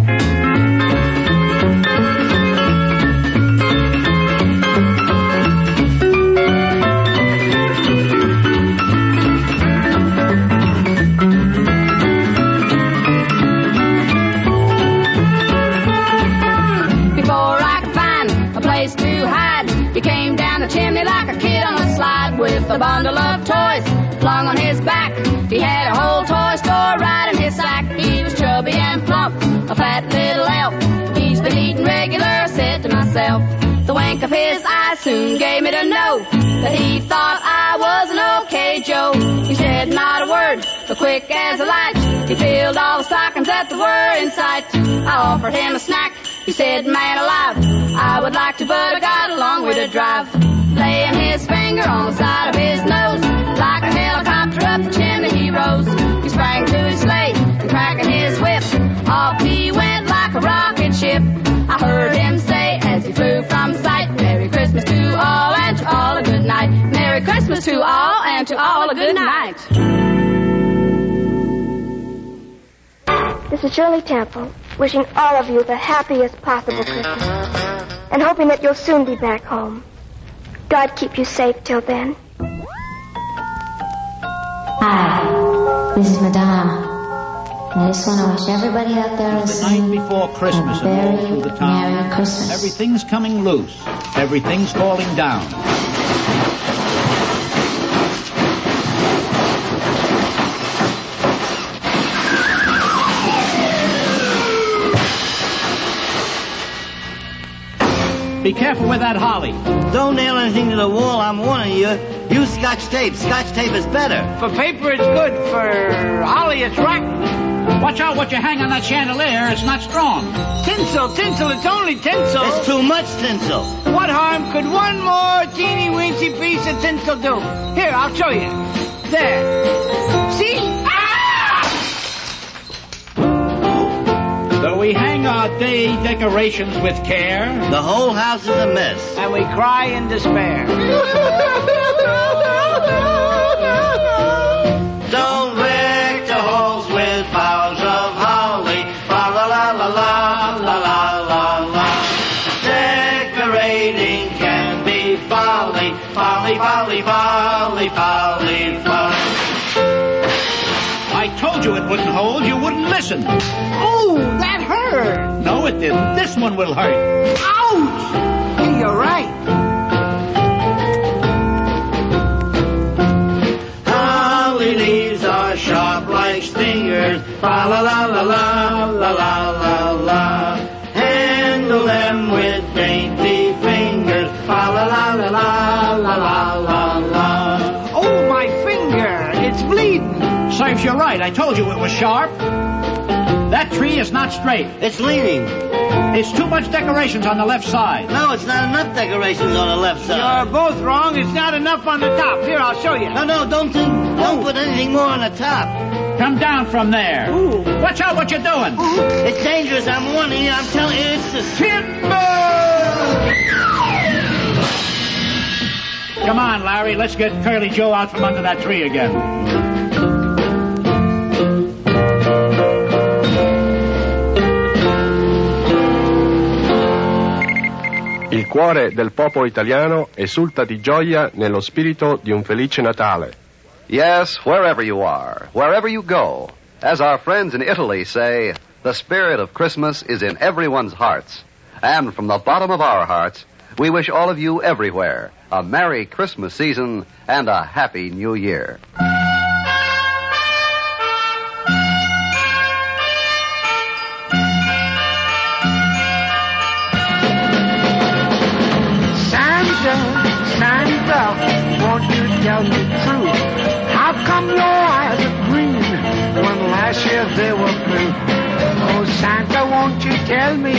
He came down the chimney like a kid on a slide, with a bundle of toys flung on his back. He had a whole toy store right in his sack. He was chubby and plump, a fat little elf. He's been eating regular, I said to myself. The wink of his eye soon gave me to know that he thought I was an okay Joe. He said not a word, but quick as a light, he filled all the stockings that were in sight. I offered him a snack. He said, man alive, I would like to, but I got a long way to drive. Laying his finger on the side of his nose, like a helicopter up the chimney he rose. He sprang to his sleigh and cracking his whip, off he went like a rocket ship. I heard him say as he flew from sight, Merry Christmas to all and to all a good night. Merry Christmas to all and to all a good night. This is Shirley Temple, wishing all of you the happiest possible Christmas, and hoping that you'll soon be back home. God keep you safe till then. Hi, this is Madonna. I just want to wish everybody out there listening the night before Christmas a and all very through the town. Merry Christmas. Everything's coming loose. Everything's falling down. Be careful with that holly. Don't nail anything to the wall, I'm warning you. Use scotch tape. Scotch tape is better. For paper, it's good. For holly, it's rotten. Watch out what you hang on that chandelier. It's not strong. Tinsel, tinsel, it's only tinsel. It's too much tinsel. What harm could one more teeny-weensy piece of tinsel do? Here, I'll show you. There. See? So we hang our day decorations with care. The whole house is a mess. And we cry in despair. Don't wreck the halls with boughs of holly. La la la la la la la la la. wouldn't hold, you wouldn't listen. Oh, that hurt. No, it didn't. This one will hurt. Ouch! Hey, you're right. Holly leaves are sharp like stingers. Fa la la la la la la la la. Handle them with dainty fingers. Fa la la la la la la la la. Oh, my finger. It's bleeding. Serves you right. I told you it was sharp. That tree is not straight. It's leaning. It's too much decorations on the left side. No, it's not enough decorations on the left side. You're both wrong. It's not enough on the top. Here, I'll show you. No, no, don't think, don't put anything more on the top. Come down from there. Ooh. Watch out what you're doing. It's dangerous. I'm warning you. I'm telling you, it's a timber. Come on, Larry. Let's get Curly Joe out from under that tree again. Il cuore del popolo italiano esulta di gioia nello spirito di un felice Natale. Yes, wherever you are, wherever you go, as our friends in Italy say, the spirit of Christmas is in everyone's hearts. And from the bottom of our hearts, we wish all of you everywhere a Merry Christmas season and a Happy New Year. Won't you tell me true? How come your eyes are green when last year they were blue? Oh, Santa, won't you tell me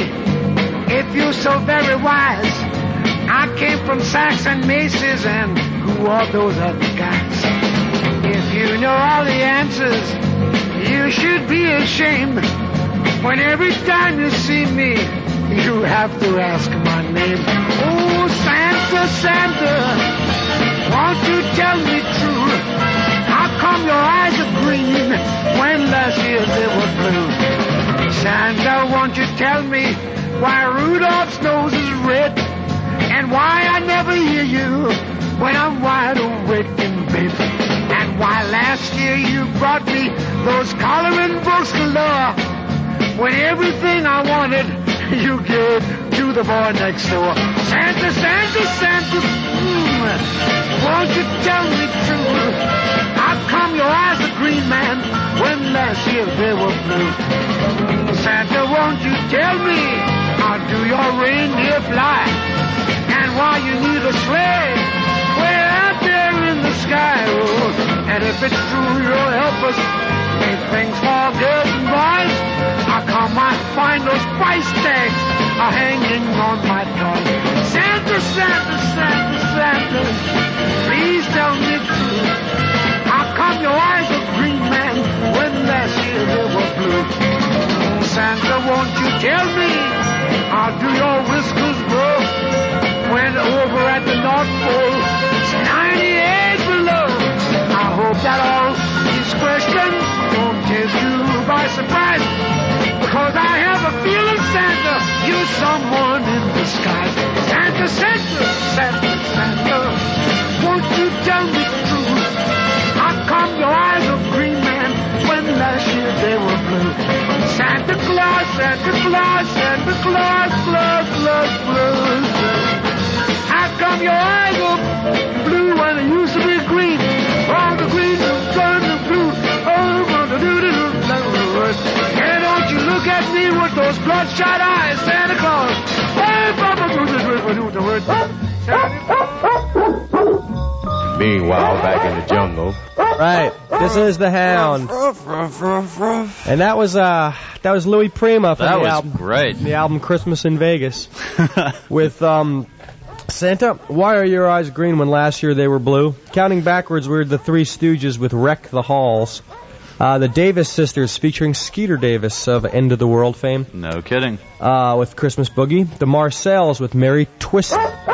if you're so very wise? I came from Saks and Macy's, and who are those other guys? If you know all the answers, you should be ashamed when every time you see me, you have to ask my name. Oh, Santa, Santa, won't you tell me true? How come your eyes are green when last year they were blue? Santa, won't you tell me why Rudolph's nose is red and why I never hear you when I'm wide awake in bed? And why last year you brought me those coloring books galore when everything I wanted you gave to the boy next door? Santa, Santa, Santa, mm, won't you tell me true? How come your eyes are green, man, when last year they were blue? Santa, won't you tell me how do your reindeer fly? And why you need a sleigh way out there in the sky? Oh, and if it's true, you'll help us make things for girls and boys. How come I find those price tags are hanging on my tongue? Santa, Santa, Santa, Santa, please tell me true. How come your eyes are green, man, when last year they were blue? Santa, won't you tell me how do your whiskers grow when over at the North Pole it's ninety-eight below? I hope that all these questions won't take you by surprise, because I have a feeling, Santa, you're someone in disguise. Santa, Santa, Santa, Santa, won't you tell me true? How come your eyes are green, man, when last year they were blue? Santa Claus, Santa Claus, Santa Claus, Claus, Claus, Claus. How come your eyes are blue when they used to be green? All the green is turned to blue. Oh, do do do do. Hey, don't you look at me with those bloodshot eyes, Santa Claus. Hey, Papa, do the word. Meanwhile, back in the jungle. Right, this is the Hound, and that was uh that was Louis Prima from that the was album, great. the album Christmas in Vegas, with um Santa. Why are your eyes green when last year they were blue? Counting backwards, we're the Three Stooges with Wreck the Halls. Uh, the Davis Sisters featuring Skeeter Davis of End of the World fame. No kidding. Uh, with Christmas Boogie. The Marcells with Merry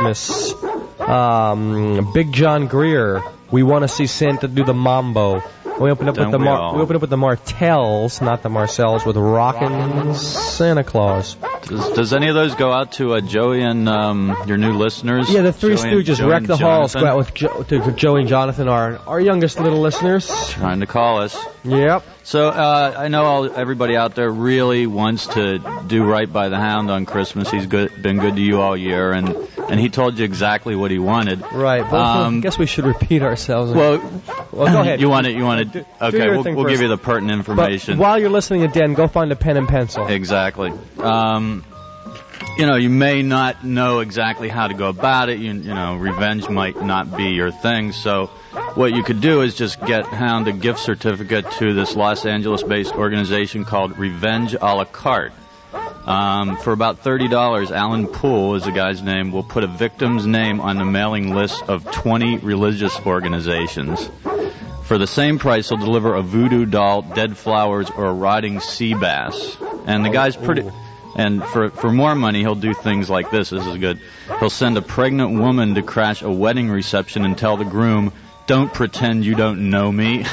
Twistmas. Um, Big John Greer, We Want to See Santa Do the Mambo. We opened up Don't with the we Mar- all? we opened up with the Martells, not the Marcells, with Rockin' Santa Claus. Does, does any of those go out to uh, Joey and um, your new listeners? Yeah, the Three Joey and- Stooges Joey wreck and the halls. Jonathan? Go out with jo- to Joey and Jonathan, our our youngest little listeners. Trying to call us. Yep. So uh, I know all, everybody out there really wants to do right by the Hound on Christmas. He's good, been good to you all year, and, and he told you exactly what he wanted. Right. But Um, I guess we should repeat ourselves. Well, well go ahead. You want it? You want it? Okay, your we'll, thing we'll first. give you the pertinent information. But while you're listening to Den, go find a pen and pencil. Exactly. Um, you know, you may not know exactly how to go about it. You, you know, revenge might not be your thing. So what you could do is just get Hound a gift certificate to this Los Angeles-based organization called Revenge a la carte. Um, for about thirty dollars, Alan Poole is the guy's name, will put a victim's name on the mailing list of twenty religious organizations. For the same price, he'll deliver a voodoo doll, dead flowers, or a rotting sea bass. And the guy's pretty... And for for more money, he'll do things like this. This is good. He'll send a pregnant woman to crash a wedding reception and tell the groom, "Don't pretend you don't know me."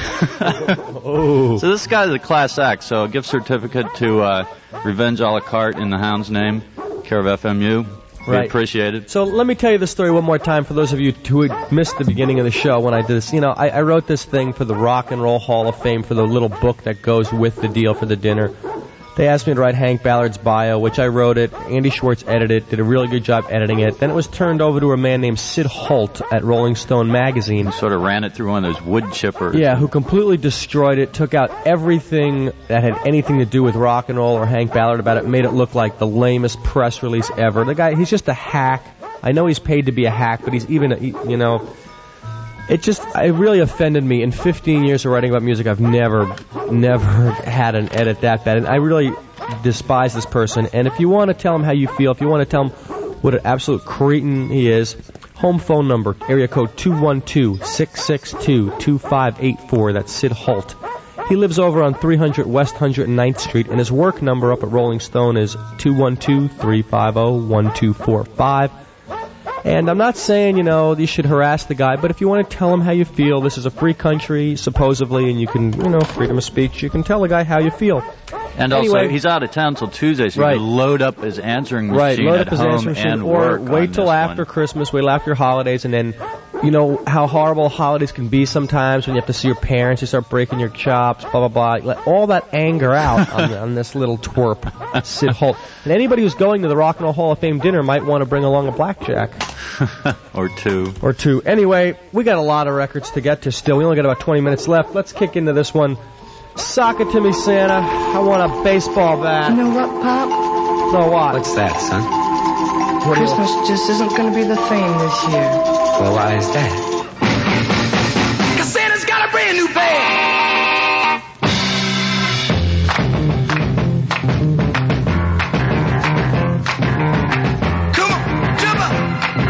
Oh. So this guy's a class act. So a gift certificate to uh, Revenge a la carte in the Hound's name, care of F M U. We Right. appreciate it. So let me tell you the story one more time for those of you who had missed the beginning of the show when I did this. You know, I, I wrote this thing for the Rock and Roll Hall of Fame for the little book that goes with the deal for the dinner. They asked me to write Hank Ballard's bio, which I wrote it. Andy Schwartz edited it, did a really good job editing it. Then it was turned over to a man named Sid Holt at Rolling Stone magazine. He sort of ran it through one of those wood chippers. Yeah, who completely destroyed it, took out everything that had anything to do with rock and roll or Hank Ballard about it, made it look like the lamest press release ever. The guy, he's just a hack. I know he's paid to be a hack, but he's even, a, you know... It just, it really offended me. In fifteen years of writing about music, I've never, never had an edit that bad. And I really despise this person. And if you want to tell him how you feel, if you want to tell him what an absolute cretin he is, home phone number, area code two one two, six six two, two five eight four. That's Sid Holt. He lives over on three hundred West one hundred ninth Street, and his work number up at Rolling Stone is two one two, three five zero, one two four five. And I'm not saying, you know, you should harass the guy, but if you want to tell him how you feel, this is a free country, supposedly, and you can, you know, freedom of speech, you can tell the guy how you feel. And Anyway. also, he's out of town till Tuesday, so Right. you can load up his answering machine Right, load at up his home answering machine, and or work wait on till this after one. Christmas, wait till after holidays, and then, you know, how horrible holidays can be sometimes when you have to see your parents, you start breaking your chops, blah, blah, blah. Let all that anger out on, on this little twerp, Sid Holt. And anybody who's going to the Rock and Roll Hall of Fame dinner might want to bring along a blackjack. Or two. Or two. Anyway, we got a lot of records to get to still. We only got about twenty minutes left. Let's kick into this one. Sock it to me, Santa. I want a baseball bat. You know what, Pop? So what? What's that, son? What do you- Christmas just isn't going to be the thing this year. Well, why is that? Cause Santa's got a brand new bag. Come on, jump up.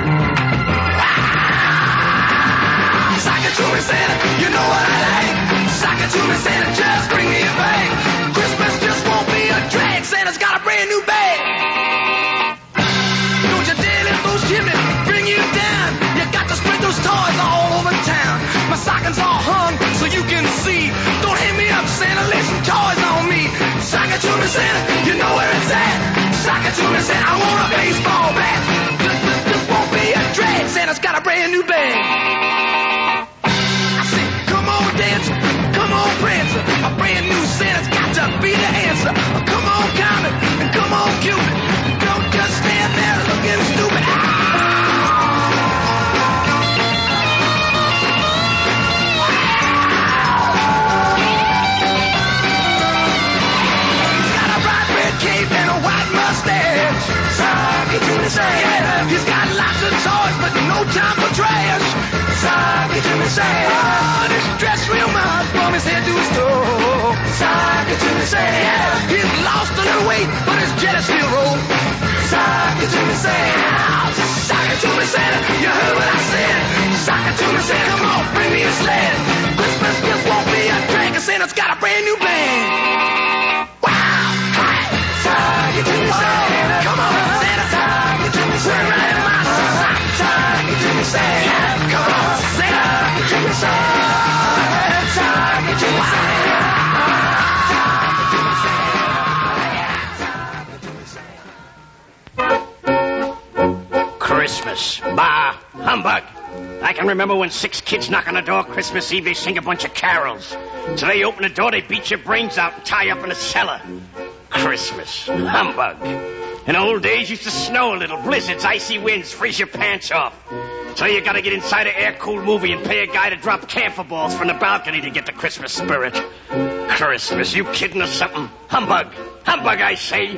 Ah! Sock it to me, Santa. You know what I like. Sock it to me, Santa. Just bring me a bag. Christmas just won't be a drag. Santa's got a brand new bag. Don't you dare let those chimneys bring you down. You got to spread those toys all over town. My stockings all hung so you can see. Don't hit me up, Santa, lay some toys on me. Sock it to me, Santa, you know where it's at. Sock it to me, Santa, I want a baseball bat. This, this, this won't be a drag. Santa's got a brand new bag. I said, come on, dancer, come on, prancer. A brand new Santa's got to be the answer. Come on, Comet, and come on, Cupid. Don't just stand there looking stupid. He's got a bright red cape and a white mustache. Sock it to me, Santa. He's got lots of toys, but no time for trash. Sock it to me, Santa. Oh, this dress real nice from his head to his toe. Sock it to me, Santa. He's lost a little weight, but his jet is still roll. Sock it to me, Santa. Sock it to me, Santa. You heard what I said. Sock it to me, Santa. Come on, bring me a sled. Christmas just won't be a drag, 'cause Santa's got a brand new band. Wow! Hi! Sock it to me, Santa. Come on, Santa. Sock it to me, Santa. Right in my sock. Sock it to me, Santa. Come on, Santa. Sock it to me, Santa. Sock it to Christmas. Bah, humbug. I can remember when six kids knock on the door Christmas Eve, they sing a bunch of carols. So they open the door, they beat your brains out and tie you up in a cellar. Christmas. Humbug. In old days, used to snow a little, blizzards, icy winds, freeze your pants off. So you gotta get inside an air-cooled movie and pay a guy to drop camphor balls from the balcony to get the Christmas spirit. Christmas, you kidding or something? Humbug. Humbug, I say.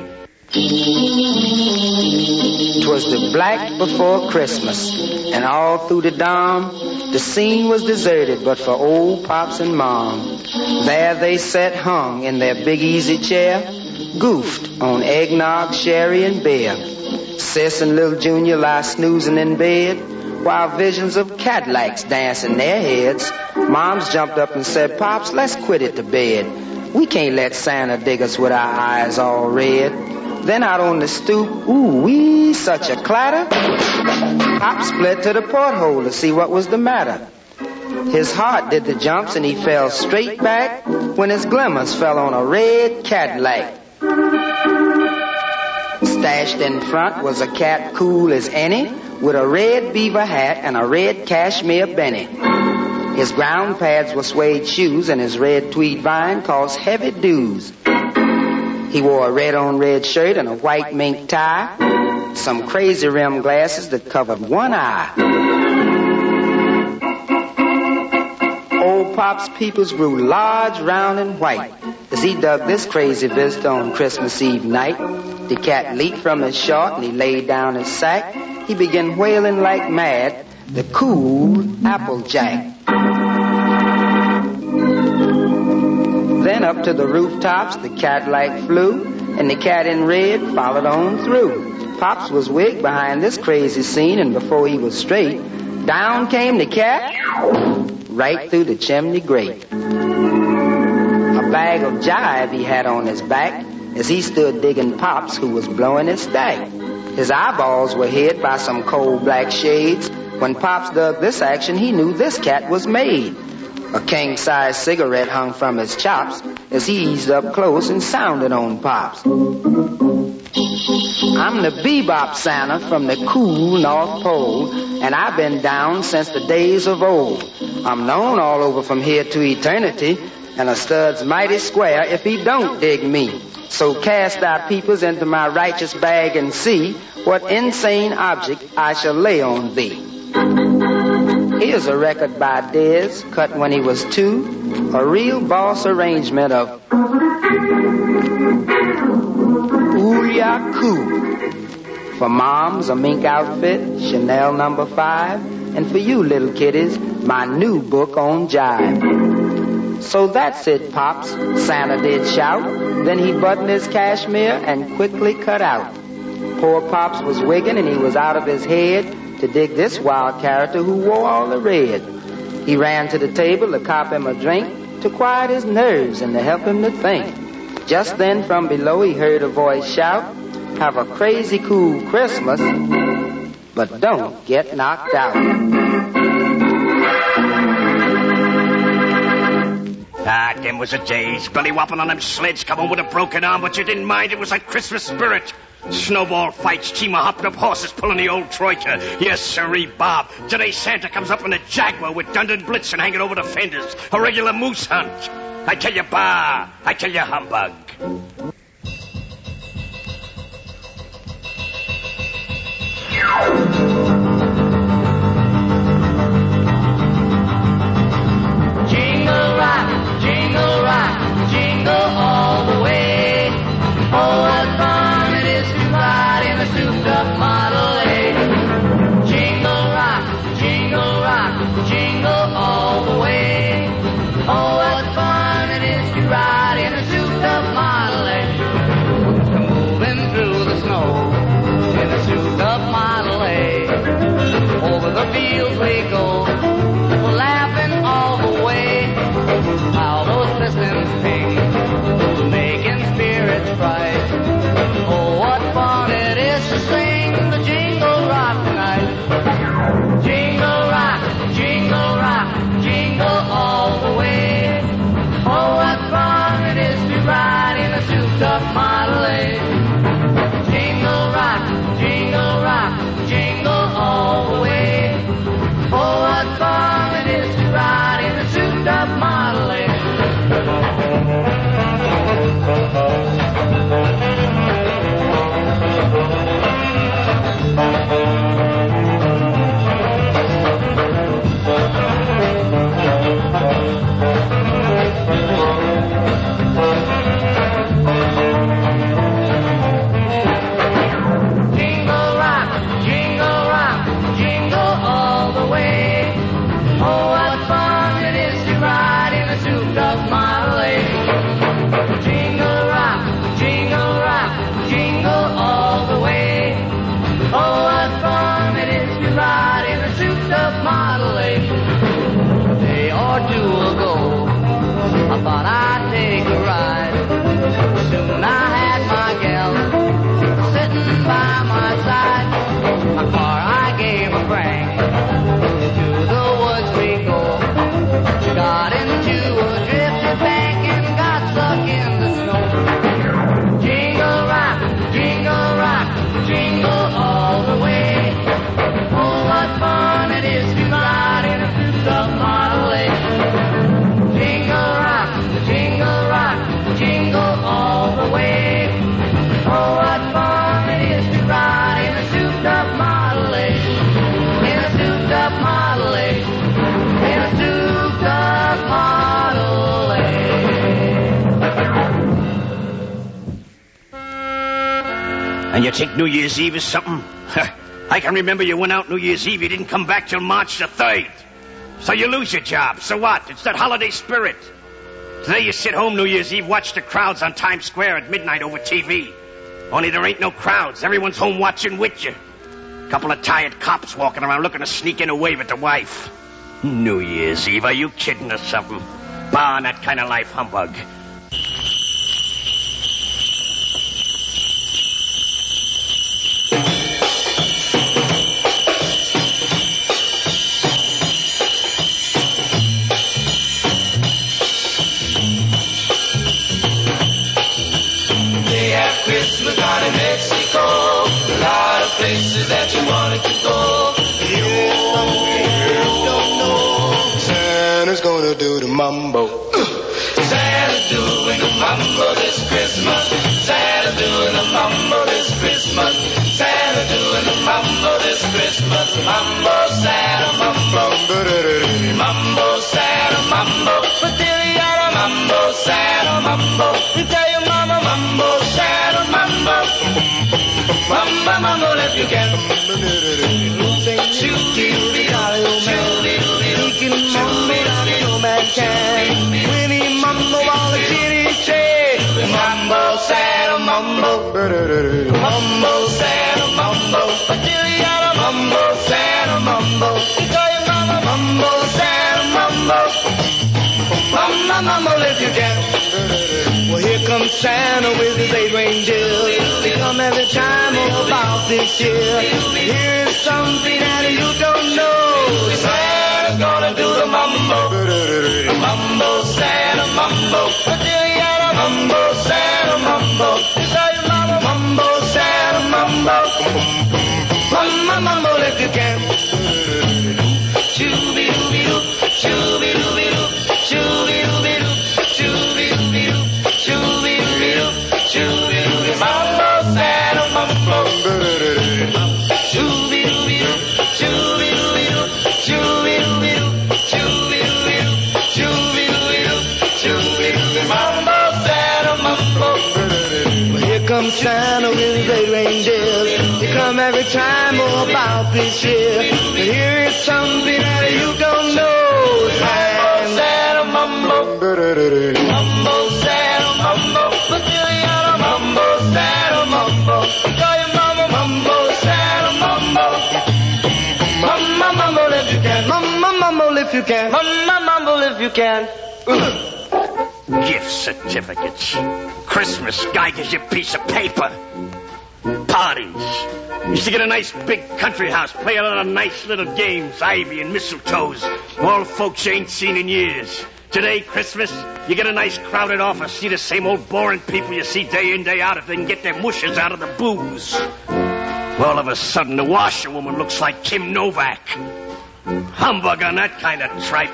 'Twas the black before Christmas, and all through the dawn, the scene was deserted but for old Pops and Mom. There they sat hung in their big easy chair, goofed on eggnog, sherry, and beer. Sis and little Junior lie snoozing in bed, while visions of Cadillacs dance in their heads. Moms jumped up and said, Pops, let's quit it to bed. We can't let Santa dig us with our eyes all red. Then out on the stoop, ooh-wee, such a clatter. Pop split to the porthole to see what was the matter. His heart did the jumps and he fell straight back when his glimmers fell on a red Cadillac. Stashed in front was a cat cool as any, with a red beaver hat and a red cashmere benny. His ground pads were suede shoes and his red tweed vine cost heavy dues. He wore a red-on-red shirt and a white mink tie, some crazy rim glasses that covered one eye. Old Pop's peepers grew large, round, and white as he dug this crazy visitor on Christmas Eve night. The cat leaped from his short and he laid down his sack. He began wailing like mad, the cool Applejack. Then up to the rooftops the Cadillac flew, and the cat in red followed on through. Pops was wigged behind this crazy scene, and before he was straight, down came the cat, right through the chimney grate. A bag of jive he had on his back as he stood digging Pops, who was blowing his stack. His eyeballs were hid by some cold black shades. When Pops dug this action, he knew this cat was made. A king-size cigarette hung from his chops as he eased up close and sounded on Pops. I'm the bebop Santa from the cool North Pole, and I've been down since the days of old. I'm known all over from here to eternity, and a stud's mighty square if he don't dig me. So cast thy peepers into my righteous bag and see what insane object I shall lay on thee. Here's a record by Diz, cut when he was two, a real boss arrangement of Ooh-ya-coo. For moms, a mink outfit, Chanel number five, and for you little kiddies, my new book on jive. So that's it, Pops, Santa did shout. Then he buttoned his cashmere and quickly cut out. Poor Pops was wigging and he was out of his head to dig this wild character who wore all the red. He ran to the table to cop him a drink, to quiet his nerves and to help him to think. Just then from below he heard a voice shout, have a crazy cool Christmas, but don't get knocked out. Ah, them was the days. Belly whopping on them sleds, coming with a broken arm, but you didn't mind. It was like Christmas spirit. Snowball fights, team of hopped up horses pulling the old troika. Yes, sirree, Bob. Today Santa comes up in a Jaguar with Dundon Blitzen hanging over the fenders. A regular moose hunt. I tell you, bah. I tell you, humbug. Jingle rock, jingle rock, jingle all the way. Oh, what fun it is to ride in a souped-up Model A. Jingle rock, jingle rock, jingle all the way. Oh, what fun it is to ride in a souped-up Model A. Moving through the snow in a souped-up Model A. Over the fields we go, laughing all the way. How those pistons ping, making spirits bright. Soon I had my gal sitting by my side. My car I gave a crank. To the woods we go. She got into a drifted bank and got stuck in the snow. Jingle rock, jingle rock, jingle all the way. Oh, what fun it is to ride in a souped-up Model A. Jingle rock, jingle rock, jingle all the way. Oh, what fun it is to ride in a souped-up Model A. In a souped-up Model A. In a souped-up Model A. And you think New Year's Eve is something? I can remember you went out New Year's Eve, you didn't come back till March the third. So you lose your job. So what? It's that holiday spirit. Today you sit home New Year's Eve, watch the crowds on Times Square at midnight over T V. Only there ain't no crowds. Everyone's home watching with you. Couple of tired cops walking around looking to sneak in a wave at the wife. New Year's Eve, are you kidding or something? Bah, on that kind of life humbug. Christmas down in Mexico, a lot of places that you wanted to go. You don't know. Santa's gonna do the mambo. Santa's doing the mambo this Christmas. Santa's doing the mambo this Christmas. Santa's doing the mambo this Christmas. Mambo, Santa, mambo. Mambo, Santa, mambo. Mambo, Santa, mambo. You tell your mama, mambo, Santa, mambo. Mambo, mambo, if you can. Winnie mambo, all the kitties say. Mambo, Santa, mambo. Mambo, Santa, mambo. Mambo, Santa, mambo. You tell your mama, mambo, Santa, mambo. Mamma, mamma, if you can. Well, here comes Santa with his eight reindeers. They come every time about this year. Here is something that you don't know. Santa's gonna do the mambo. Mambo, Santa, mambo. Mambo, Santa, mambo. Tell your mama, mambo, Santa, mambo. Mamma, mamma, if you can. Shooby-dooby-doo, shooby-dooby-doo. Shooby-dooby-doo, shooby-dooby-doo, shooby-dooby-doo, shooby-dooby-doo, mambo, Santa, mambo. Shooby-dooby-doo, shooby-dooby-doo, shooby-dooby-doo, shooby-dooby-doo, shooby-dooby-doo, shooby-dooby-doo, mambo, Santa, mambo. Well, here comes Santa with his eight reindeers. They come every time about this year. But here is something that you don't know. Santa, mambo. Mambo, Santa, mambo. Mambo, Santa, mambo. Tell your mama, mambo, Santa, mambo. Mamma, mambo, if you can. Mamma, mambo, if you can. Mamma, mambo, if you can. Gift certificates. Christmas guy gives you a piece of paper. Parties. Used to get a nice big country house, play a lot of nice little games, ivy and mistletoes. All folks you ain't seen in years. Today, Christmas, you get a nice crowded office, see the same old boring people you see day in, day out if they can get their mushes out of the booze. All of a sudden, the washerwoman looks like Kim Novak. Humbug on that kind of tripe.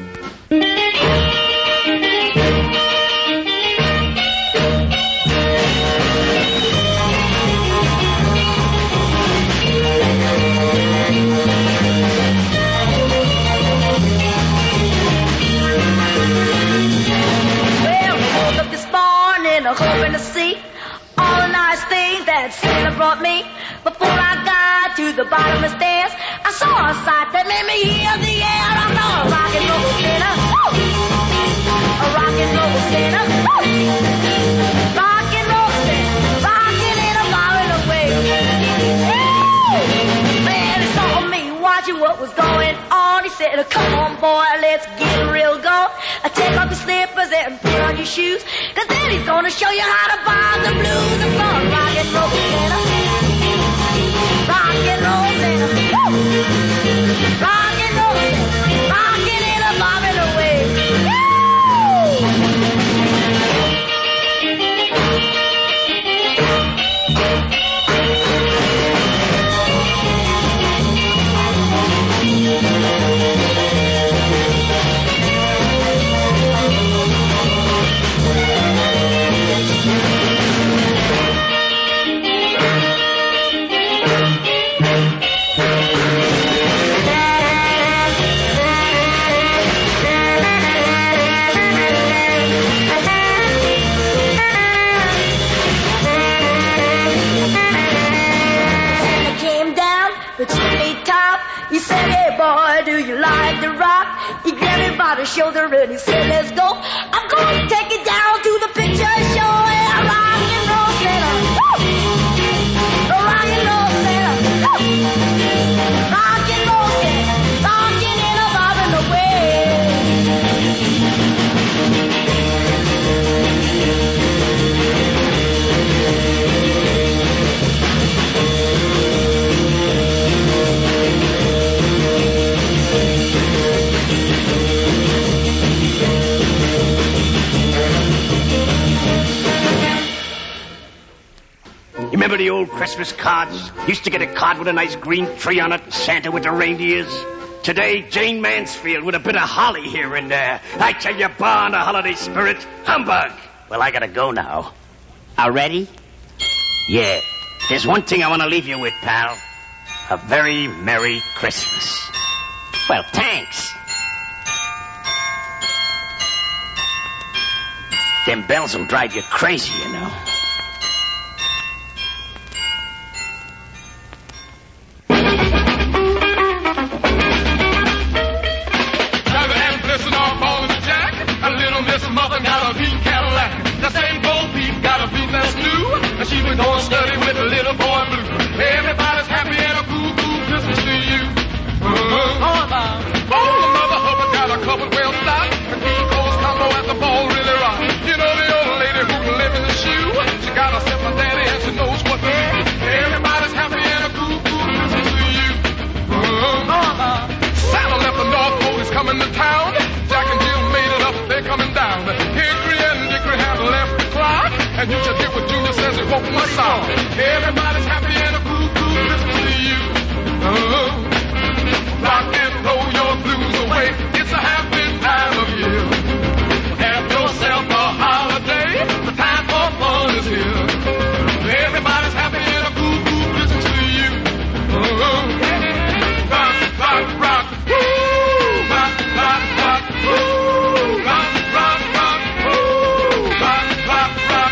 Hoping to see all the nice things that Santa brought me. Before I got to the bottom of the stairs, I saw a sight that made me hear the air. I'm not a rock and roll Santa, a rock and roll Santa, rock and roll Santa, rocking in a violent way. Man, he saw me watching what was going on. He said, come on, boy, let's get real going. I take off your slippers and put on your shoes, cause then he's gonna show you how to buy the blues. I'm gonna rock and roll Santa. Rock and roll Santa. Woo! Rock and roll Santa. Rockin' in a bobbing away. The chimney top, he said, hey boy, do you like to rock? He grabbed me by the shoulder and he said, let's go. I'm going to take it down to the picture show. Yeah, rock and roll Santa. Woo! Rock and roll Santa. Woo! Rock and roll Santa. Rockin' in a bobbing away. You remember the old Christmas cards? Used to get a card with a nice green tree on it and Santa with the reindeers. Today, Jane Mansfield with a bit of holly here and there. I tell you, bar on the holiday spirit, humbug. Well, I gotta go now. Are ready? Yeah. There's one thing I want to leave you with, pal. A very Merry Christmas. Well, thanks. Them bells will drive you crazy, you know. She was going study with the little boy blue. Everybody's happy and a cool, cool Christmas to you. Uh-huh. Oh, the mother hubba got a couple well stocked. The Kiko's combo at the ball really rock. You know the old lady who can live in the shoe. She got herself a daddy and she knows what to do. Everybody's happy and a cool, cool Christmas to you. Uh-huh. Santa left the North Pole, he's coming to town. Jack and Jill made it up, they're coming down. Hickory and Dickory have left the clock. And you should hear what Junior says, it won't my song. Everybody's happy and a cool, cool Christmas to you. Oh, rock and roll your blues away. It's a happy time of year. Have yourself a holiday. The time for fun is here. Everybody's happy and a cool, cool Christmas to you. Oh, rock, rock, rock. Woo! Rock, rock, rock. Woo! Rock, rock, rock. Woo! Rock, rock, rock.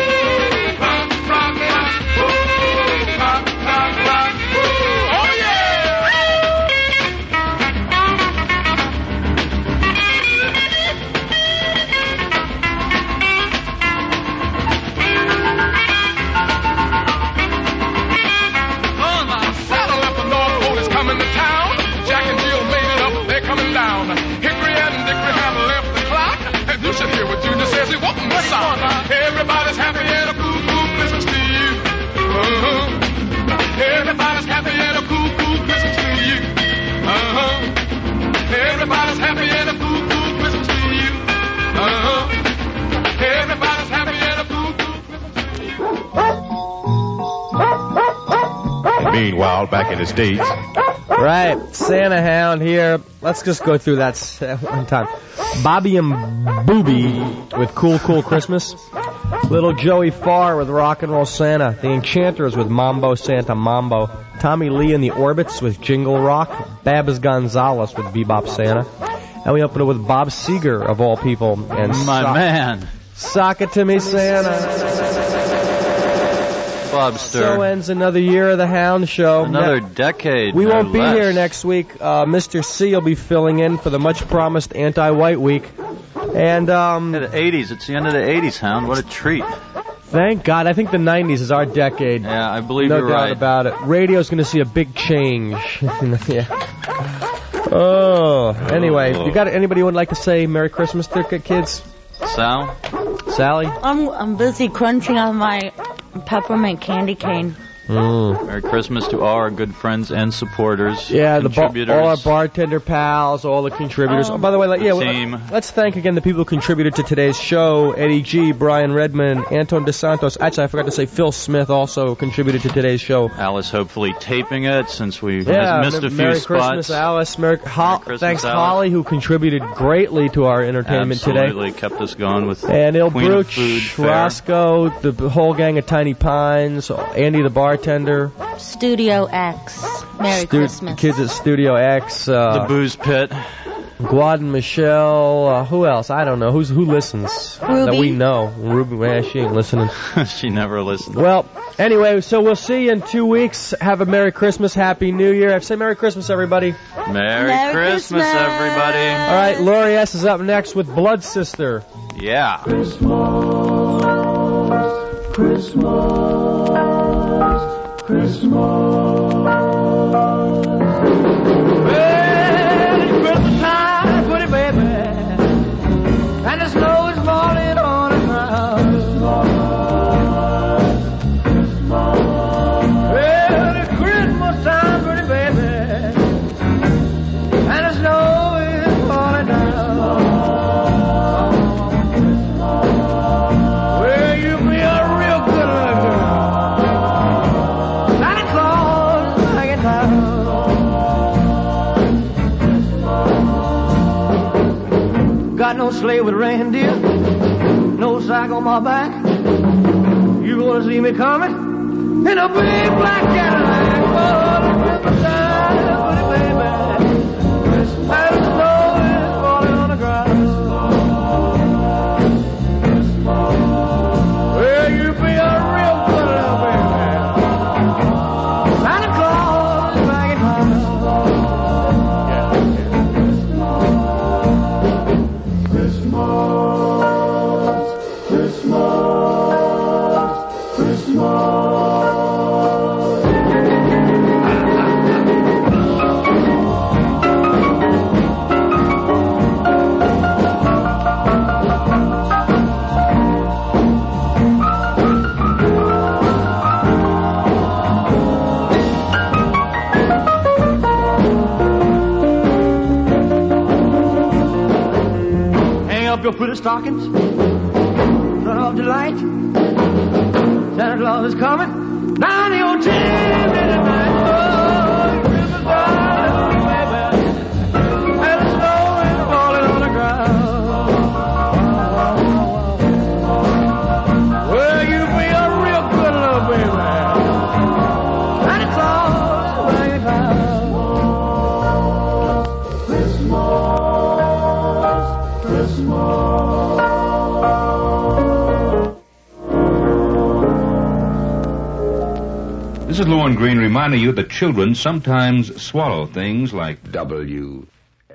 Everybody's happy and a cool, cool Christmas to you. Uh-huh. Everybody's happy and a cool, cool Christmas to you. Uh-huh. Everybody's happy and a cool, cool Christmas to you. Uh-huh. Everybody's happy and a cool, cool Christmas to you. Meanwhile, back in the States. Right, Santa Hound here. Let's just go through that one time. Bobby and Booby with Cool Cool Christmas. Little Joey Farr with Rock and Roll Santa. The Enchanters with Mambo Santa Mambo. Tommy Lee and the Orbits with Jingle Rock. Babs Gonzalez with Bebop Santa. And we open it with Bob Seger, of all people. And My sock, man. Sock it to me, Santa. Bobster. So ends another year of the Hound Show. Another ne- decade. We no won't be less. here next week. Uh, Mister C will be filling in for the much-promised Anti-White Week. And, um... The eighties. It's the end of the eighties, Hound. What a treat. Thank God. I think the nineties is our decade. Yeah, I believe no you're doubt right. about it. Radio's going to see a big change. Yeah. Oh, anyway, you got anybody who would like to say Merry Christmas to the kids? Sal? Sally? I'm I'm busy crunching on my peppermint candy cane. Mm. Merry Christmas to all our good friends and supporters. Yeah, the bar- contributors. all our bartender pals, all the contributors. Um, oh, by the way, like, yeah, team. well, let's thank again the people who contributed to today's show: Eddie G, Brian Redmond, Anton DeSantos. Actually, I forgot to say Phil Smith also contributed to today's show. Alice, hopefully taping it since we Yeah, missed a few Merry spots. Christmas, Alice. Merry, Ho- Merry Christmas, thanks, Alice. Holly, who contributed greatly to our entertainment today. Absolutely kept us going with And Il Queen of Bruch, Food Fair. Roscoe, the whole gang of Tiny Pines, Andy the bartender, Studio X. Merry Stu- Christmas. kids at Studio X, uh, The Booze Pit. Guad and Michelle, uh, who else? I don't know. Who's who listens Ruby. that we know? Ruby, well, she ain't listening. She never listened. Well, anyway, so we'll see you in two weeks. Have a Merry Christmas, Happy New Year. Say Merry Christmas, everybody. Merry, Merry Christmas, Christmas. everybody. All right, Lori S. is up next with Blood Sister. Yeah. Christmas, Christmas, Christmas. Well, it's Christmas time, pretty baby, and the snow is falling on the ground. Well, it's Christmas time, pretty baby, and the snow is falling down. Well, you be a real good little girl. Santa Claus is hanging down. Got no sleigh with reindeer, no sack on my back. You gonna see me coming in a big black Cadillac. Oh, the Christmas time, pretty baby, and the snow is falling on the ground. Well, you be a real good little baby. Santa Claus is hanging down. Hang up your pretty stockings, turn off the light. Santa Claus is coming down the old chimney tonight. Oh, Christmas time, baby, and the snow is falling on the ground. Well, you be a real good little baby. Santa Claus is hanging down. Christmas, Christmas. This is Lorne Green reminding you that children sometimes swallow things like W.